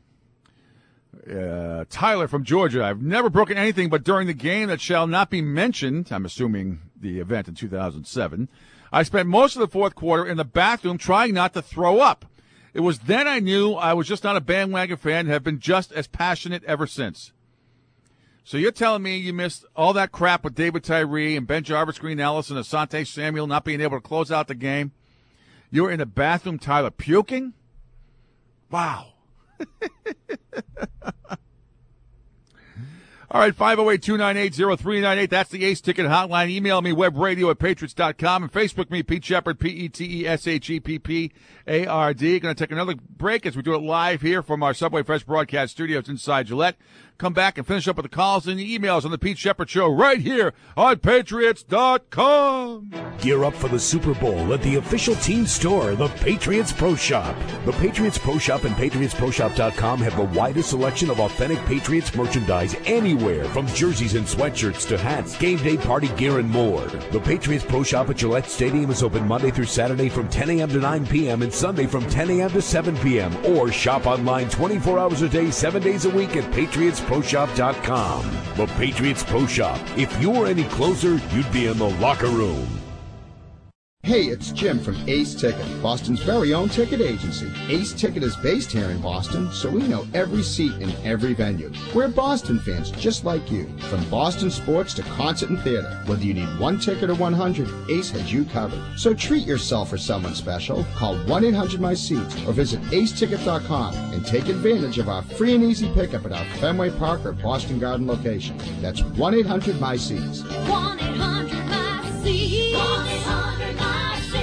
Speaker 1: Uh, Tyler from Georgia. I've never broken anything but during the game that shall not be mentioned. I'm assuming the event in two thousand seven. I spent most of the fourth quarter in the bathroom trying not to throw up. It was then I knew I was just not a bandwagon fan and have been just as passionate ever since. So you're telling me you missed all that crap with David Tyree and Ben Jarvis, Green Ellis, and Asante Samuel not being able to close out the game? You were in the bathroom, Tyler, puking? Wow. All right, five oh eight, two nine eight, oh three nine eight. That's the Ace Ticket Hotline. Email me, webradio at patriots dot com, and Facebook me, Pete Sheppard, P E T E S H E P P A R D. Going to take another break as we do it live here from our Subway Fresh broadcast studios inside Gillette. come back and finish up with the calls and the emails on the Pete Shepard Show right here on Patriots dot com.
Speaker 2: Gear up for the Super Bowl at the official team store, the Patriots Pro Shop. The Patriots Pro Shop and Patriots Pro Shop dot com have the widest selection of authentic Patriots merchandise anywhere, from jerseys and sweatshirts to hats, game day party gear, and more. The Patriots Pro Shop at Gillette Stadium is open Monday through Saturday from ten a.m. to nine p.m. and Sunday from ten a.m. to seven p.m. Or shop online twenty-four hours a day, seven days a week at Patriots Pro Shop dot com. The Patriots Pro Shop. If you were any closer, you'd be in the locker room.
Speaker 9: Hey, it's Jim from Ace Ticket, Boston's very own ticket agency. Ace Ticket is based here in Boston, so we know every seat in every venue. We're Boston fans just like you. From Boston sports to concert and theater, whether you need one ticket or one hundred, Ace has you covered. So treat yourself or someone special. Call one eight hundred my seats or visit ace ticket dot com and take advantage of our free and easy pickup at our Fenway Park or Boston Garden location. That's one eight hundred my seats.
Speaker 10: one eight hundred my seats. one eight hundred my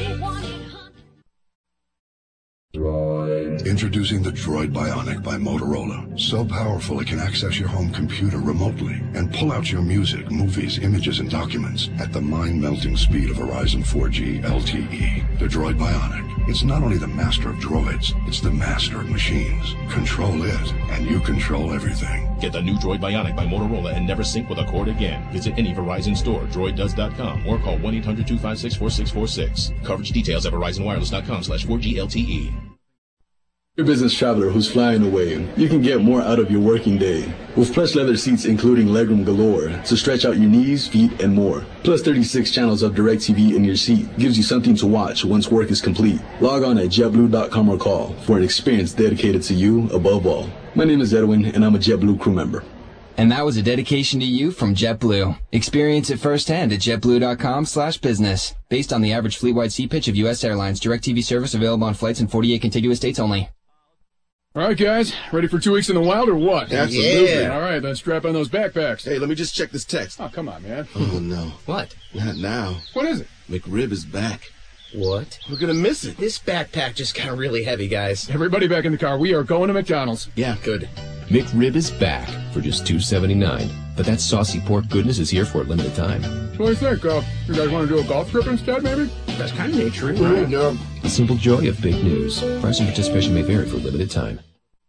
Speaker 11: Droid. Introducing the Droid Bionic by Motorola. So powerful it can access your home computer remotely and pull out your music, movies, images, and documents at the mind-melting speed of Verizon four G L T E. The Droid Bionic. It's not only the master of droids, it's the master of machines. Control it, and you control everything.
Speaker 18: Get the new Droid Bionic by Motorola and never sync with a cord again. Visit any Verizon store, droid does dot com, or call one eight hundred two five six four six four six. Coverage details at verizon wireless dot com slash four G L T E.
Speaker 12: You're a business traveler who's flying away. You can get more out of your working day with plush leather seats including legroom galore to stretch out your knees, feet, and more. Plus thirty-six channels of DirecTV in your seat gives you something to watch once work is complete. Log on at jet blue dot com or call for an experience dedicated to you above all. My name is Edwin, and I'm a JetBlue crew member.
Speaker 13: And that was a dedication to you from JetBlue. Experience it firsthand at jet blue dot com slash business. Based on the average fleet-wide seat pitch of U S Airlines, DirecTV service available on flights in forty-eight contiguous states only.
Speaker 14: All right, guys, ready for two weeks in the wild or what?
Speaker 15: Absolutely.
Speaker 14: Yeah. All right, then strap on those backpacks.
Speaker 15: Hey, let me just check this text.
Speaker 14: Oh, come on, man.
Speaker 15: Oh, no.
Speaker 13: What?
Speaker 15: Not now.
Speaker 14: What is it?
Speaker 15: McRib is back.
Speaker 16: What?
Speaker 15: We're going to miss it.
Speaker 16: This backpack just got really heavy, guys.
Speaker 14: Everybody back in the car. We are going to McDonald's.
Speaker 15: Yeah, good.
Speaker 18: McRib is back for just two seventy-nine. But that saucy pork goodness is here for a limited time.
Speaker 14: What do you think? Uh, you guys want to do a golf trip instead, maybe?
Speaker 16: That's kind of nature, right?
Speaker 15: Mm, no.
Speaker 18: The simple joy of big news. Price and participation may vary for a limited time.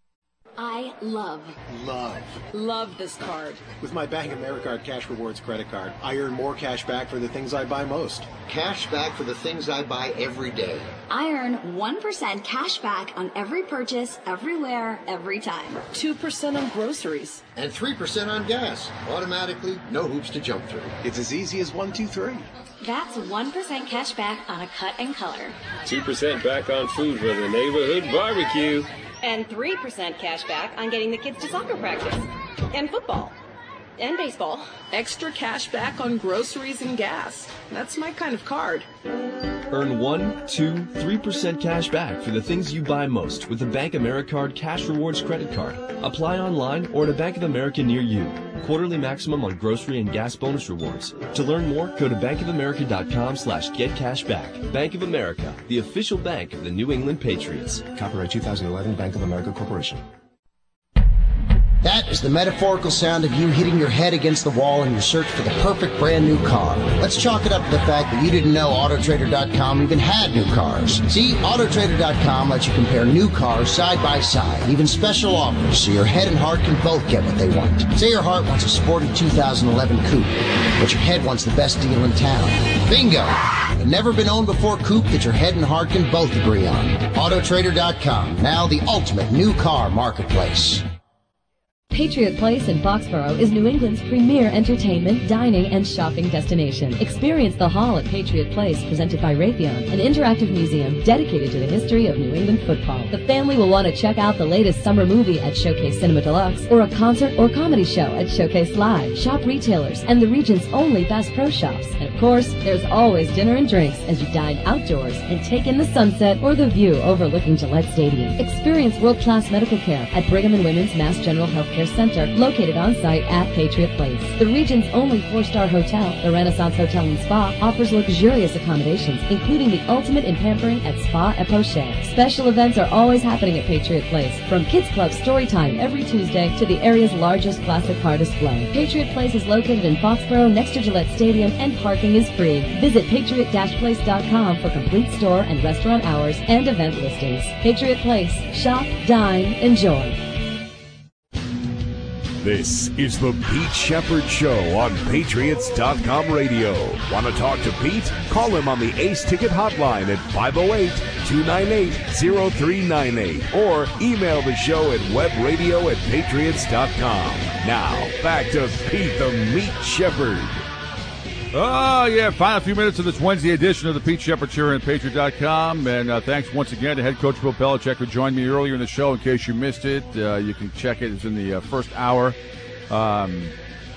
Speaker 21: I love,
Speaker 25: Love.
Speaker 21: love this card.
Speaker 25: With my Bank of America Cash Rewards credit card, I earn more cash back for the things I buy most.
Speaker 19: Cash back for the things I buy every day.
Speaker 21: I earn one percent cash back on every purchase, everywhere, every time.
Speaker 26: two percent on groceries.
Speaker 19: And three percent on gas. Automatically, no hoops to jump through.
Speaker 25: It's as easy as one, two, three.
Speaker 21: That's one percent cash back on a cut and color.
Speaker 27: two percent back on food for the neighborhood barbecue.
Speaker 24: And three percent cash back on getting the kids to soccer practice. And football. And baseball.
Speaker 26: Extra cash back on groceries and gas. That's my kind of card.
Speaker 28: Earn one, two, three percent cash back for the things you buy most with the Bank Americard Cash Rewards credit card. Apply online or at a Bank of America near you. Quarterly maximum on grocery and gas bonus rewards. To learn more, go to bank of america dot com slash get cash back. Bank of America, the official bank of the New England Patriots.
Speaker 14: Copyright two thousand eleven, Bank of America Corporation.
Speaker 19: That is the metaphorical sound of you hitting your head against the wall in your search for the perfect brand new car. Let's chalk it up to the fact that you didn't know Auto Trader dot com even had new cars. See, Auto Trader dot com lets you compare new cars side by side, even special offers, so your head and heart can both get what they want. Say your heart wants a sporty two thousand eleven coupe, but your head wants the best deal in town. Bingo! A never been owned before coupe that your head and heart can both agree on. Auto Trader dot com, now the ultimate new car marketplace.
Speaker 29: Patriot Place in Foxborough is New England's premier entertainment, dining, and shopping destination. Experience the Hall at Patriot Place, presented by Raytheon, an interactive museum dedicated to the history of New England football. The family will want to check out the latest summer movie at Showcase Cinema Deluxe, or a concert or comedy show at Showcase Live. Shop retailers and the region's only Bass Pro Shops. And of course, there's always dinner and drinks as you dine outdoors and take in the sunset or the view overlooking Gillette Stadium. Experience world-class medical care at Brigham and Women's Mass General Healthcare Care Center, located on site at Patriot Place. The region's only four-star hotel, the Renaissance Hotel and Spa, offers luxurious accommodations, including the ultimate in pampering at Spa et Pocher. Special events are always happening at Patriot Place, from Kids Club Story Time every Tuesday to the area's largest classic car display. Patriot Place is located in Foxborough next to Gillette Stadium, and parking is free. Visit patriot dash place dot com for complete store and restaurant hours and event listings. Patriot Place. Shop, dine, enjoy.
Speaker 2: This is the Pete Shepard Show on Patriots dot com radio. Want to talk to Pete? Call him on the Ace Ticket hotline at five oh eight, two nine eight, oh three nine eight or email the show at webradio at patriots dot com. Now, back to Pete the Meat Shepard.
Speaker 1: Oh, yeah, final few minutes of this Wednesday edition of the Pete Shepard Show on Patriot dot com. And uh, thanks once again to head coach Bill Belichick, who joined me earlier in the show. In case you missed it, uh, you can check it. It's in the uh, first hour, um,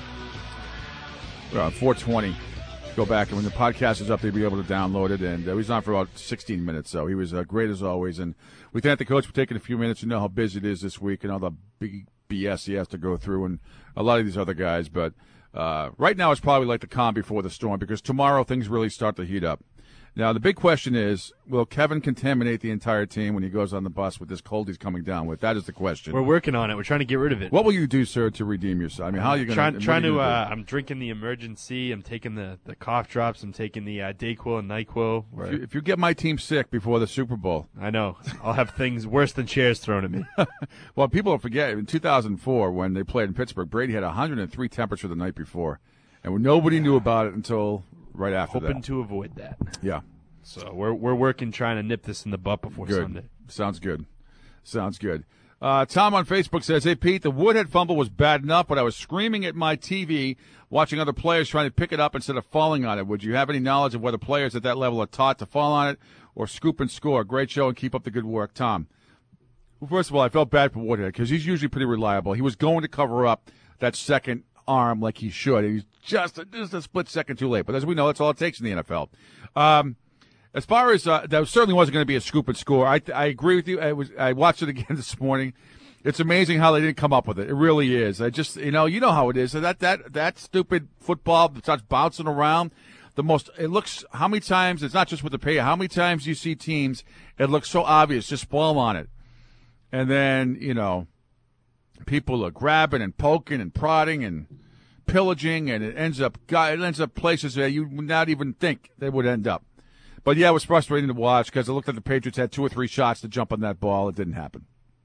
Speaker 1: uh, four twenty. Go back, and when the podcast is up, they'll be able to download it. And uh, he's on for about sixteen minutes, so he was uh, great as always. And we thank the coach for taking a few minutes. You know how busy it is this week and all the big B S he has to go through, and a lot of these other guys. But Uh, right now, it's probably like the calm before the storm, because tomorrow things really start to heat up. Now, the big question is, will Kevin contaminate the entire team when he goes on the bus with this cold he's coming down with? That is the question.
Speaker 3: We're working on it. We're trying to get rid of it.
Speaker 1: What will you do, sir, to redeem yourself? I mean, how are you going
Speaker 3: trying,
Speaker 1: to
Speaker 3: trying to? Uh, I'm drinking the emergency. I'm taking the, the cough drops. I'm taking the uh, Dayquil and Nyquil.
Speaker 1: If you, if you get my team sick before the Super Bowl,
Speaker 3: I know I'll have things worse than chairs thrown at me.
Speaker 1: Well, people don't forget, in two thousand four, when they played in Pittsburgh, Brady had one hundred three temperature the night before, and nobody yeah. knew about it until right after
Speaker 3: Hoping
Speaker 1: that.
Speaker 3: Hoping to avoid that.
Speaker 1: Yeah.
Speaker 3: So we're we're working trying to nip this in the butt before
Speaker 1: good.
Speaker 3: Sunday.
Speaker 1: Sounds good. Sounds good. Uh, Tom on Facebook says, "Hey Pete, the Woodhead fumble was bad enough, but I was screaming at my T V, watching other players trying to pick it up instead of falling on it. Would you have any knowledge of whether players at that level are taught to fall on it or scoop and score? Great show and keep up the good work, Tom." Well, first of all, I felt bad for Woodhead because he's usually pretty reliable. He was going to cover up that second arm like he should. He's just a, just a split second too late. But as we know, that's all it takes in the N F L. Um, As far as uh, that certainly wasn't going to be a scoop and score. I I agree with you. I was I watched it again this morning. It's amazing how they didn't come up with it. It really is. I just you know you know how it is. That that that stupid football that starts bouncing around. The most it looks how many times it's not just with the pay. How many times you see teams it looks so obvious just fall on it, and then you know people are grabbing and poking and prodding and pillaging, and it ends up it ends up places that you would not even think they would end up. But, yeah, it was frustrating to watch because it looked like the Patriots had two or three shots to jump on that ball. It didn't happen.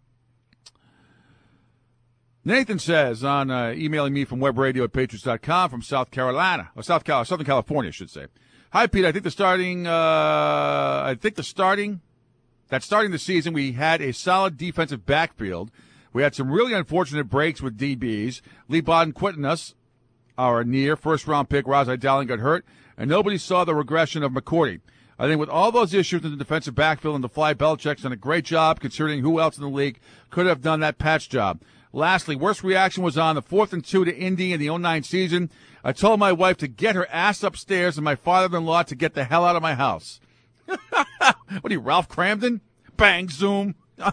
Speaker 1: Nathan says on uh, emailing me from webradio at patriots dot com from South Carolina, or South Cal- Southern California, I should say. Hi, Pete. I think the starting, uh, I think the starting, that starting the season, we had a solid defensive backfield. We had some really unfortunate breaks with D Bs. Lee Bodden quitting us, our near first-round pick, Razai Dowling, got hurt, and nobody saw the regression of McCourty. I think with all those issues in the defensive backfield and the fly, Belichick's done a great job considering who else in the league could have done that patch job. Lastly, worst reaction was on the fourth and two to Indy in the oh nine season. I told my wife to get her ass upstairs and my father-in-law to get the hell out of my house. What are you, Ralph Cramden? Bang, zoom.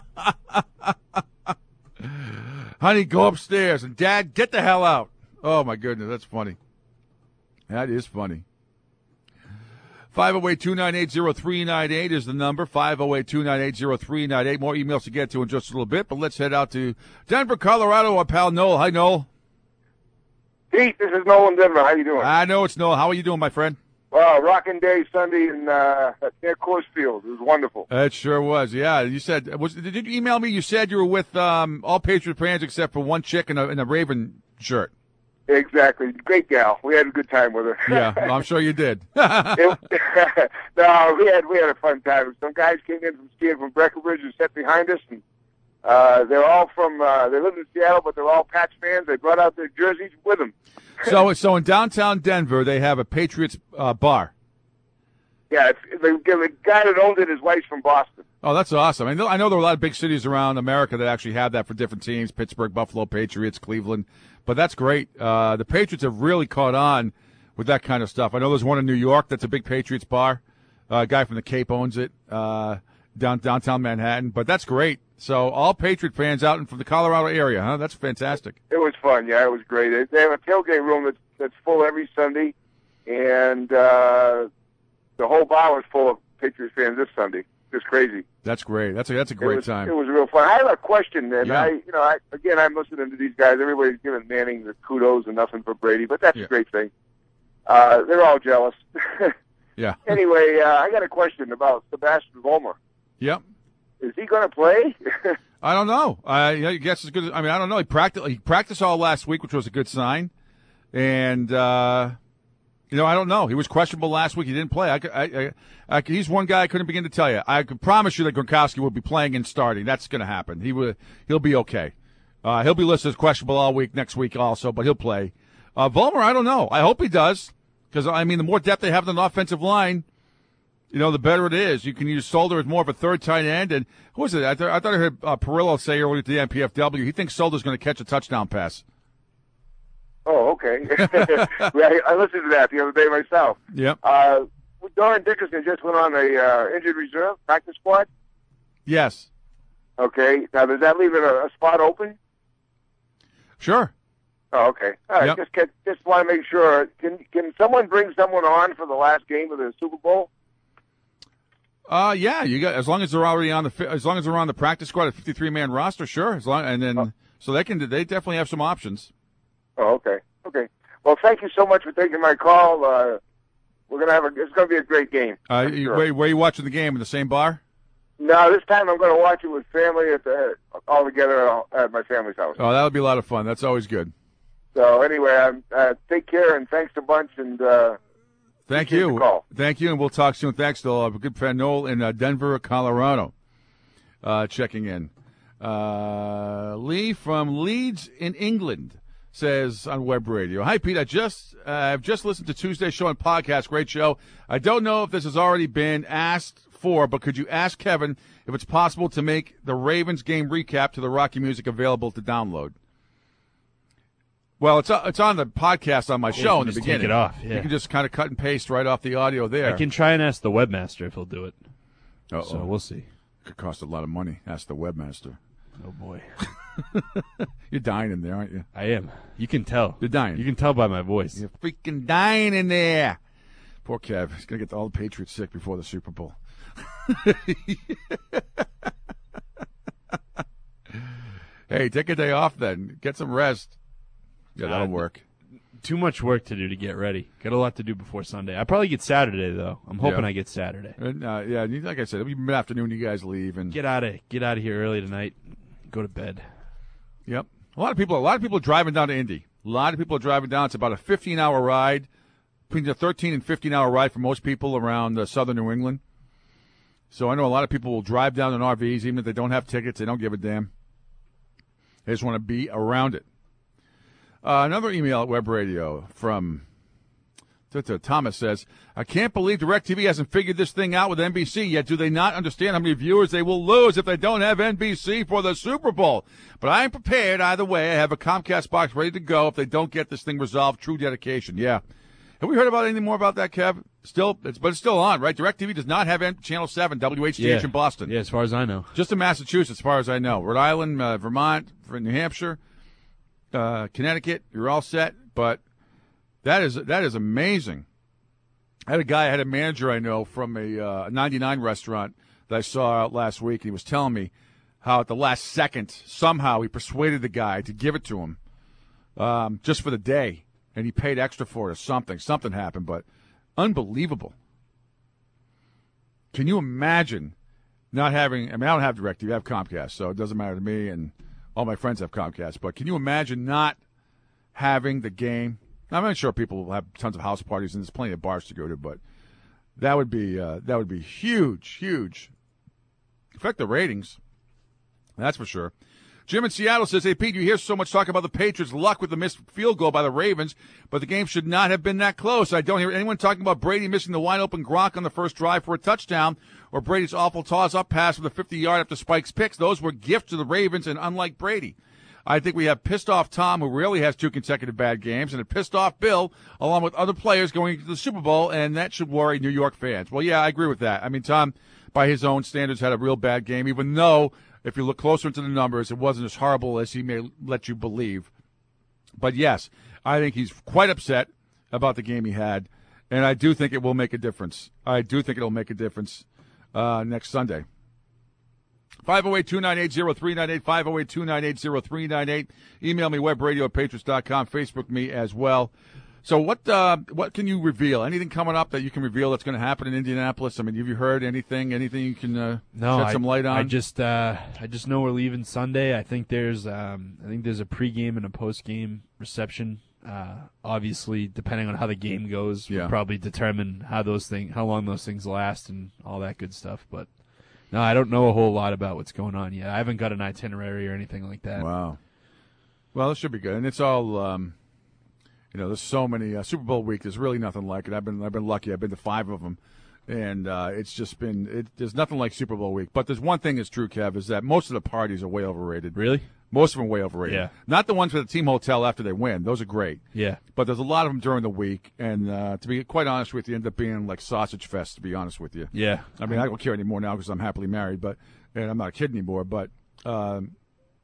Speaker 1: Honey, go upstairs. And Dad, get the hell out. Oh, my goodness, that's funny. That is funny. five oh eight, two nine eight, oh three nine eight is the number, five oh eight, two nine eight, oh three nine eight. More emails to get to in just a little bit, but let's head out to Denver, Colorado. Our pal Noel. Hi, Noel.
Speaker 4: Pete, this is Noel in Denver. How you doing?
Speaker 1: I know it's Noel. How are you doing, my friend?
Speaker 4: Well, rocking day Sunday in uh, near Coors Field. It was wonderful.
Speaker 1: It sure was, yeah. You said, was, did you email me? You said you were with um, all Patriot fans except for one chick in a, in a Raven shirt.
Speaker 4: Exactly. Great gal. We had a good time with her.
Speaker 1: Yeah, well, I'm sure you did.
Speaker 4: it, no, we had we had a fun time. Some guys came in from skiing from Breckenridge and sat behind us, and uh, they're all from uh, they live in Seattle, but they're all Pats fans. They brought out their jerseys with them.
Speaker 1: so, so in downtown Denver, they have a Patriots uh, bar.
Speaker 4: Yeah, it's, the, the guy that owned it, his wife's from Boston.
Speaker 1: Oh, that's awesome. I know, I know there are a lot of big cities around America that actually have that for different teams, Pittsburgh, Buffalo, Patriots, Cleveland. But that's great. Uh, the Patriots have really caught on with that kind of stuff. I know there's one in New York that's a big Patriots bar. Uh, a guy from the Cape owns it. Uh, down downtown Manhattan. But that's great. So all Patriot fans out in from the Colorado area, huh? That's fantastic.
Speaker 4: It was fun. Yeah, it was great. They- They have a tailgate room that's, that's full every Sunday, and uh, the whole bar was full of Patriots fans this Sunday. Just crazy.
Speaker 1: That's great. That's a that's a great
Speaker 4: it was,
Speaker 1: time.
Speaker 4: It was real fun. I have a question, and
Speaker 1: Yeah.
Speaker 4: I, you know, I, again, I'm listening to these guys. Everybody's giving Manning the kudos and nothing for Brady, but that's
Speaker 1: Yeah.
Speaker 4: a great thing. Uh, they're all jealous.
Speaker 1: Yeah.
Speaker 4: Anyway, uh, I got a question about Sebastian Vollmer.
Speaker 1: Yep.
Speaker 4: Is he going to play?
Speaker 1: I don't know. I, I guess it's good. I mean, I don't know. He practiced. He practiced all last week, which was a good sign. And uh, you know, I don't know. He was questionable last week. He didn't play. I, could- I, I, I, could- he's one guy I couldn't begin to tell you. I can promise you that Gronkowski will be playing and starting. That's going to happen. He will. He'll be okay. Uh, he'll be listed as questionable all week next week also, but he'll play. Uh, Vollmer, I don't know. I hope he does because I mean, the more depth they have on the offensive line, you know, the better it is. You can use Solder as more of a third tight end. And who was it? I, th- I thought I heard uh, Perillo say earlier at the N P F W, he thinks Solder's going to catch a touchdown pass.
Speaker 4: Oh, okay. I, I listened to that the other day myself.
Speaker 1: Yep.
Speaker 4: Uh, Doran Dickerson just went on a uh, injured reserve practice squad.
Speaker 1: Yes.
Speaker 4: Okay. Now, does that leave it a, a spot open?
Speaker 1: Sure.
Speaker 4: Oh, okay. All right.
Speaker 1: Yep.
Speaker 4: Just get, just want to make sure. Can can someone bring someone on for the last game of the Super Bowl?
Speaker 1: Uh, yeah, you got as long as they're already on the fi- as long as they're on the practice squad, a fifty-three man roster, sure. As long and then
Speaker 4: Oh.
Speaker 1: so they can they definitely have some options.
Speaker 4: Oh, okay. Okay. Well, thank you so much for taking my call. Uh, we're gonna have a. It's gonna be a great game.
Speaker 1: Uh,
Speaker 4: I'm
Speaker 1: you-
Speaker 4: sure.
Speaker 1: where, where are you watching the game in the same bar?
Speaker 4: No, this time I'm going to watch it with family at the all together at my family's house.
Speaker 1: Oh, that would be a lot of fun. That's always good.
Speaker 4: So anyway, um, uh, take care and thanks a bunch. And uh,
Speaker 1: Thank
Speaker 4: appreciate
Speaker 1: you.
Speaker 4: the call.
Speaker 1: Thank you, and we'll talk soon. Thanks to a good friend Noel in uh, Denver, Colorado, uh, checking in. Uh, Lee from Leeds in England says on web radio, "Hi Pete, I just uh, I've just listened to Tuesday's show and podcast. Great show. I don't know if this has already been asked for, but could you ask Kevin if it's possible to make the Ravens game recap to the Rocky Music available to download?" Well, it's uh, it's on the podcast on my
Speaker 3: Yeah,
Speaker 1: show
Speaker 3: you
Speaker 1: in the
Speaker 3: can just
Speaker 1: beginning.
Speaker 3: take it off, yeah.
Speaker 1: You can just kind of cut and paste right off the audio there.
Speaker 3: I can try and ask the webmaster if he'll do it.
Speaker 1: Uh-oh.
Speaker 3: So we'll see.
Speaker 1: Could cost a lot of money. Ask the webmaster.
Speaker 3: Oh boy,
Speaker 1: You're dying in there, aren't you?
Speaker 3: I am. You can tell.
Speaker 1: You're dying.
Speaker 3: You can tell by my voice.
Speaker 1: You're freaking dying in there. Poor Kev. He's gonna get all the Patriots sick before the Super Bowl. Hey, take a day off then. Get some rest. Yeah, that'll
Speaker 3: Uh,
Speaker 1: work.
Speaker 3: Too much work to do to get ready. Got a lot to do before Sunday. I probably get Saturday though. I'm hoping
Speaker 1: Yeah.
Speaker 3: I get Saturday.
Speaker 1: And, uh, yeah, and like I said, it'll be mid-afternoon. You guys leave and
Speaker 3: Get out of get out of here early tonight. Go to bed.
Speaker 1: Yep. A lot of people. A lot of people are driving down to Indy. A lot of people are driving down. It's about a fifteen hour ride, between a thirteen and fifteen hour ride for most people around uh, southern New England. So I know a lot of people will drive down in R Vs, even if they don't have tickets. They don't give a damn. They just want to be around it. Uh, another email at Web Radio from Thomas says, "I can't believe DirecTV hasn't figured this thing out with N B C yet. Do they not understand how many viewers they will lose if they don't have N B C for the Super Bowl? But I am prepared either way. I have a Comcast box ready to go if they don't get this thing resolved. True dedication." Yeah. Have we heard about anything more about that, Kev? Still, it's, but it's still on, right? DirecTV does not have N- Channel seven, W H D H
Speaker 3: Yeah.
Speaker 1: in Boston.
Speaker 3: Yeah, as far as I know.
Speaker 1: Just in Massachusetts, as far as I know. Rhode Island, uh, Vermont, New Hampshire, uh, Connecticut, you're all set. But that is that is amazing. I had a guy, I had a manager I know from a uh, ninety-nine restaurant that I saw out last week, and he was telling me how at the last second, somehow he persuaded the guy to give it to him um, just for the day, and he paid extra for it or something. Something happened, but unbelievable. Can you imagine not having, I mean, I don't have DirecTV, I have Comcast, so it doesn't matter to me, and all my friends have Comcast, but can you imagine not having the game? I'm not sure people will have tons of house parties, and there's plenty of bars to go to, but that would be uh, that would be huge, huge. Affect the ratings, that's for sure. Jim in Seattle says, "Hey, Pete, you hear so much talk about the Patriots' luck with the missed field goal by the Ravens, but the game should not have been that close. I don't hear anyone talking about Brady missing the wide-open Gronk on the first drive for a touchdown or Brady's awful toss-up pass with a fifty-yard after Spike's picks. Those were gifts to the Ravens, and unlike Brady. I think we have pissed-off Tom, who really has two consecutive bad games, and a pissed-off Bill, along with other players going into the Super Bowl, and that should worry New York fans." Well, yeah, I agree with that. I mean, Tom, by his own standards, had a real bad game, even though if you look closer into the numbers, it wasn't as horrible as he may let you believe. But, yes, I think he's quite upset about the game he had, and I do think it will make a difference. I do think it will make a difference uh, next Sunday. five oh eight, two nine eight, oh three nine eight, five oh eight, two nine eight, oh three nine eight. Email me, webradio at patriots dot com, Facebook me as well. So what uh, what can you reveal? Anything coming up that you can reveal that's going to happen in Indianapolis? I mean, have you heard anything? Anything you can uh,
Speaker 3: no,
Speaker 1: shed
Speaker 3: I,
Speaker 1: some light on?
Speaker 3: I just uh, I just know we're leaving Sunday. I think there's um, I think there's a pregame and a postgame reception. Uh, obviously, depending on how the game goes,
Speaker 1: Yeah.
Speaker 3: will probably determine how those thing how long those things last and all that good stuff. But no, I don't know a whole lot about what's going on yet. I haven't got an itinerary or anything like that.
Speaker 1: Wow. Well, it should be good, and it's all. Um, You know, there's so many uh, Super Bowl week. There's really nothing like it. I've been I've been lucky. I've been to five of them, and uh, it's just been it. There's nothing like Super Bowl week. But there's one thing that's true, Kev, is that most of the parties are way overrated.
Speaker 3: Really?
Speaker 1: Most of them are way overrated.
Speaker 3: Yeah.
Speaker 1: Not the ones for the team hotel after they win. Those are great.
Speaker 3: Yeah.
Speaker 1: But there's a lot of them during the week, and uh, to be quite honest with you, end up being like sausage fest. To be honest with you.
Speaker 3: Yeah.
Speaker 1: I mean, I don't care anymore now because I'm happily married, but and I'm not a kid anymore. But. Um,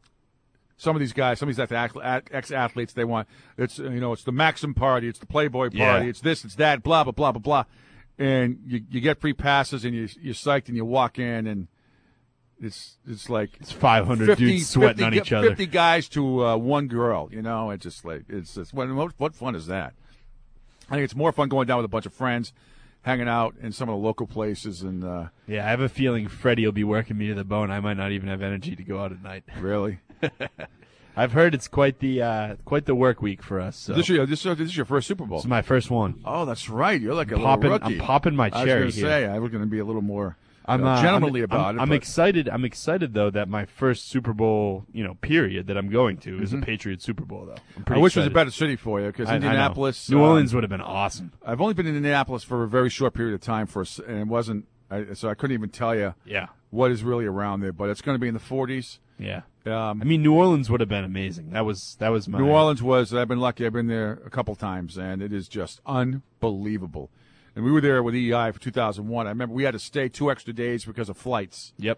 Speaker 1: Some of these guys, some of these ex-athletes, they want it's you know it's the Maxim party, it's the Playboy party,
Speaker 3: Yeah.
Speaker 1: it's this, it's that, blah blah blah blah blah, and you you get free passes and you you're psyched and you walk in and it's it's like
Speaker 3: it's five hundred
Speaker 1: fifty,
Speaker 3: dudes sweating
Speaker 1: fifty,
Speaker 3: on each other.
Speaker 1: Fifty guys to uh, one girl, you know. It's just like it's just what what fun is that? I think it's more fun going down with a bunch of friends, hanging out in some of the local places and. Uh,
Speaker 3: Yeah, I have a feeling Freddie will be working me to the bone. I might not even have energy to go out at night.
Speaker 1: Really?
Speaker 3: I've heard it's quite the uh, quite the work week for us. So.
Speaker 1: This, is your, this, is, this is your first Super Bowl.
Speaker 3: This is my first one.
Speaker 1: Oh, that's right. You're like a
Speaker 3: I'm
Speaker 1: little
Speaker 3: popping,
Speaker 1: rookie.
Speaker 3: I'm popping my
Speaker 1: I
Speaker 3: cherry
Speaker 1: was
Speaker 3: here.
Speaker 1: going to say I was going to be a little more
Speaker 3: I'm
Speaker 1: uh,
Speaker 3: uh,
Speaker 1: gentlemanly
Speaker 3: I'm,
Speaker 1: about
Speaker 3: I'm,
Speaker 1: it.
Speaker 3: I'm
Speaker 1: but-
Speaker 3: excited. I'm excited though that my first Super Bowl, you know, period that I'm going to is
Speaker 1: Mhm.
Speaker 3: a Patriots Super Bowl though. I'm
Speaker 1: I
Speaker 3: pretty
Speaker 1: wish it was a
Speaker 3: excited.
Speaker 1: better city for you because
Speaker 3: I- I know.
Speaker 1: Indianapolis,
Speaker 3: New
Speaker 1: um,
Speaker 3: Orleans would have been awesome.
Speaker 1: I've only been in Indianapolis for a very short period of time for, us, and it wasn't. I, so I couldn't even tell you.
Speaker 3: Yeah.
Speaker 1: What is really around there? But it's going to be in the forties.
Speaker 3: Yeah.
Speaker 1: Um,
Speaker 3: I mean, New Orleans would have been amazing. That was that was my
Speaker 1: New Orleans was. I've been lucky. I've been there a couple times, and it is just unbelievable. And we were there with E E I for two thousand one. I remember we had to stay two extra days because of flights.
Speaker 3: Yep.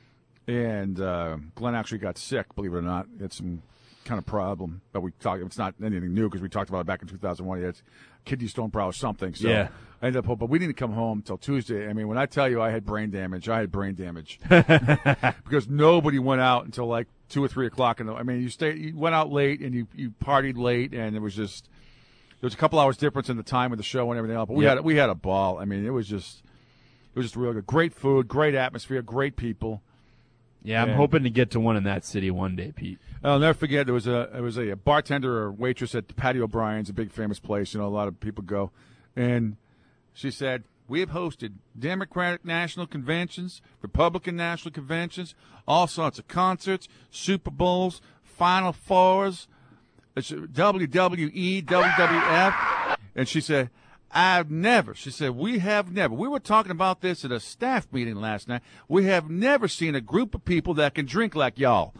Speaker 1: And uh, Glenn actually got sick, believe it or not. He had some kind of problem. But we talked. It's not anything new because we talked about it back in two thousand one. He had kidney stone problem or something. So
Speaker 3: Yeah.
Speaker 1: I ended up home. But we didn't come home until Tuesday. I mean, when I tell you I had brain damage, I had brain damage. Because nobody went out until like two or three o'clock. In the, I mean, you stay, you went out late and you, you partied late, and it was just there was a couple hours difference in the time of the show and everything else. But we
Speaker 3: Yep.
Speaker 1: had we had a ball. I mean, it was just it was just real good. Great food, great atmosphere, great people.
Speaker 3: Yeah, I'm
Speaker 1: And-
Speaker 3: hoping to get to one in that city one day, Pete.
Speaker 1: I'll never forget. There was a there was a, bartender or waitress at Patty O'Brien's, a big famous place. You know, a lot of people go, and she said, "We have hosted Democratic national conventions, Republican national conventions, all sorts of concerts, Super Bowls, Final Fours, it's W W E, W W F," and she said, I've never, she said, we have never, we were talking about this at a staff meeting last night. We have never seen a group of people that can drink like y'all.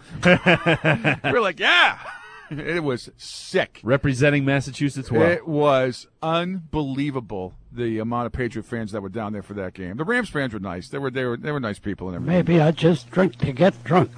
Speaker 1: We're like, yeah. It was sick.
Speaker 3: Representing Massachusetts well.
Speaker 1: It was unbelievable, the amount of Patriot fans that were down there for that game. The Rams fans were nice. They were, they were, they were nice people and everything.
Speaker 5: Maybe I just drink to get drunk.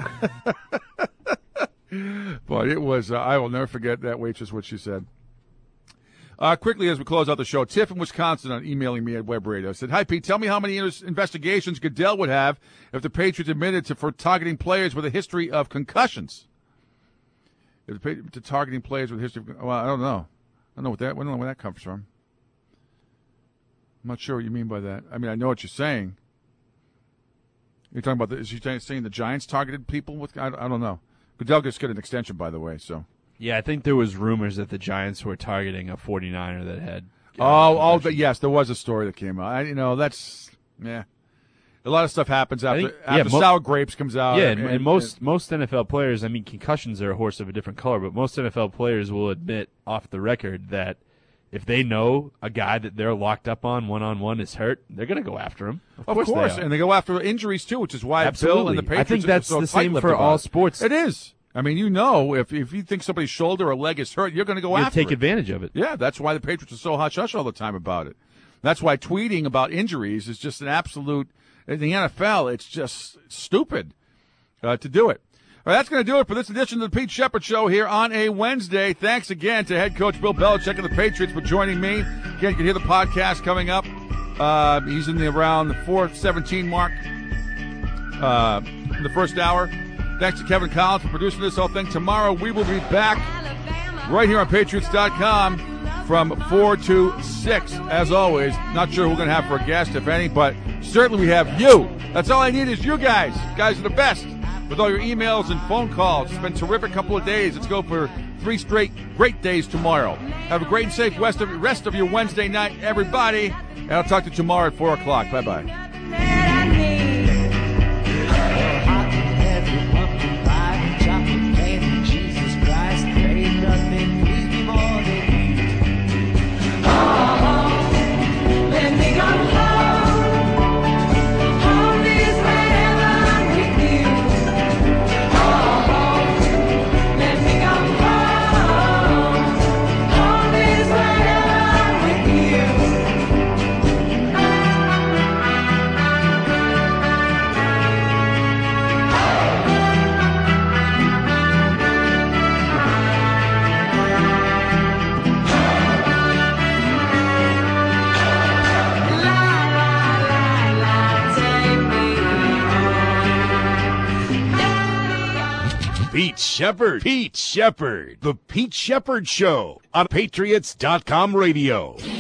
Speaker 1: But it was, uh, I will never forget that waitress, what she said. Uh, quickly, as we close out the show, Tiff in Wisconsin on emailing me at Web Radio said, "Hi, Pete. Tell me how many investigations Goodell would have if the Patriots admitted to for targeting players with a history of concussions. If the, to targeting players with a history of, well, I don't know. I don't know what that. I don't know where that comes from. I'm not sure what you mean by that. I mean, I know what you're saying. You're talking about the, is she saying the Giants targeted people with? I, I don't know. Goodell just got an extension, by the way, so."
Speaker 3: Yeah, I think there was rumors that the Giants were targeting a forty-niner that had. Uh,
Speaker 1: Oh, oh, but yes, there was a story that came out. I, you know, that's yeah. A lot of stuff happens after
Speaker 3: think-
Speaker 1: after
Speaker 3: yeah, mo-
Speaker 1: Sour Grapes comes out.
Speaker 3: Yeah, and, and most most N F L players, I mean, concussions are a horse of a different color, but most N F L players will admit off the record that if they know a guy that they're locked up on one on one is hurt, they're going to go after him. Of,
Speaker 1: of
Speaker 3: course,
Speaker 1: course,
Speaker 3: they are.
Speaker 1: and they go after injuries too, which is why
Speaker 3: Absolutely.
Speaker 1: Bill and the Patriots
Speaker 3: I think that's
Speaker 1: are so
Speaker 3: the same
Speaker 1: tight-lipped
Speaker 3: for
Speaker 1: about
Speaker 3: all
Speaker 1: it.
Speaker 3: sports.
Speaker 1: It is. I mean, you know, if if you think somebody's shoulder or leg is hurt, you're going to go
Speaker 3: You
Speaker 1: after
Speaker 3: take
Speaker 1: it.
Speaker 3: advantage of it.
Speaker 1: Yeah, that's why the Patriots are so hush hush all the time about it. That's why tweeting about injuries is just an absolute, in the N F L, it's just stupid uh, to do it. All right, that's going to do it for this edition of the Pete Shepard Show here on a Wednesday. Thanks again to head coach Bill Belichick and the Patriots for joining me. Again, you can hear the podcast coming up. Uh, he's in the around the four seventeen mark uh, in the first hour. Thanks to Kevin Collins for producing this whole thing. Tomorrow we will be back right here on Patriots dot com from four to six. As always, not sure who we're going to have for a guest, if any, but certainly we have you. That's all I need is you guys. You guys are the best. With all your emails and phone calls. It's been a terrific couple of days. Let's go for three straight great days tomorrow. Have a great and safe rest of, rest of your Wednesday night, everybody. And I'll talk to you tomorrow at four o'clock. Bye-bye.
Speaker 2: Pete Shepard. Pete Shepard. The Pete Shepard Show on Patriots dot com radio.